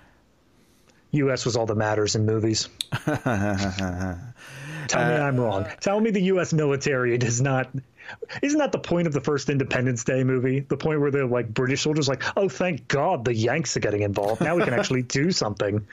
U S was all that matters in movies. Tell me uh, I'm wrong. Tell me the U S military does not... Isn't that the point of the first Independence Day movie? The point where the like British soldiers like, oh, thank God the Yanks are getting involved. Now we can actually do something.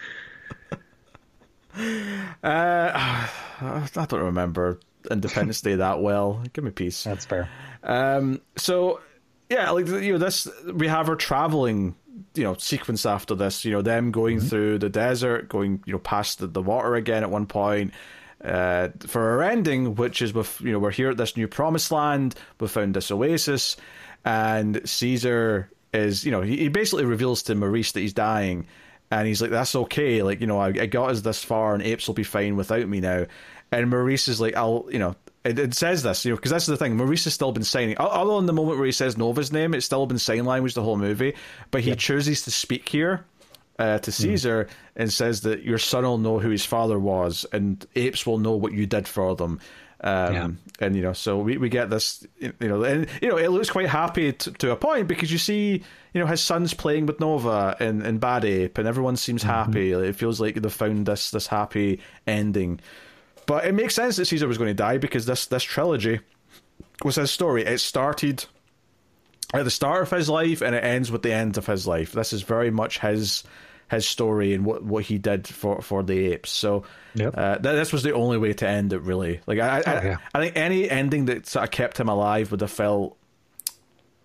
Uh, I don't remember Independence Day that well. Give me peace. That's fair. Um, so, yeah, like, you know, this, we have her traveling, you know, sequence after this, you know, them going mm-hmm. through the desert, going, you know, past the, the water again at one point. Uh, for our ending, which is with, you know, we're here at this new promised land, we found this oasis, and Caesar is, you know, he, he basically reveals to Maurice that he's dying, and he's like, that's okay, like, you know, I, I got us this far, and apes will be fine without me now. And Maurice is like, I'll, you know, it, it says this, you know, because that's the thing, Maurice has still been signing, although in the moment where he says Nova's name, it's still been sign language the whole movie, but he yep. chooses to speak here. Uh, to Caesar mm. and says that your son will know who his father was, and apes will know what you did for them. Um, yeah. And, you know, so we, we get this, you know, and, you know, it looks quite happy to, to a point, because you see, you know, his son's playing with Nova in, in Bad Ape, and everyone seems mm-hmm. happy. It feels like they've found this, this happy ending. But it makes sense that Caesar was going to die, because this, this trilogy was his story. It started at the start of his life, and it ends with the end of his life. This is very much his his story and what, what he did for, for the apes. So yep. uh, th- this was the only way to end it, really. Like I, I, oh, yeah. I think any ending that sort of kept him alive would have felt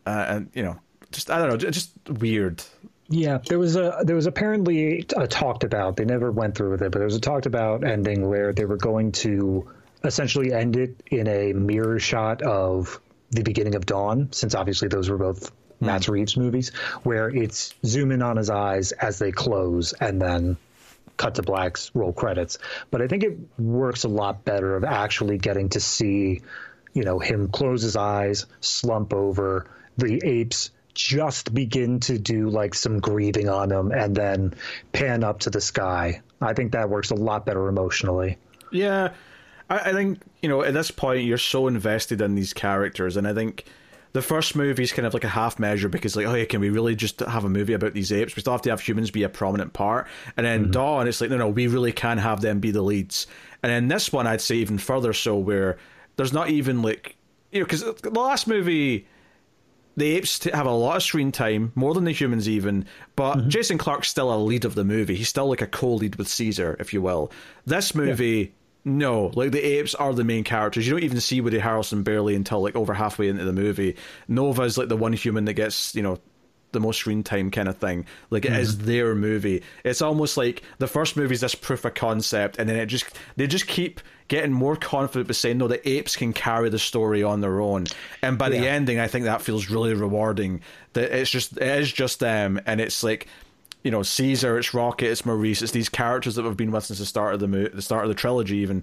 uh, and you know, just I don't know, just weird. Yeah, there was a there was apparently a talked about. They never went through with it, but there was a talked about ending where they were going to essentially end it in a mirror shot of the beginning of Dawn, since obviously those were both mm. Matt Reeves movies, where it's zoom in on his eyes as they close and then cut to blacks, roll credits. But I think it works a lot better of actually getting to see, you know, him close his eyes, slump over, the apes just begin to do like some grieving on him, and then pan up to the sky. I think that works a lot better emotionally. Yeah, I, I think, you know, at this point you're so invested in these characters, and I think the first movie is kind of like a half measure because, like, oh yeah, can we really just have a movie about these apes? We still have to have humans be a prominent part. And then mm-hmm. Dawn, it's like, no, no, we really can have them be the leads. And then this one, I'd say even further so, where there's not even like, you know, because the last movie, the apes have a lot of screen time, more than the humans even, but mm-hmm. Jason Clarke's still a lead of the movie. He's still like a co-lead with Caesar, if you will. This movie... Yeah. No, like the apes are the main characters. You don't even see Woody Harrelson barely until like over halfway into the movie. Nova's like the one human that gets, you know, the most screen time kind of thing. Like it mm-hmm. is their movie. It's almost like the first movie is this proof of concept, and then it just they just keep getting more confident by saying, no, the apes can carry the story on their own. And by yeah. the ending, I think that feels really rewarding. That it's just it is just them, and it's like, you know, Caesar, it's Rocket, it's Maurice, it's these characters that we've been with since the start of the mo- the start of the trilogy even,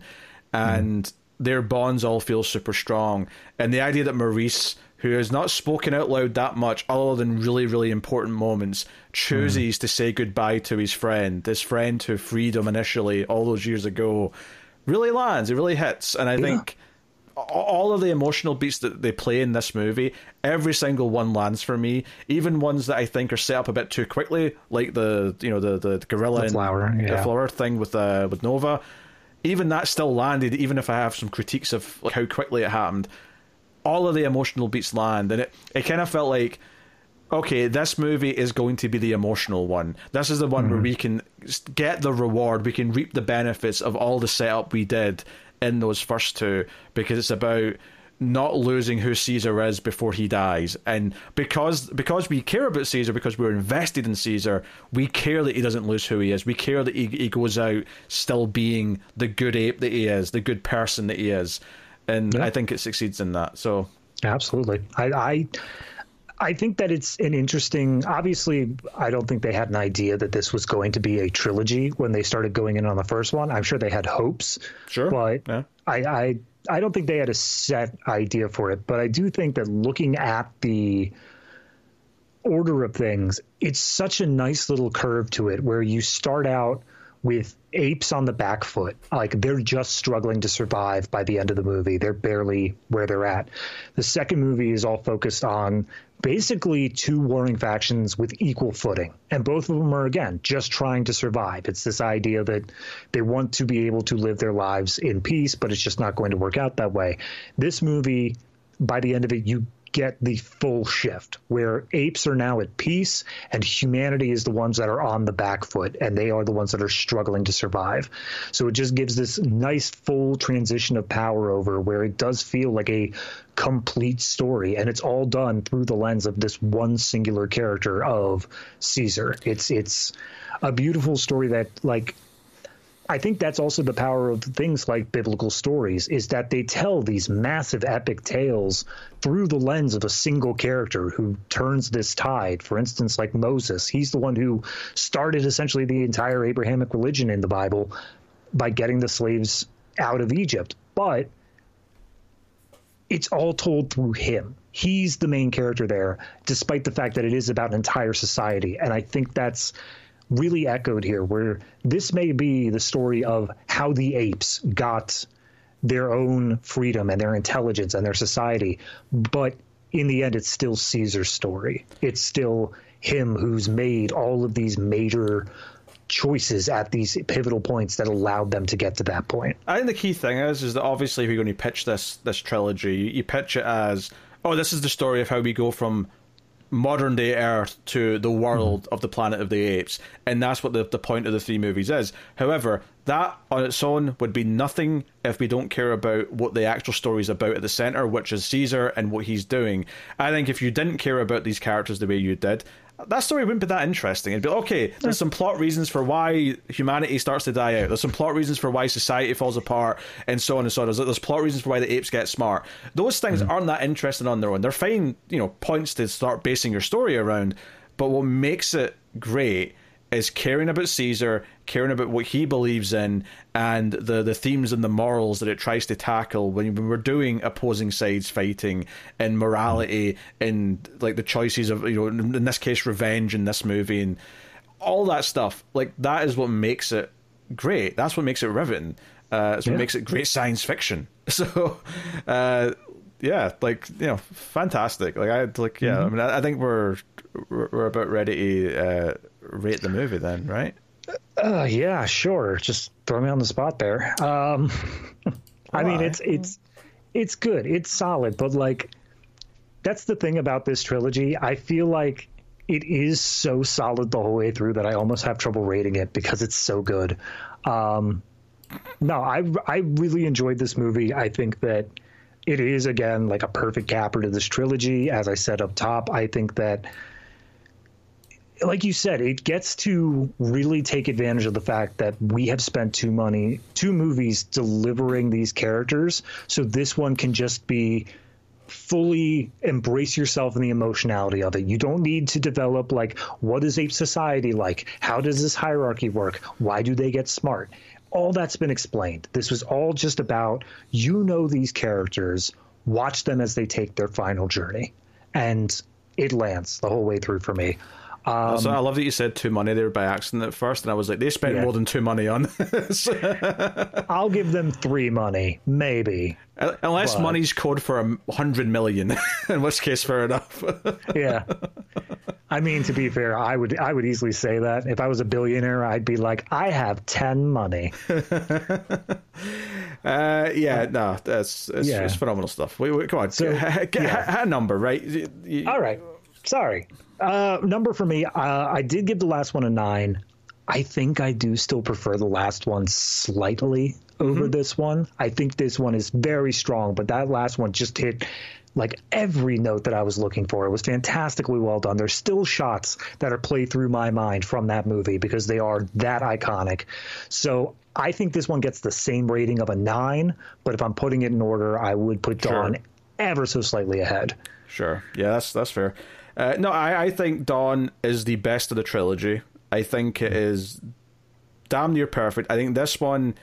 and mm. their bonds all feel super strong. And the idea that Maurice, who has not spoken out loud that much other than really, really important moments, chooses mm. to say goodbye to his friend, this friend who freed him initially all those years ago, really lands, it really hits. And I yeah. think all of the emotional beats that they play in this movie, every single one lands for me. Even ones that I think are set up a bit too quickly, like the you know the the gorilla the flower, and yeah. the flower thing with uh, with Nova. Even that still landed, even if I have some critiques of like how quickly it happened. All of the emotional beats land, and it it kind of felt like, okay, this movie is going to be the emotional one. This is the one mm-hmm. where we can get the reward, we can reap the benefits of all the setup we did in those first two, because it's about not losing who Caesar is before he dies. And because because we care about Caesar, because we're invested in Caesar, we care that he doesn't lose who he is. We care that he, he goes out still being the good ape that he is, the good person that he is. And yeah. I think it succeeds in that. So absolutely. I, I I think that it's an interesting, obviously, I don't think they had an idea that this was going to be a trilogy when they started going in on the first one. I'm sure they had hopes. Sure. But yeah. I, I, I don't think they had a set idea for it. But I do think that looking at the order of things, it's such a nice little curve to it where you start out with apes on the back foot. Like, they're just struggling to survive by the end of the movie. They're barely where they're at. The second movie is all focused on basically two warring factions with equal footing. And both of them are, again, just trying to survive. It's this idea that they want to be able to live their lives in peace, but it's just not going to work out that way. This movie, by the end of it, you get the full shift where apes are now at peace and humanity is the ones that are on the back foot, and they are the ones that are struggling to survive. So it just gives this nice full transition of power over where it does feel like a complete story, and it's all done through the lens of this one singular character of Caesar. It's it's a beautiful story that, like, I think that's also the power of things like biblical stories, is that they tell these massive epic tales through the lens of a single character who turns this tide. For instance, like Moses, he's the one who started essentially the entire Abrahamic religion in the Bible by getting the slaves out of Egypt. But it's all told through him. He's the main character there, despite the fact that it is about an entire society. And I think that's really echoed here, where this may be the story of how the apes got their own freedom and their intelligence and their society. But in the end, it's still Caesar's story. It's still him who's made all of these major choices at these pivotal points that allowed them to get to that point. I think the key thing is, is that obviously if you're going to pitch this, this trilogy, you, you pitch it as, oh, this is the story of how we go from modern day Earth to the world mm-hmm. of the Planet of the Apes, and that's what the, the point of the three movies is. However, that on its own would be nothing if we don't care about what the actual story is about at the center, which is Caesar and what he's doing. I think if you didn't care about these characters the way you did, that story wouldn't be that interesting. It'd be, okay, there's some plot reasons for why humanity starts to die out. There's some plot reasons for why society falls apart, and so on and so on. There's, there's plot reasons for why the apes get smart. Those things mm-hmm. aren't that interesting on their own. They're fine, you know, points to start basing your story around. But what makes it great is caring about Caesar, caring about what he believes in, and the, the themes and the morals that it tries to tackle when, when we're doing opposing sides fighting, and morality, and like the choices of, you know, in this case, revenge in this movie, and all that stuff. Like, that is what makes it great. That's what makes it riveting. Uh, it's what yeah. makes it great science fiction. So, uh, yeah, like, you know, fantastic. Like, I like, yeah. Mm-hmm. I mean, I, I think we're we're about ready to uh, rate the movie then, right? Uh, yeah, sure. Just throw me on the spot there. Um, I mean, it's it's it's good. It's solid, but like, that's the thing about this trilogy. I feel like it is so solid the whole way through that I almost have trouble rating it because it's so good. Um, no, I I really enjoyed this movie. I think that it is, again, like a perfect capper to this trilogy. As I said up top, I think that, like you said, it gets to really take advantage of the fact that we have spent two money, two movies delivering these characters. So this one can just be fully embrace yourself in the emotionality of it. You don't need to develop, like, what is ape society like? How does this hierarchy work? Why do they get smart? All that's been explained. This was all just about, you know, these characters, watch them as they take their final journey. And it lands the whole way through for me. Um, so I love that you said two money there by accident at first, and I was like, they spent yeah. more than two money on this. I'll give them three money, maybe. Unless but... money's code for a hundred million, in which case, fair enough. Yeah. I mean, to be fair, I would I would easily say that. If I was a billionaire, I'd be like, I have ten money. uh, yeah, no, that's it's, yeah. it's phenomenal stuff. Wait, wait, come on, so, get yeah. a number, right? You, All right, sorry. Uh, number for me, uh, I did give the last one a nine. I think I do still prefer the last one slightly over mm-hmm. this one. I think this one is very strong, but that last one just hit like every note that I was looking for. It was fantastically well done. There's still shots that are played through my mind from that movie because they are that iconic. So I think this one gets the same rating of a nine, but if I'm putting it in order, I would put Dawn sure. ever so slightly ahead. Sure. Yeah, that's that's fair. Uh, no, I, I think Dawn is the best of the trilogy. I think it is damn near perfect. I think this one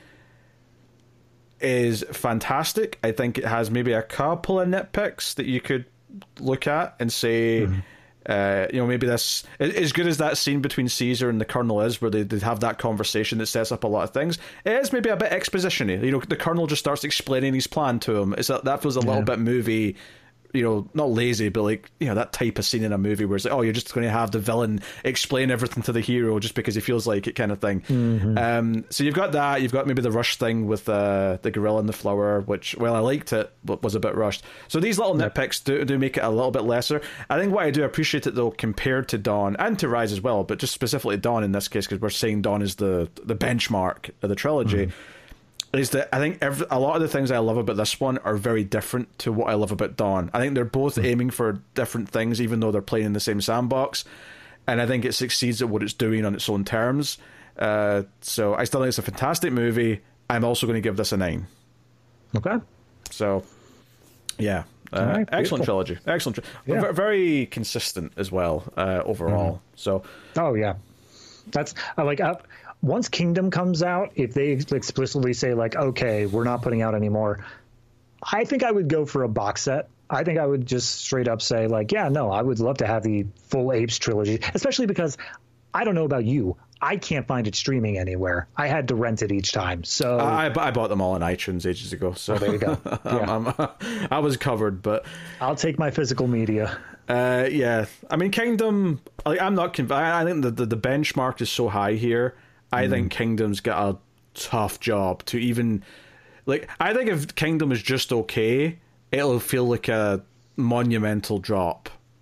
is fantastic. I think it has maybe a couple of nitpicks that you could look at and say, mm-hmm. uh, you know, maybe this, as good as that scene between Caesar and the Colonel is, where they, they have that conversation that sets up a lot of things, it is maybe a bit exposition-y. You know, the Colonel just starts explaining his plan to him. It's a, that feels a yeah. little bit movie, you know, not lazy, but like, you know, that type of scene in a movie where it's like, oh, you're just going to have the villain explain everything to the hero just because he feels like it, kind of thing. Mm-hmm. Um, so you've got that. You've got maybe the rush thing with uh, the gorilla and the flower, which, well, I liked it, but was a bit rushed. So these little nitpicks do, do make it a little bit lesser. I think what I do appreciate it, though, compared to Dawn, and to Rise as well, but just specifically Dawn in this case, because we're saying Dawn is the, the benchmark of the trilogy, mm-hmm. is that I think every, a lot of the things I love about this one are very different to what I love about Dawn. I think they're both mm-hmm. aiming for different things, even though they're playing in the same sandbox. And I think it succeeds at what it's doing on its own terms. Uh, so I still think it's a fantastic movie. I'm also going to give this a nine. Okay. So, yeah. Uh, right, excellent trilogy. Excellent. Tri- yeah. v- very consistent as well, uh, overall. Mm-hmm. So. Oh, yeah. That's, I like... I, Once Kingdom comes out, if they explicitly say, like, okay, we're not putting out anymore, I think I would go for a box set. I think I would just straight up say, like, yeah, no, I would love to have the full Apes trilogy, especially because I don't know about you. I can't find it streaming anywhere. I had to rent it each time. So I, I bought them all on iTunes ages ago. So oh, there you go. Yeah. I'm, I'm, I was covered, but I'll take my physical media. Uh, yeah, I mean, Kingdom. Like, I'm not convinced. I think the, the the benchmark is so high here. I mm. think Kingdom's got a tough job to even, like, I think if Kingdom is just okay, it'll feel like a monumental drop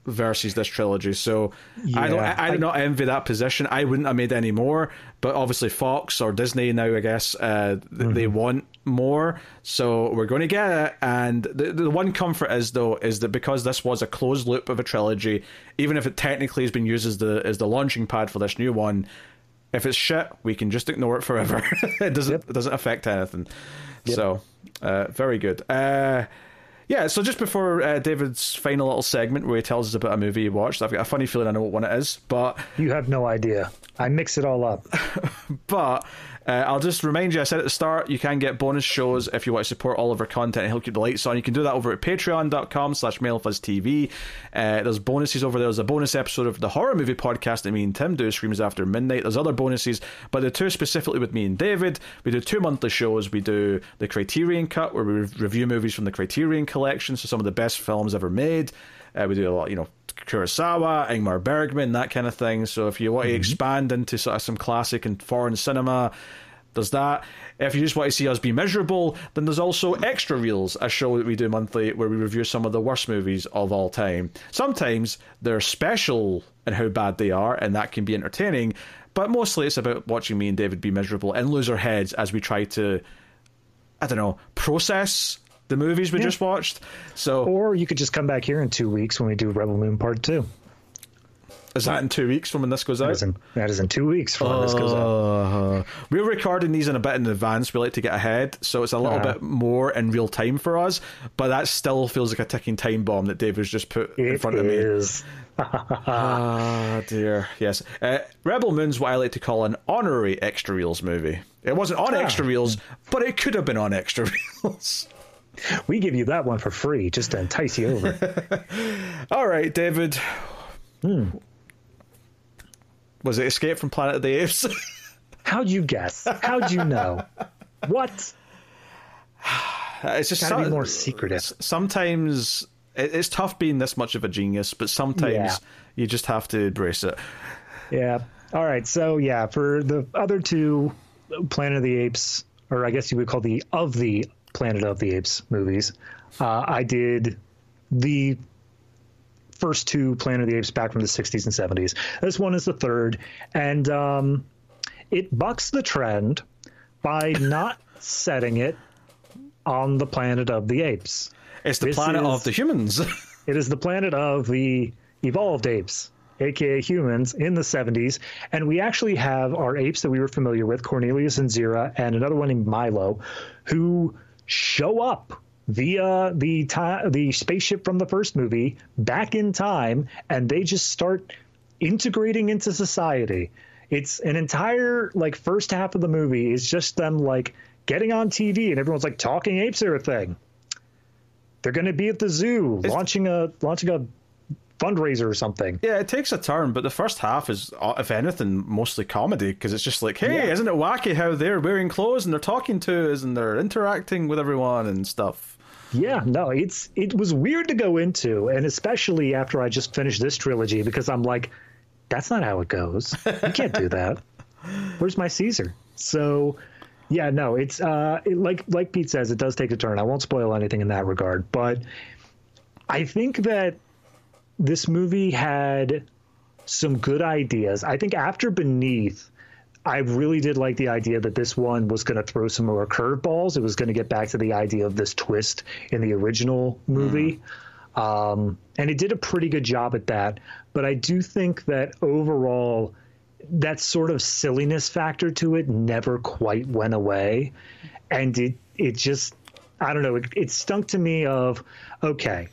versus this trilogy. So Yeah, I don't, I, I do I- not envy that position. I wouldn't have made any more, but obviously Fox or Disney now, I guess, uh, th- Mm-hmm. they want more. So we're going to get it. And the, the one comfort is though is that because this was a closed loop of a trilogy, even if it technically has been used as the as the launching pad for this new one, if it's shit, we can just ignore it forever. it doesn't Yep. it doesn't affect anything. Yep. So uh, very good. Uh, yeah, so just before uh, David's final little segment where he tells us about a movie he watched, I've got a funny feeling I know what one it is, but You have no idea. I mix it all up. but uh, I'll just remind you, I said at the start, you can get bonus shows if you want to support all of our content and help keep the lights on. You can do that over at patreon.com slash mailfuzztv. Uh, there's bonuses over there. There's a bonus episode of the horror movie podcast that me and Tim do, Screams After Midnight. There's other bonuses, but the two specifically with me and David, we do two monthly shows. We do the Criterion Cut, where we re- review movies from the Criterion Collection, so some of the best films ever made. Uh, we do a lot, you know, Kurosawa, Ingmar Bergman, that kind of thing. So if you want to expand into sort of some classic and foreign cinema, there's that. If you just want to see us be miserable, then there's also Extra Reels, a show that we do monthly where we review some of the worst movies of all time. Sometimes they're special in how bad they are, and that can be entertaining, but mostly it's about watching me and David be miserable and lose our heads as we try to, I don't know, process the movies we Yeah. just watched. So Or you could just come back here in two weeks when we do Rebel Moon Part Two. is that in two weeks from when this goes That out? is in, that is in two weeks from when this goes out. Uh, we're recording these in a bit in advance. We like to get ahead, so it's a little Uh-huh. bit more in real time for us. But that still feels like a ticking time bomb that David's just put in It front of me. is. Ah, dear. Yes. Uh, Rebel Moon's what I like to call an honorary Extra Reels movie. It wasn't on Ah. Extra Reels, but it could have been on Extra Reels. We give you that one for free just to entice you over. All right, David. Hmm. Was it Escape from Planet of the Apes? How'd you guess? How'd you know? What? It's just Gotta be so- more secretive. Sometimes it- it's tough being this much of a genius, but sometimes Yeah. you just have to embrace it. Yeah. All right. So yeah, for the other two Planet of the Apes, or I guess you would call the of the Planet of the Apes movies, uh, I did the first two Planet of the Apes back from the sixties and seventies. This one is the third, and um, it bucks the trend by not setting it on the Planet of the Apes. It's the This planet is- of the humans. It is the planet of the evolved apes, aka humans, in the seventies. And we actually have our apes that we were familiar with, Cornelius and Zira, and another one named Milo, who show up via the ti- the spaceship from the first movie back in time, and they just start integrating into society. It's an entire like first half of the movie is just them like getting on T V, and everyone's like, talking apes are a thing. They're going to be at the zoo It's- launching a launching a fundraiser or something. Yeah, it takes a turn, but the first half is, uh, if anything, mostly comedy, because it's just like, hey, Yeah. isn't it wacky how they're wearing clothes and they're talking to us and they're interacting with everyone and stuff. Yeah, no, it's it was weird to go into, and especially after I just finished this trilogy, because I'm like, that's not how it goes. You can't do that. Where's my Caesar? So, yeah, no, it's uh, it, like like Pete says, it does take a turn. I won't spoil anything in that regard, but I think that this movie had some good ideas. I think after Beneath, I really did like the idea that this one was going to throw some more curveballs. It was going to get back to the idea of this twist in the original movie. Mm. Um, and it did a pretty good job at that. But I do think that overall, that sort of silliness factor to it never quite went away. And it, it just, I don't know, it, it stunk to me of, okay,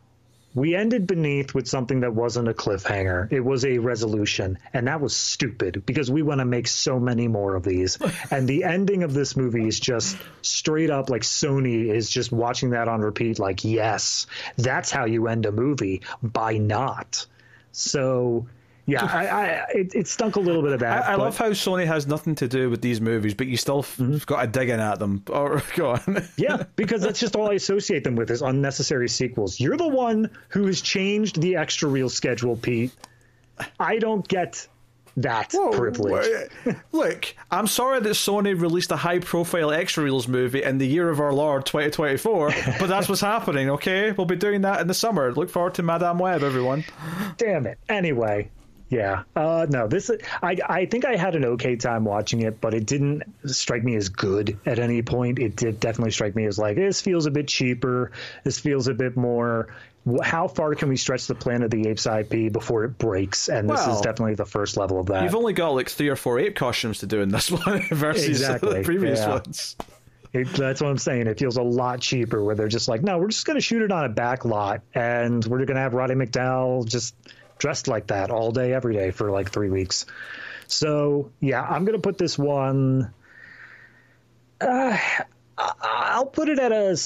we ended Beneath with something that wasn't a cliffhanger. It was a resolution, and that was stupid because we want to make so many more of these. And the ending of this movie is just straight up like Sony is just watching that on repeat like, yes, that's how you end a movie, by not. So, yeah, I, I, it, it stunk a little bit of that. I, I but- love how Sony has nothing to do with these movies, but you still f- Mm-hmm. got to dig in at them. Or go on. Yeah, because that's just all I associate them with is unnecessary sequels. You're the one who has changed the extra reel schedule, Pete. I don't get That's Whoa, privilege. wait. Look, I'm sorry that Sony released a high-profile X-Reels movie in the year of our Lord twenty twenty-four, but that's what's happening, okay? We'll be doing that in the summer. Look forward to Madame Web, everyone. Damn it. Anyway, yeah. Uh, no, this I I think I had an okay time watching it, but it didn't strike me as good at any point. It did definitely strike me as like, this feels a bit cheaper. This feels a bit more... How far can we stretch the Planet of the Apes I P before it breaks? And this well, is definitely the first level of that. You've only got like three or four ape costumes to do in this one versus exactly. the previous yeah. ones. It, that's what I'm saying. It feels a lot cheaper where they're just like, no, we're just going to shoot it on a back lot and we're going to have Roddy McDowell just dressed like that all day, every day for like three weeks. So, yeah, I'm going to put this one. Uh, I'll put it at a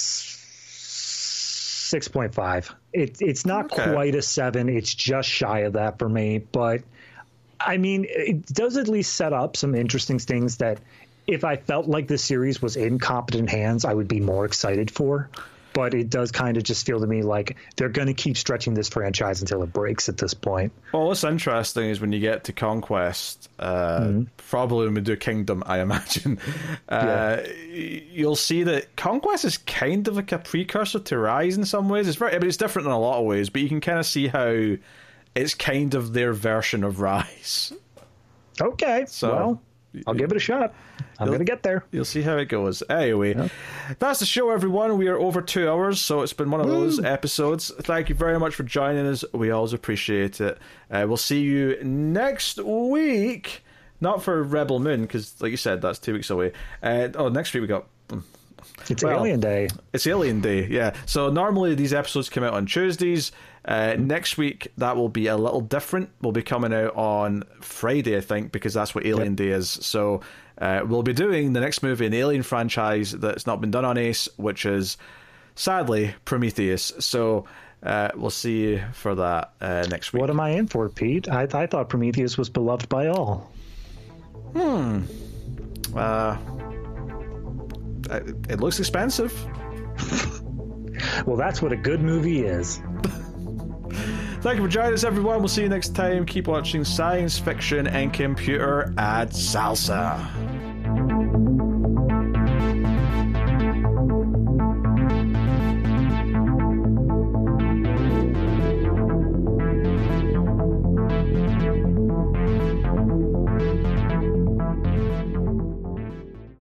six point five. It, it's not okay. quite a seven. It's just shy of that for me. But, I mean, it does at least set up some interesting things that if I felt like the series was in competent hands, I would be more excited for. But it does kind of just feel to me like they're going to keep stretching this franchise until it breaks at this point. Well, what's interesting is when you get to Conquest, uh, mm-hmm. probably when we do Kingdom, I imagine, uh, yeah. you'll see that Conquest is kind of like a precursor to Rise in some ways. It's very, I mean, it's different in a lot of ways, but you can kind of see how it's kind of their version of Rise. Okay, so well, I'll give it a shot. I'm going to get there. You'll see how it goes. Anyway, yeah. That's the show, everyone. We are over two hours, so it's been one of Woo. those episodes. Thank you very much for joining us. We always appreciate it. Uh, we'll see you next week. Not for Rebel Moon, because, like you said, that's two weeks away. Uh, oh, next week we got... It's well, Alien Day. It's Alien Day, yeah. So normally these episodes come out on Tuesdays. Uh, next week, that will be a little different. We'll be coming out on Friday, I think, because that's what Alien yep. Day is. So uh, we'll be doing the next movie in the Alien franchise that's not been done on Ace, which is, sadly, Prometheus. So uh, we'll see you for that uh, next week. What am I in for, Pete? I, I thought Prometheus was beloved by all. Hmm. Uh... It looks expensive. Well, that's what a good movie is. Thank you for joining us, everyone. We'll see you next time. Keep watching Science Fiction and Computer Ad Salsa.